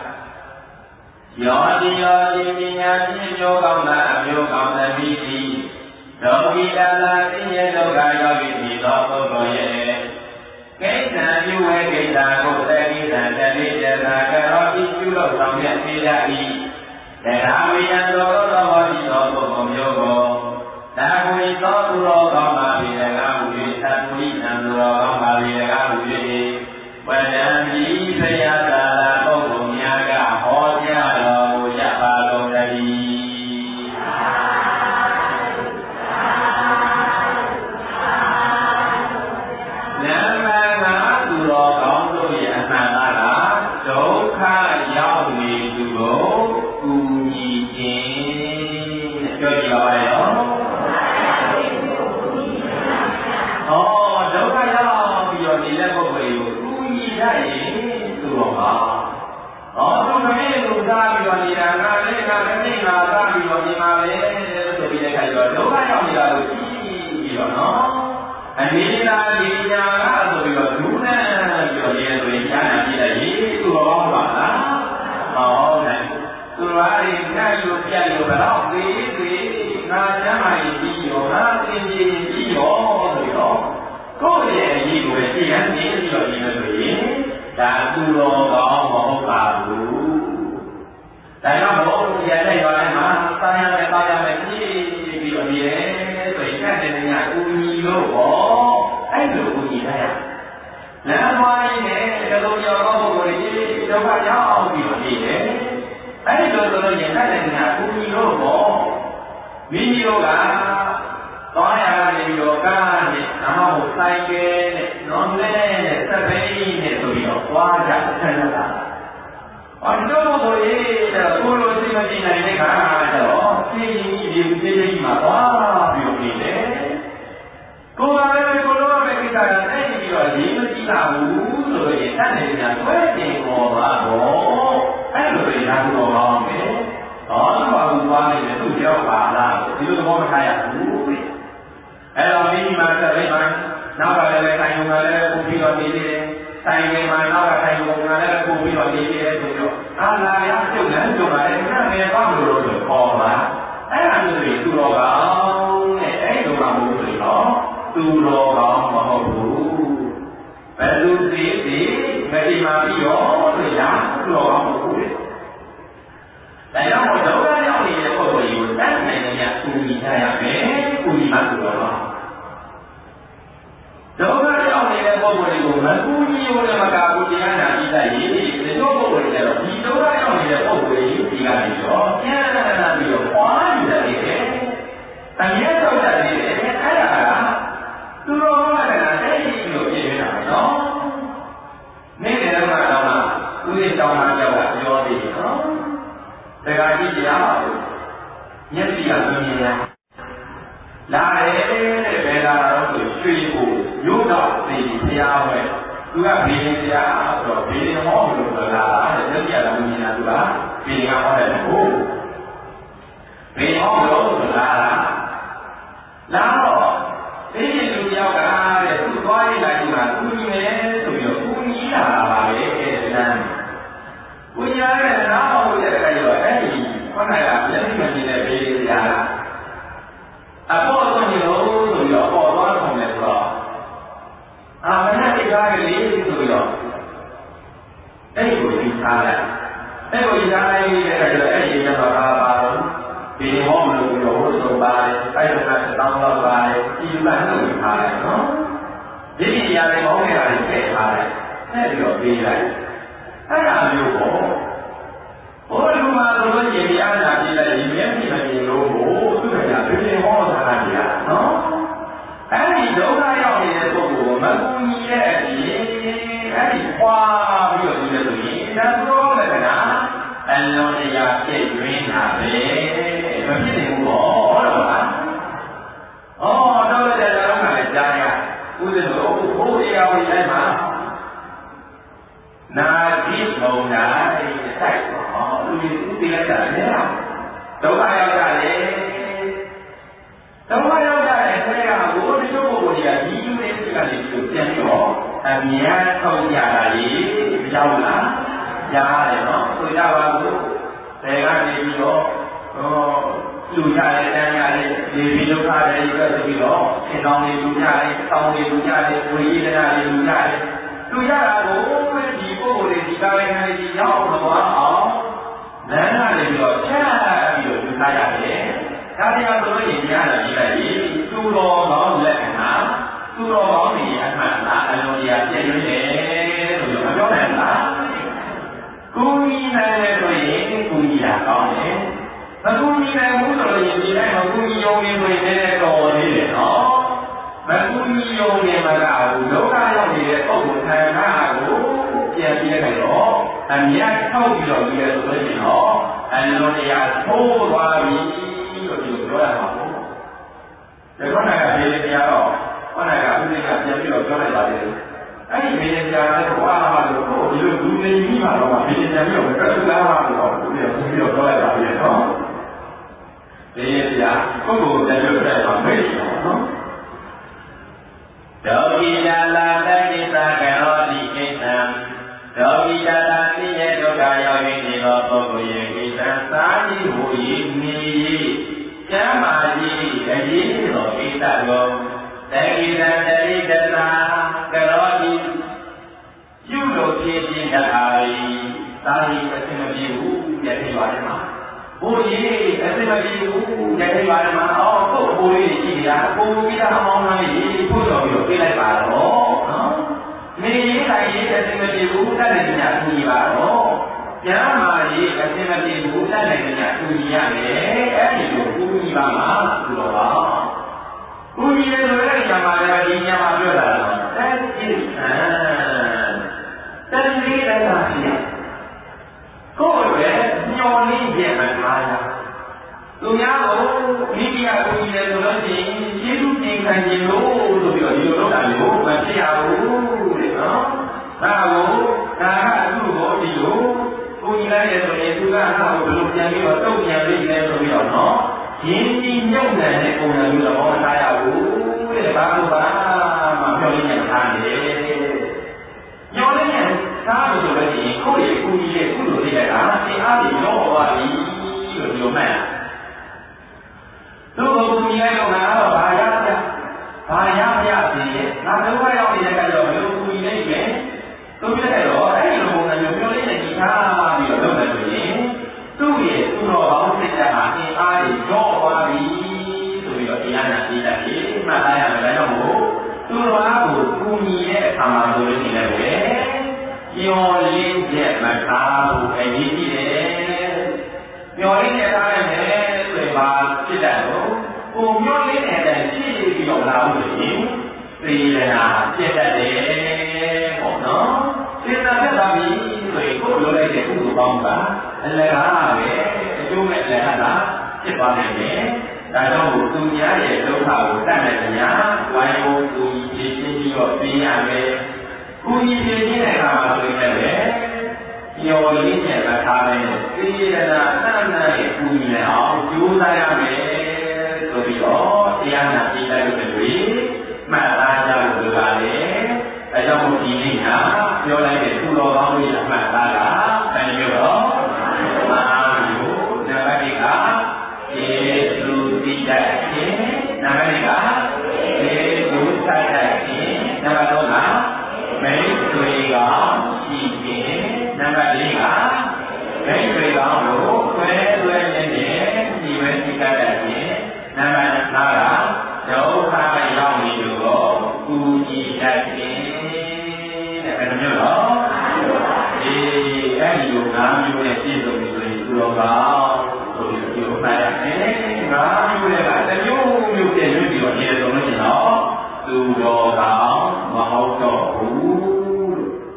ယောတိယောတိပညာဖြင့်မျိုးကောင်းတာအမျိုးကောင်းသမီးသည်ဒုက္ခိတလာသိရဲ့ဒုက္ခရောက်ပြီးဒီသောပုဂ္ဂိုလ်ရဲ့ကိစ္စံပြုဝဲကိစ္စကိုသတိသံတတိတနာကရောဤပြုလို့ဆောင်ရသေးရ၏တရားဝိယံတော်သောဟောဒီသောပုဂ္ဂိုလ်မျိုးကိုသာဝိသောသူတော်ကောင်းပါပြီတကားဟူ၍သတ္တိနံသူတော်ကောင်းပါပြီတကားဟူ၍ဝတ္တံဤဖယားသာလာပုဂ္ဂိုလ်များကဟောကြားတော်မူကြပါကုန်သတည်းနံပါတ်ငါးသူတော်ကောင်းတို့ရဲ့အမှန်တရားဒုက္ခရောက်နေသူကိုကူညီခြင်းပြောကြပါရောဩဒုက္ခရောက်ပြီးတော့နေတဲ့ပုဂ္ဂိုလ်ကိုကူညီရရင်သူတော်ပါဩသူမင်းကိုစားပြီးတော့နေတာငါလည်းငါလည်းနေငါစားပြီးတော့နေမှာပဲဆိုပြီးတဲ့အခါကျတော့ဒုက္ခရောက်နေတာလို့ကြည့်ပြီးတော့နော်အနေနာဒီညာကဆိုပြီးတော့ဒုနဲ့ပြီးတော့နေဆိုရင်ညာနာကြည့်လိုက်ရင်သူတော်ကောင်းပါလားမဟုတ်နိုင်သူတော်အားဖြင့်ငါ့လိုပြတ်လို့ဘယ်တော့သေးသေးငါကျမ်းမာရင်ပြီးရောငါသင်ကြည်ပြီးရောဆိုတော့ကိုယ့်ရဲ့အရေးကိုသိရနေပြီးတော့ဒီလိုဆိုရင်ဒါသူတော်ကောင်းမဟုတ်ပါဘူးဒါကြောင့်ဘုရားရဲ့ရွာထဲမှာစာရမယ်ပါရမယ်ကြည့်ပြီးတော့နေတယ်ဆိုရင်ကတည်းကကိုကြီးလို့ပေါ့အဲ့လိုကိုကြီးလိုက်ရလမ်းသွားရင်းနဲ့ဒီလိုကြောက်တော့ပုဂ္ဂိုလ်ကြီးဒုက္ခရောက်အောင်ပြီးတော့နေတယ်အဲ့ဒီလိုဆိုလို့ရင်ကတည်းကကိုကြီးလို့ပေါ့မိမိတို့ကသွားရနေပြီးတော့ကားနဲ့ဓမ္မကိုဆိုင်ကဲနဲ့နော်လဲနဲ့စက်ပိန်းနဲ့ဆိုပြီးတော့သွားကြအထက်ရတာ။အော်ဒီလိုဆိုရင်ကိုလိုသိမသိနိုင်တဲ့ခါကျတော့ဖြည်းဖြည်းဒီဖြည်းဖြည်းမှာသွားပြီးတော့နေတယ်။ကိုယ်ကလည်းကိုလိုပဲကိစ္စကတဲ့ပြီးတော့ရင်းမကြည့်တာဘူးဆိုရင်တတ်နေကြဆွဲနေပေါ်ပါတော့အဲ့လိုတွေနားလို့ကောင်းတယ်။ဟောဒီမှာဘူးသွားနေတယ်သူ့ကြောက်ပါလားဒီလိုသဘောမထားရဘူးလေ။အဲ့တော့မိမိမှာစက်ပိန်းမှာနောက်ကလည်းဆိုင်ုံကလည်းပုံပြီးတော့နေနေတယ်ဆိုင်ငယ်မှာနောက်ကဆိုင်ုံကလည်းပုံပြီးတော့နေနေတယ်ဆိုတော့အာလာရပြုတ်လမ်းကြုံလာတယ်ခဏငယ်ပေါ့လို့လို့ခေါ်ပါအဲ့ဒါမျိုးတွေသူတော်ကောင်းနဲ့အဲ့လိုမှမဟုတ်ဘူးနော်သူတော်ကောင်းမဟုတ်ဘူးဘယ်သူသိသိမဒီမာပြီးတော့ဆိုရသူတော်ကောင်းမဟုတ်ဘူးဒါကြောင့်မို့ဒုက္ခရောက်နေတဲ့ပုဂ္ဂိုလ်ကိုတတ်နိုင်တဲ့ကူညီထားရမယ်ကူညီမှသူတော်ကောင်းဒုက္ခရောက်နေတဲ့ပုဂ္ဂိုလ်တွေကိုမကူညီလို့လည်းမကဘူးတရားနာပြီးသားရေးဒီလိုပုဂ္ဂိုလ်တွေကတော့ဒီဒုက္ခရောက်နေတဲ့ပုဂ္ဂိုလ်တွေဒီကနေတော့ကျမ်းစာနာပြီးတော့ပွားယူတယ်အမြဲတော့တတ်နေတယ်အဲ့ဒါကသူတော်ဘာကလည်းအဲ့ဒီလိုပြည့်နေတာနော်နေ့တယ်တော့တော့ဦးရင်းတောင်းတာကြောက်ပြောသေးတယ်နော်တရားကြည့်ကြရပါဘူးမျက်စိကမမြင်ရလာတယ်တဲ့ဘယ်လာတော့ဆိုရွှေကိုရုပ်တော့သိဘုရားဝဲသူကဘေးရင်ဘုရားဆိုတော့ဘေးရင်ဟောလို့လာတဲ့မျက်စိကလည်းမမြင်ရသူကဘေးရင်ဟောတယ်ဟုတ်ဘေးဟောလို့လာတာလာတော့ဒီလူတယောက်ကတဲ့သူသွားရလိုက်ဒီမှာကူညီမယ်ဆိုပြီးတော့ကူညီလာပါလေတဲ့လမ်းကူညီရတဲ့နားဟောတဲ့အခါကျတော့အဲ့ဒီခဏကမျက်စိမမြင်တဲ့ဘေးရင်ဘုရားအပေါ်ဆုံးနေလို့ဆိုပြီးတော့ပေါ်သွားဆောင်တယ်ဆိုတော့အာမနတိကားကလေးဆိုပြီးတော့အဲ့ဒီကိုယူထားလိုက်အဲ့ကိုယူထားလိုက်တဲ့အခါကျတော့အဲ့ဒီကျတော့အာပါတော့ဒီဟောမလို့ပြောလို့ဆိုပါတယ်အဲ့ဒါကတောင်းတော့ပါတယ်ဒီလူကနှုတ်ယူထားလိုက်နော်ဒီနေရာတွေပေါင်းနေတာတွေထည့်ထားလိုက်အဲ့ဒီတော့ပေးလိုက်အဲ့ဒါမျိုးပေါ့ဘုရားလူမှာဆိုလို့ရှိရင်တရားနာပြလိုက်ရင်မျက်စိမမြင်လို့ကိုသူ့ကပြင်းဟောတာကတရားနော်အဲ့ဒီဒုက္ခရောက်နေတဲ့ပုဂ္ဂိုလ်ကိုမကူညီတဲ့အပြင်အဲ့ဒီပွားပြီးတော့ဒီလိုဆိုရင်ဒါသောလက္ခဏာအလုံးတရားပြည့်ရင်းတာပဲမဖြစ်နိုင်ဘူးပေါ့ဟုတ်လားဩတော့လည်းဒါတော့ကလည်းကြားရဥဒ္ဒေတို့ဘုရားဝိတိုင်းမှာနာတိမုံနာစိုက်တော့လူကြီးသိလိုက်တာလေဒုက္ခရောက်ကြတယ်ဒုက္ခရောက်ကြတယ်ခဲကဘိုးဒီလိုပုဂ္ဂိုလ်ကြီးကဒီလူတွေစီကနေပြီးတော့ပြန်ပြီးတော့အများထုတ်ကြတာကြီးရောက်လားကြားတယ်နော်ဆိုကြပါဘူးဘယ်ကနေပြီးတော့ဟောလူကြတယ်တန်းရတယ်ဒီပြီးဒုက္ခတွေအတွက်ဆိုပြီးတော့သင်တော်တွေလူကြတယ်တောင်းတွေလူကြတယ်ဝိရိယနာတွေလူကြတယ်လူကြတာကိုဒီပုဂ္ဂိုလ်တွေဒီကာယခံတွေရောက်တော့အောင်လမ်းကနေပြီးတော့ဖြတ်ပြီးတော့ယူထားရတယ်။ဒါတရားဆိုလို့ရင်တရားလည်းရေးလိုက်ရင်သူတော်ကောင်းလက္ခဏာသူတော်ကောင်းတွေအမှန်လားအလုံးတရားပြည့်ရင်းတယ်လို့မပြောနိုင်လား။ကိုကြီးနိုင်တယ်ဆိုရင်ကိုကြီးတာကောင်းတယ်။မကူညီနိုင်ဘူးဆိုလို့ရင်ဒီတိုင်းမကူညီရုံနဲ့ဆိုရင်လည်းတော်သေးတယ်နော်။မကူညီရုံနဲ့မကဘူးဒုက္ခရောက်နေတဲ့ပုဂ္ဂိုလ်ဌာနကိုပြန်ပြလိုက်တော့အများထောက်ပြီးတော့ဒီလိုဆိုလို့ရှိရင်တော့အလုံးတရားသိုးသွားပြီလို့ဒီလိုပြောရမှာပေါ့။ဒီခေါင်းကဘေးတရားတော့ခေါင်းကဥဒိကပြန်ပြီးတော့ပြောလိုက်ပါလေ။အဲ့ဒီဘေးတရားလည်းဝါလာလို့ကိုဒီလိုလူနေကြီးမှာတော့ဘေးတရားပြီးတော့ကတ်လာမှာတော့ဒီလိုပြီးတော့ပြောလိုက်ပါလေနော်။ဘေးတရားကိုကိုတည်းပြောတဲ့မှာမေ့တယ်နော်။ဒေါကိလာလာတိသကရောတိကိသံဒေါကိလာလာသိရဲ့ဒုက္ခရောက်နေသောပုဂ္ဂိုလ်ရဲ့ကိသံစာကြည့်ဟူ၏နေ၏ကျမ်းမာ၏အရေးသောကိစ္စကိုတေကိသံတရိတသာကရောတိပြုလို့ဖြစ်ခြင်းတအား၏သာဟိအစင်မပြေဘူးယသိပါတယ်မှာဘိုးကြီးအစင်မပြေဘူးယသိပါတယ်မှာအော်ကိုဘိုးကြီးကြည့်ရဘိုးကြီးကအမောင်းလိုက်ဖို့တော်ပြီးတော့ပြေးလိုက်ပါတော့နော်နေရေးတိုင်းရေးအစင်မပြေဘူးတတ်နိုင်ကြသူကြီးပါတော့ကျမ်းမာရေးအစင်မပြေဘူးတတ်နိုင်ကြသူကြီးရတယ်အဲ့ဒီလိုကူကြီးပါမှာသူတော်ပါများကိုမိမိကကိုကြီးတယ်ဆိုလို့ရှိရင်ကျေးဇူးတင်ခံခြင်းလို့ဆိုပြီးတော့ဒီလိုလုပ်တာမျိုးမဖြစ်ရဘူးတဲ့နော်။ဒါကိုဒါကသူ့ကိုဒီလိုကိုကြီးလိုက်ရဆိုရင်သူကအဲ့ဒါကိုဘယ်လိုပြန်ပြီးတော့တုံ့ပြန်လိမ့်မယ်ဆိုပြီးတော့နော်ရင်းကြီးညှုပ်တဲ့ပုံစံမျိုးတော့မထားရဘူးတဲ့။ဘာလို့ပါမှပြောရင်းနဲ့ထားတယ်။ညောင်းနေတဲ့သားလို့ဆိုလို့ရှိရင်ကိုယ့်ရဲ့ကိုကြီးရဲ့ကုသိုလ်တွေကအားတွေရောသွားပြီလို့ဒီလိုမှတ်သူ့ကိုကူညီလိုက်တော့ငါတော့ဘာရပြဘာရပြစီရဲ့ငါဒုက္ခရောက်နေတဲ့ကတော့ဘယ်လိုကူညီလိုက်လဲသူပြတဲ့တော့အဲ့ဒီလိုပုံစံမျိုးပြောလေးနဲ့ကြည့်ထားပြီးတော့လုပ်တယ်ဆိုရင်သူ့ရဲ့သူ့တော်ကောင်းစိတ်ဓာတ်ဟာအင်အားတွေရောသွားပြီဆိုပြီးတော့တရားနာပြီးတယ်မှတ်သားရမယ်ဒါကြောင့်မို့သူ့တော်အားကိုကူညီတဲ့အခါမှာဆိုလို့ရှိရင်လည်းပြောလင်းချက်မထားဘူးအရေးကြီးတယ်ပြောလင်းချက်ထားရတယ်ဆိုရင်ဘာဖြစ်တယ်လို့ကိုပြောလင်းတဲ့အတိုင်းဖြစ်ပြီးတော့လာလို့ရှိရင်သေရနာပြတ်တတ်တယ်ပေါ့နော်သေတာပြတ်သွားပြီဆိုရင်ကိုလိုလိုက်တဲ့ကုသိုလ်ကောင်းတာအလကားပဲအကျိုးမဲ့အလကားတာဖြစ်သွားနိုင်တယ်ဒါကြောင့်သူများရဲ့ဒုက္ခကိုတတ်နိုင်ကြဝိုင်းဝန်းသူကြီးရှင်းပြီးတော့သိရမယ်ကိုကြီးပြင်းတဲ့အခါမှာဆိုရင်လည်းပြောရင်းနဲ့မထားပဲသိရတာအနန္တရဲ့ပူနေအောင်ကြိုးစားရမယ်ဆိုပြီးတော့တရားနာကြည့်လိုက်လို့တွေ့မှတ်သားကြလို့ပြောတာလေအဲကြောင့်ဒီနေ့ကပြောလိုက်တဲ့သူတော်ကောင်းတွေအမှတ်သားတာတန်ရုပ်တော့မအားဘူးနံပါတ်ကကျေသူတိတတ်ခြင်းနံပါတ်ကကျေသူဆိုင်တတ်ခြင်းနံပါတ်တော့ကမိတ်ဆွေကောင်းရှိခြင်းနံပါတ်လေးကမိတ်ဆွေကောင်းကိုဆွဲဆွဲနေတယ်ဒီပဲသိတတ်ခြင်းနံပါတ်ငါးကဒုက္ခရောက်နေလို့ကိုကူညီတတ်ခြင်းတဲ့ဘယ်လိုမျိုးတော့အေးအဲ့ဒီလိုငါးမျိုးနဲ့ပြည့်စုံပြီဆိုရင်သူတော်ကောင်းဆိုပြီးဒီလိုမှတ်ရတယ်ငါးမျိုးနဲ့ကတစ်မျိုးမျိုးပြည့်စုံပြီးတော့နေဆုံးလို့ရှိရင်တော့သူတော်ကောင်းမဟုတ်တော့ဘူး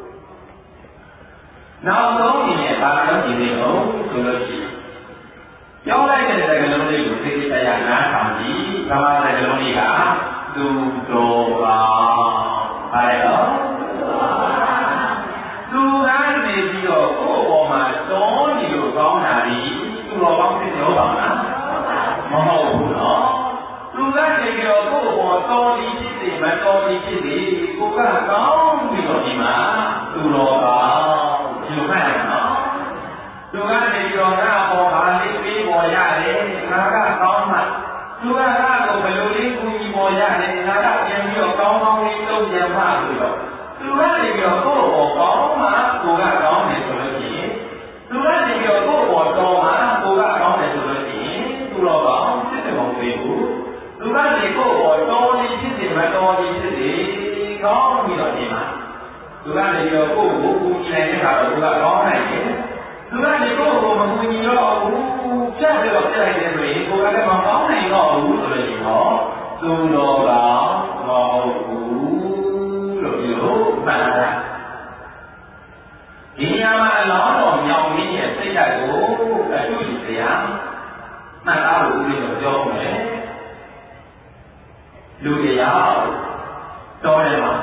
နောက်ဆုံးအနေနဲ့ဘာပြောကြည့်နေတော့ဆိုလို့ရှိရင်ပြောလိုက်တဲ့စကားလုံးလေးကိုသိသိတရားနားထောင်ကြည့်။ဘာမှစကားလုံးလေးကသူတော်ကောင်းဘာလဲတော့သူကနေပြီးတော့ကိုယ့်ဘောမှာတော်နေလို့ကောင်းတာဒီသူတော်ကောင်းဖြစ်ရောပါလားမဟုတ်ဘူးနော်သူကနေပြီးတော့ကိုယ့်ဘောတော်ဒီဖြစ်စီမတော်ဒီဖြစ်စီကိုကကောင်းပြီးတော့ဒီမှာသူတော်ကောင်းဒီလိုမှတ်ရနော်သူကနေပြီးတော့ငါဘောဘာလေးပေးပေါ်ရတယ်ငါကကောင်းမှသူကငါ့ကိုဘယ်လိုလေးကူညီပေါ်ရတယ်ငါကပြန်ပြီးတော့ကောင်းကောင်းလေးလုပ်ကြမှဆိုတော့သူကနေပြီးတော့ကိုယ့်ဘောကောင်းမှကိုကကောင်းတယ်ဆိုလို့ရှိရင်သူကနေပြီးတော့ကိုယ့်ဘောတော်မှကိုကကောင်းတယ်ဆိုလို့ရှိရင်သူတော့ကောင်းဖြစ်တယ်မဟုတ်ဘူးသူကနေကိုယ့်ဘောတော်လေးဖြစ်တယ်မတော်လေးဖြစ်တယ်ကောင်းပြီးတော့ဒီမှာသူကနေပြီးတော့ကိုယ့်ကိုကူညီနိုင်တဲ့အခါတော့သူကကောင်းနိုင်တယ်သူကနေကိုယ့်ကိုမကူညီတော့ဘူးဖြတ်ပြီးတော့ပြလိုက်တယ်ဆိုရင်ကိုယ်ကလည်းမကောင်းနိုင်တော့ဘူးဆိုလို့ရှိရင်တော့သူတော်ကမဟုတ်ဘူးလို့ဒီလိုမှတ်တာဒီနေရာမှာအလောင်းတော်မြောင်ရင်းရဲ့စိတ်ဓာတ်ကိုအထူးယူစရာမှတ်သားလို့ဦးလေးတော့ပြောမယ်လူတရားတော်တယ်မှာ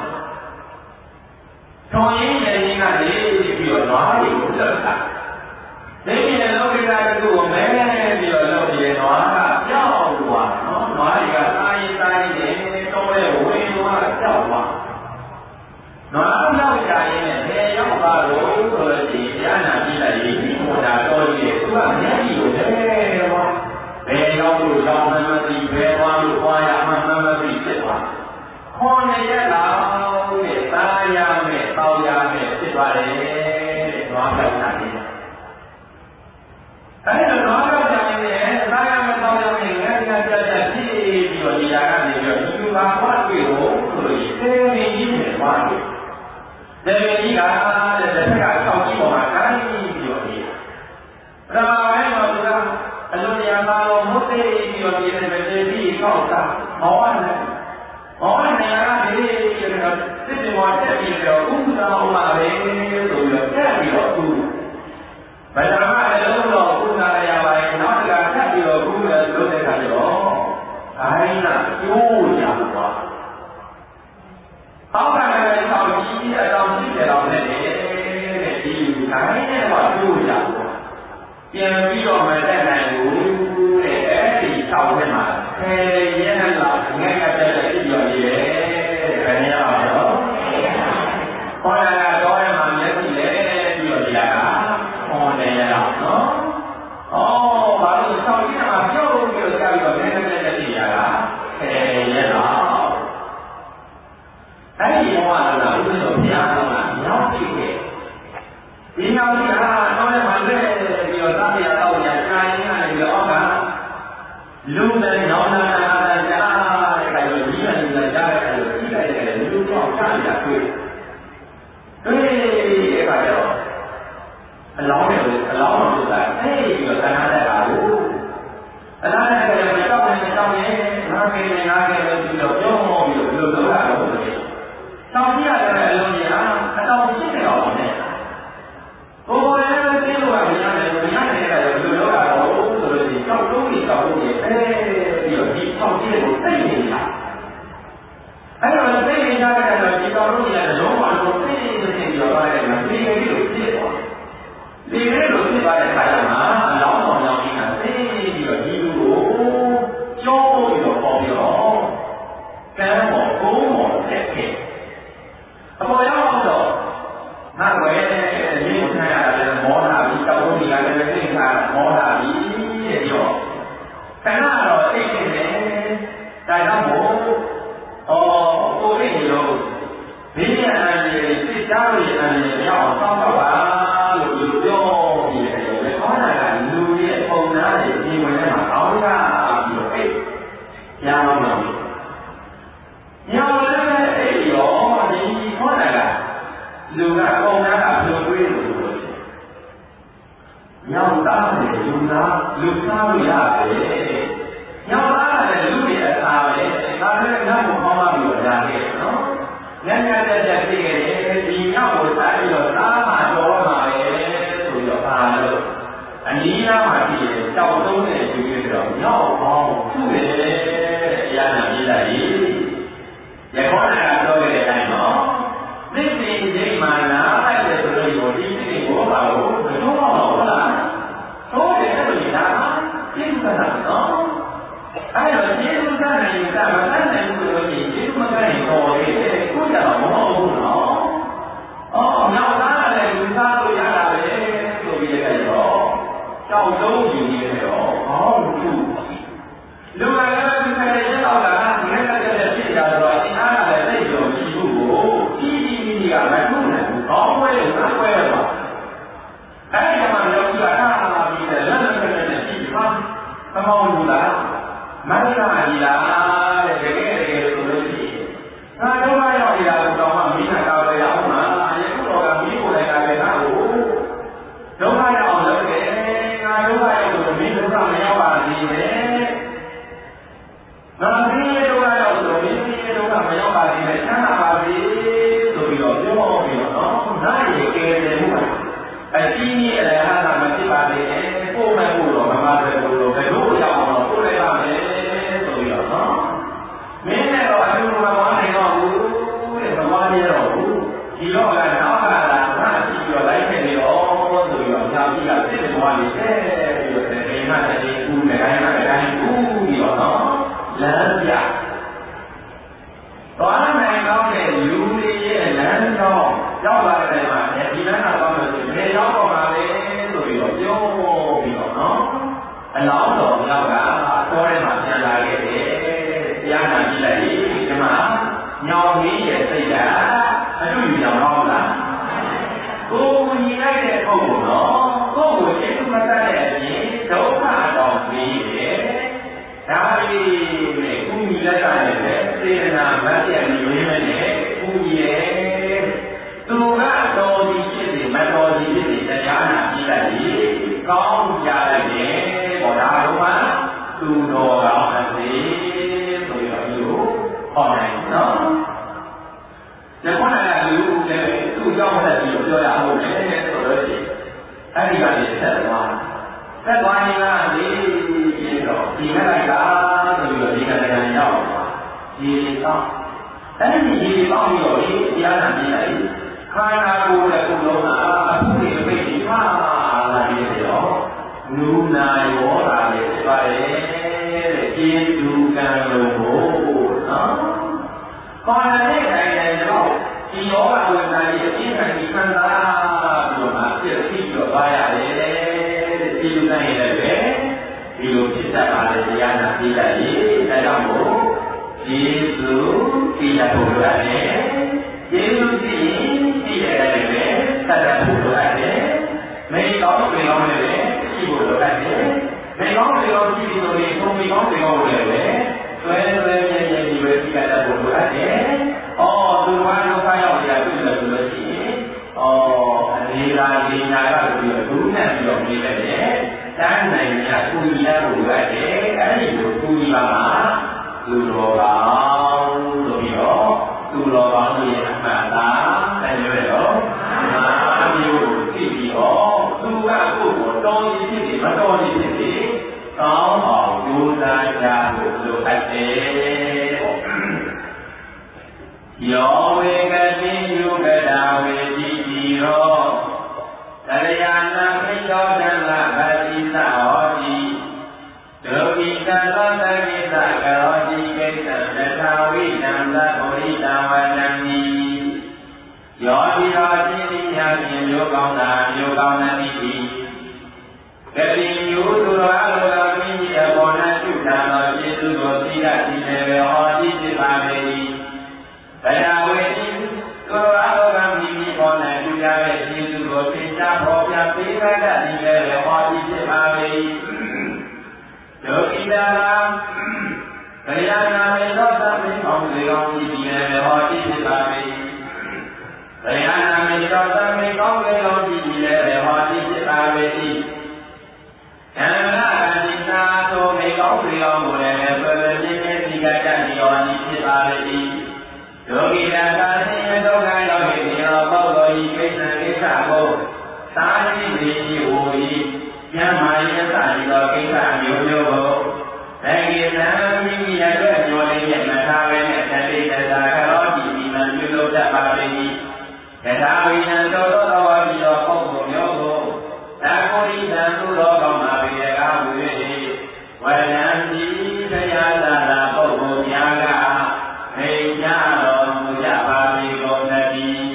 တော်ရင်းရဲ့ရင်းကနေပြီးတော့နွားတွေကိုလွတ်တာဒီနေ့လောကိတာကကိုမဲပြီးတော့လုပ်နေတဲ့နွားကကြောက်သွားနော်နွားတွေကစားရင်စားရင်တော့လေဝင်သွားကြောက်သွားနွားရောက်ကြရင်လည်းရောက်ပါလို့ဆိုလို့ရှိရင်ကြားနာကြည့်လိုက်ရင်ဟိုတာတော့ဒီသူကမျက်ကြည့်လို့လည်းပေါ့ဘယ်ရောက်လို့ရောက်မှမသိဘယ်သွားလို့သွားရမှမမသိဖြစ်သွားခေါ်နေရတာတဲ့သားရမယ်တောက်ရမယ်ဖြစ်သွားတယ်တဲ့နွားကြောက်တာလေအဲ့ဒါတော့တော့ကြရင်လည်းသားရမယ်တောက်ရမယ်ငါးငါးကြကြဖြစ်ပြီးတော့ဒီဟာကနေပြီးတော့ဒီလိုပါသွားတွေ့ဖို့ဆိုလို့သေနေကြီးနေသွားတယ်သေနေကြီးကတဲ့တစ်ခါဆောက်ကြည့်ပေါ်မှာတိုင်းပြီးတော့နေပထမပိုင်းတော့သူကအလိုတရားပါတော့မဟုတ်သေးပြီးတော့ဒီနေ့ပဲဒီကောက်တာမောင်းနေမောင်းနေရတာဒီပြီးတော့စစ်တင်ပေါ်တက်ပြီးတော့ဥပဒါဥမာပဲဆိုပြီးတော့တက်ပြီးတော့သူဗဒမလည်းလုံးတော့ကုနာရပါရင်နောက်တစ်ခါတက်ပြီးတော့ကုလည်းခိုင်းတာကျိုးကြသွားအောက်ကလည်းတောင်ကြီးအတောင်ရှိတယ်တော့နဲ့တဲ့ဒီခိုင်းတဲ့ကကျိုးကြသွားပြန်ပြီးတော့မတက်နိုင်ဘူးတဲ့အဲ့ဒီတောင်ထဲမှာဆယ်ရက်လောက်ငဲ့ကတဲ့ဖြစ်ရနေတယ်ခဏရအောင်နော်ဟောလာတော့ရမှာမျက်စိလေပြီးတော့ဒီကဟောတယ်ရအောင်နော်ဩဘာလို့ဆောင်းကြီးမှာပြုတ်ပြီးတော့ကြာပြီးတော့ငဲ့ကတဲ့ဖြစ်ရတာဆယ်ရက်လောက်အဲ့ဒီဘဝကတော့ဘုရားဘုရားကမြောက်ပြီးခဲ့ဒီမြောက်ကြီးကတော့လည်းမှလည်းပြီးတော့သာတရားတော့ညာချိုင်းနေတယ်ပြီးတော့အောက်ကလူနဲ့နောင်နာနာတာကြားတဲ့ခါကျတော့ဒီကနေ့ကကြားတဲ့ခါကျတော့ကြည့်လိုက်တယ်လူတော့ကြားရတာတွေ့တွေ့တဲ့ခါကျတော့အလောင်းတယ်အလောင်းတော်ဆိုတာအဲ့ဒီပြီးတော့သနာတဲ့ဟာကိုအလားတူပဲကြောက်နေကြောက်နေငါကလေးငါကလေးပြီးတော့ပြောပြီးတော့ဘယ်လိုလုပ်ရအောင်လဲတောင်းကြရတယ်အလုံးကြီးဟာအတောင်ရှိတယ်တော့နဲ့ကိုယ်လည်းသိလို့ရတယ်မရတယ်တဲ့ကဘယ်လိုလုပ်ရအောင်ဆိုလို့ဒီကြောက်တုံးကြီးကြောက်တုံးကြီးအဲပြီးတော့ဒီဆောက်ကြည့်ကိုသိနေတာအဲ့တော့သိနေကြတဲ့တော့ဒီကြောက်တုံးကြီးကလုံးဝလုံးသိနေသိနေရောပါတယ်မသိနေလို့ဖြစ်သွားဒီလိုလိုဖြစ်သွားတဲ့ခါကျမှအလောင်းတော်ရောက်နေတာသိပြီးတော့ဒီလူကိုကြောပြီးတော့ပေါ်ပြီးတော့ကံပေါ်ကိုယ်ပေါ်တက်ခဲ့အပေါ်ရောက်တော့ငါဝဲဒီကိုထိုင်ရတယ်မောတာပြီးတောက်လို့ဒီကလည်းသိခါမောတာပြီးတဲ့ပြောခဏတော့သိနေတယ်ဒါကြောင့်မို့ဩကိုယ်လေးရောဘေးရန်အနေစိတ်သားရဲ့အနေရောက်အောင်စောင့်တော့ပါလို့ဒီပြောပြီးတယ်လေခေါင်းကလူရဲ့ပုံနာရဲ့ဒီဝင်ထဲမှာအောင်းရပြီးတော့အဲ့ညာတော့ညောင်းလည်းအဲ့ရောဒီခေါင်းကလူကပုံနာကပြုံးတွေးလို့ဆိုတယ်ညောင်းသားတယ်လူသားလူသားလို့ရတယ်ညောင်းသားတယ်လူရဲ့အသားပဲဒါလည်းညောင်းကိုပေါင်းပြီးတော့ညာခဲ့နော်ညံ့ညံ့တက်တက်ဖြစ်ခဲ့တယ်ဒီညောင်းကိုစားပြီးတော့သားမှတော်မှာပဲဆိုပြီးတော့ပါလို့အနည်းနာမှာဖြစ်တယ်ကြောက်တုံးနဲ့ဒီပြီးတော့ညောင်းပေါင်းသူ့ရဲ့ရဟနာပြည်လိုက်ရခေါ်တာတော့ခဲ့တဲ့အတိုင်းနော်သိသိသိမှနာလိုက်တယ်ဆိုလို့ဒီသိသိကိုပါလို့မတော်ပါဘူးလားသို့တယ်လို့ညာသိဥက္ကဋ္ဌနော်အဲ့တော့ကျေးဇူးစားနိုင်တာမတတ်နိုင်ဘူးလို့ရှိရင်ကျေးဇူးမကရင်ပေါ်လေကိုကြတော့မဟုတ်ဘူးနော်အော်နောက်သားလည်းလူသားလို့ရတာပဲဆိုပြီးတဲ့တော့ကြောက်တုံးယူနေတော့ဟောသူလူကလည်းဒီကနေ့ရောက်လာတာငယ်ကလေးဖြစ်ကြတော့အင်အားကလည်းသိတော့ရှိဘူးကိုကြီးကြီးကြီးကမထုနိုင်ဘူးကောင်းဝဲလို့အကွဲတော့အဲ့ဒီမှာယောဂီကအားလာပြီးတဲ့လက်လက်နဲ့နဲ့ရှိပါမမောင်းဘူးလားမိုက်လာကြီးလားတဲ့တကယ်တကယ်ဆိုလို့ရှိရင်ငါဒုက္ခရောက်နေတာကိုတော့မှမိနာကောက်ရအောင်မှာယခုတော့ကမိကိုယ်တိုင်ကလည်းငါ့ကိုဒုက္ခရောက်အောင်လုပ်တယ်ငါဒုက္ခရောက်လို့မိဒုက္ခမရောက်ပါသေးနဲ့ငါမိရဲ့ဒုက္ခရောက်လို့မိရဲ့ဒုက္ခမရောက်ပါသေးနဲ့ချမ်းသာပါစေဆိုပြီးတော့ပြောပြီးတော့နော်ငါရဲ့ကယ်တယ်မှုအကြီးကြီးအလဟာကမဖြစ်ပါသေးနဲ့ပို့မဲ့ဖို့တော့မမတဲ့ဘူးလို့ဘယ်လိုရောက်အောင်ပို့လိုက်ပါမယ်ဆိုပြီးတော့နော်မင်းနဲ့တော့အတူမဝါနိုင်တော့ဘူးတဲ့မဝါနေတော့ဘူးဒီတော့ကနောက်ကလာငါကြည့်ပြီးတော့လိုက်ခဲ့နေတော့ဆိုပြီးတော့ညာကြီးကစစ်တယ်ဝါနေတယ်ပြီးတော့တေနာတေကူနဲ့တိုင်းနဲ့တိုင်းကူပြီးတော့နော်လမ်းပြသွားနိုင်တော့တဲ့လူတွေရဲ့လမ်းကြောင်းရောက်လာတဲ့မှာဒီလမ်းကတော့လို့ဘယ်ရောက်တော့မှာလဲဆိုပြီးတော့ပြောပြီးတော့နော်အလောင်းတော်ရောက်ကတော်ထဲမှာပြန်လာခဲ့တယ်တရားနာကြည့်လိုက်ဒီမှာညောင်ကြီးရဲ့စိတ်ကအတူတူကြောင်ဟုတ်လားကိုယ်ညီလိုက်တဲ့ပုဂ္ဂိုလ်နော်ကိုယ်ကိုကျေးဇူးမတတ်တဲ့အပြင်ဒုက္ခတော်ပြီးတယ်ဒါလေးနဲ့ကုညီလိုက်ရတယ်လေစေနာမတ်ရဲ့နေရင်းနဲ့ကုညီရဲ့သူကတော်ဒီဖြစ်နေမတော်ဒီဖြစ်နေတရားနာကြည့်လိုက်ရင်ကောင်းကြလိုက်တယ်ဘောဒါတော့မှသူတော်ကောင်းတဲ့ဆိုပြီးတော့ဒီလိုဟောနိုင်နော်ဒီခုနကလူလည်းသူ့ကြောင့်လည်းပြီးပြောရအောင်လေဆိုတော့ဒီအဲ့ဒီကနေဆက်သွားဆက်သွားရင်ကဒီပြီးတော့ဒီကနေ့ကဆိုပြီးတော့ဒီကနေ့ရေကောင်းအဲ့ဒီရေကောင်းပြီးတော့ဒီတရားနာပြီးလိုက်ခန္ဓာကိုယ်ရဲ့ကုလုံးကအခုဒီအပိတ်ဒီမှာအာလာပြီးတော့နူနာရောတာလေဖြစ်ပါတယ်တဲ့ကျေသူကံလုံးကိုနော်ခေါ်တဲ့တိုင်းတိုင်းတော့ဒီယောဂဝိသတိအပြည့်အစုံဒီခံစားပြီးတော့မှပြည့်စုံပြီးတော့သွားရတယ်တဲ့ကျေသူကံရဲ့လည်းပဲဒီလိုဖြစ်တတ်ပါလေတရားနာပြီးလိုက်ရင်ဒါကြောင့်မို့ကျေသူသိရဖို့လိုတယ်ကျေသူသိရင်သိရတယ်ပဲသတ်တတ်ဖို့လိုတယ်မိကောင်းပြေကောင်းလည်းပဲရှိဖို့လိုတယ်မိကောင်းပြေကောင်းရှိပြီးတော့ဒီဘုံမိကောင်းပြေကောင်းလည်းပဲဆွဲဆွဲမြဲမြဲဒီပဲသိရတတ်ဖို့လိုတယ်အော်သူဘာလို့ဖားရောက်ရပြီလဲဆိုလို့ရှိရင်အော်အနေရာဒီညာကပြီးတော့ဒုနဲ့ပြီးတော့နေတယ်တန်းနိုင်ရကူညီရဖို့လိုတယ်အဲ့ဒီလိုကူညီပါမှာသူတော်ကောင်းဆိုပြီးတော့သူတော်ကောင်းရဲ့အမှန်တရားတယ်ရတော့အာမျိုးသိပြီးတော့သူကကိုယ်ကိုတော်ရည်ဖြစ်နေမတော်ရည်ဖြစ်နေကောင်းအောင်ကြိုးစားကြဖို့လိုအပ်တယ်ပေါ့ယောဝေကတိယုကတာဝေတိတိရောတရယနာခိတောတလဗတိသဟောတိဒုက္ခိတလောတကိသကရောတိကိစ္စတထာဝိတံသဗ္ဗုရိတံဝတံတိယောတိရောတိတိယဖြင့်မျိုးကောင်းတာမျိုးကောင်းသတိတိကတိယုသူတော်အလိုတော်မိမိအပေါ်၌ပြုတာသောကျေးဇူးကိုသိရသိလည်းပဲဟောတိဖြစ်ပါပေ၏ဘယဝေတိသူတော်အလိုတော်မိမိပေါ်၌ပြုရတဲ့ကျေးဇူးကိုသင်ကြားဖော်ပြပေးတတ်သည်လည်းပဲဟောတိဖြစ်ပါပေ၏ဒုက္ခိတရာဘယနာမေသောသဗ္ဗေကောင်းစေကောင်းကြည့်ပြီးလည်းပဲဟောတိဖြစ်ပါပေ၏ဘယနာမေသောသဗ္ဗေကောင်းစေကောင်းကြည့်ပြီးလည်းပဲဟောတိဖြစ်ပါပေ၏ဉာဏ်နာတိသာသောမေကောင်းစေကောင်းကိုလည်းပဲပြည့်ပြည့်မြဲမြဲသိကြတတ်ရောဤဖြစ်ပါလေ၏ဒုက္ခိတသာဆင်းရဲဒုက္ခရောက်နေသောပုဂ္ဂိုလ်ဤကိစ္စကိစ္စကိုသာတိနေ၏ဟူ၏ဉာဏ်မာယသတိသောကိစ္စမျိုးမျိုးကိုသင်္ကေတံမိမိရဲ့အတွက်ညှို့လေးနဲ့မထားဘဲနဲ့တတိတသာကရောဒီဒီမှပြုလုပ်တတ်ပါလေ၏ယထာဝိနံသောသောတော်ပြီးသောပုဂ္ဂိုလ်မျိုးကိုသာကိုရိတံသူတော်ကောင်းမှာပေရကားဟူ၍ဝရဏံတိတရားသာသာပုဂ္ဂိုလ်များကမိတ်ကြတော်မူကြပါလေကုန်သတည်း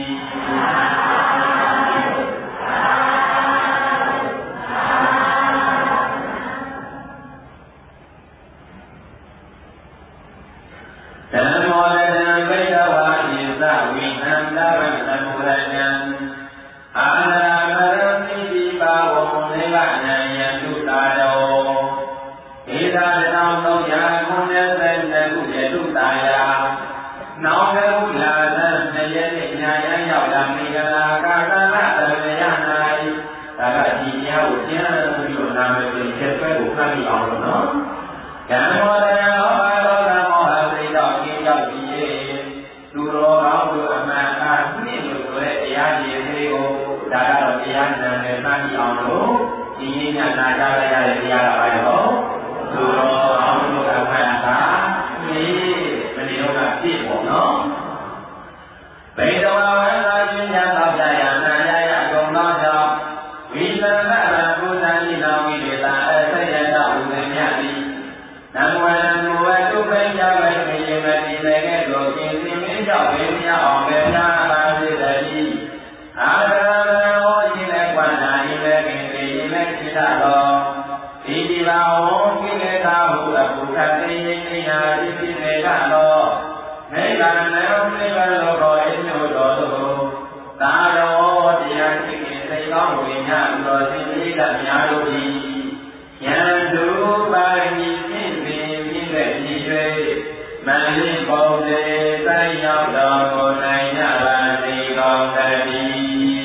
ဓမ္မောတံဘိကဝါဣသဝိနန္တဗံသမုရဏံအာနာမရတိတိပါဝံနိဗ္ဗာနံယတုတာတောဧသာတောင်သုံးရာခုနှစ်ဆယ်နှစ်ခုယတုတာယာနောင်ကဟုလာသနှစ်ရက်နေ့ညာရရောက်လာမိဂလာကာသနာတရယနာဤဒါကဒီတရားကိုကျမ်းပြီးတော့နာမည်ပြင်ချက်ဆွဲကိုဖတ်ပြီးအောင်လို့နော်ဓမ္မောတံဟောပါတော်ဓမ္မောဟသိတော့ကျင်းရောက်ပြီးသူတော်ကောင်းတို့အမှန်အားနှင့်လို့ဆိုတဲ့တရားကြီးလေးကိုဒါကတော့တရားနာနဲ့စမ်းကြည့်အောင်လို့ဒီရင်းညနာကြရရတဲ့တရားကပါရောသူတော်ကောင်းတို့အမှန်အားဒီမနေ့တော့ကပြည့်ပေါ့နော်ဘိဒဝဝန္တာရှင်ညာတော့ကြရနာရရအကုန်သောကြောင့်ဝိသန္တရဘုဒ္ဓံဤတော်ဝိဒေတာအဆက်ရတော့ဥပ္ပညတိနံဝရဏဝတုပိယဝိမေယမတိလည်းကဲ့သို့ရှင်စင်မင်းကြောင့်ဝိမြအောင်ကြပြပါစေတည်းအာရမဟောခြင်းနဲ့ကွာနာဤလည်းခင်စေဤလည်းစိတ္တတော်ဒီဒီပါဝံကိလေသာဟုအပုခတ်သိနေနာဤဖြစ်နေကတော့နိဗ္ဗာန်နဲ့နိဗ္ဗာန်လောကောအညို့တော်တို့သာတော်တရားရှိခင်စိတ်ကောင်းဝိညာဉ်တော်ရှင်ပိဋကများတို့သည်ယံသူပါရမီဖြင့်ပင်ပြည့်တဲ့ကြည်၍မန္တိပုံစေစိုက်ရောက်တော်ကိုနိုင်ကြပါစေကောင်းသတည်း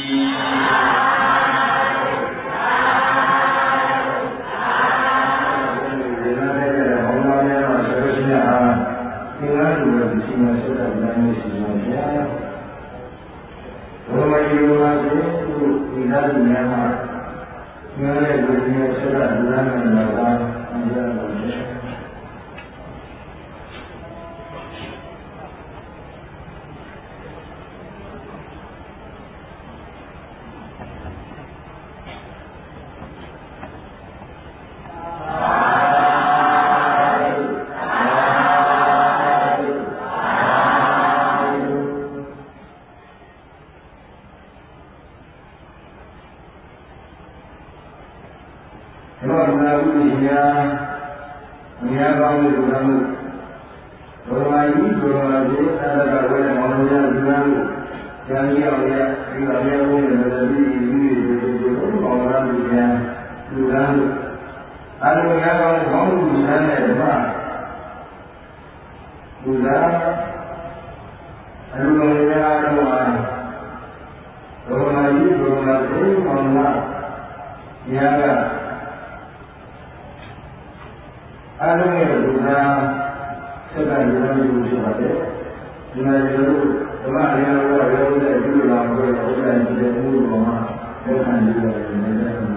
ဘုရားယူပါစေဒီသာလူများမှာငါရဲ့လူမျိုးဆက်ရလူများနဲ့လာတာအများကြီးပါလူသားမှုဘုရားကြီးဘုရားကြီးသာသနာ့ဝဲမောင်နှမလူသားမှုဉာဏ်ကြီးအောင်ရဒီကမြေဘုန်းနဲ့တတိယလူတွေဒီလိုမောင်နှမလူသားလူသားမှုအလုံးရကောင်းကောင်းလူသားနဲ့ဓမ္မလူသားအလုံးရတော့မှာဘုရားကြီးဘုရားကြီးမောင်နှမညာကအလုံးရဲ့လူသားစက္ကန့်ရုံးလို့ဆိုပါတယ်ဒီမှာကျတော့ဓမ္မအရာတော်ရောတဲ့ဒီလိုလာပြောတော့ဥဒ္ဒရာကြီးတဲ့ဘုရားမှာသက်ခံပြီးတော့နေတဲ့အာ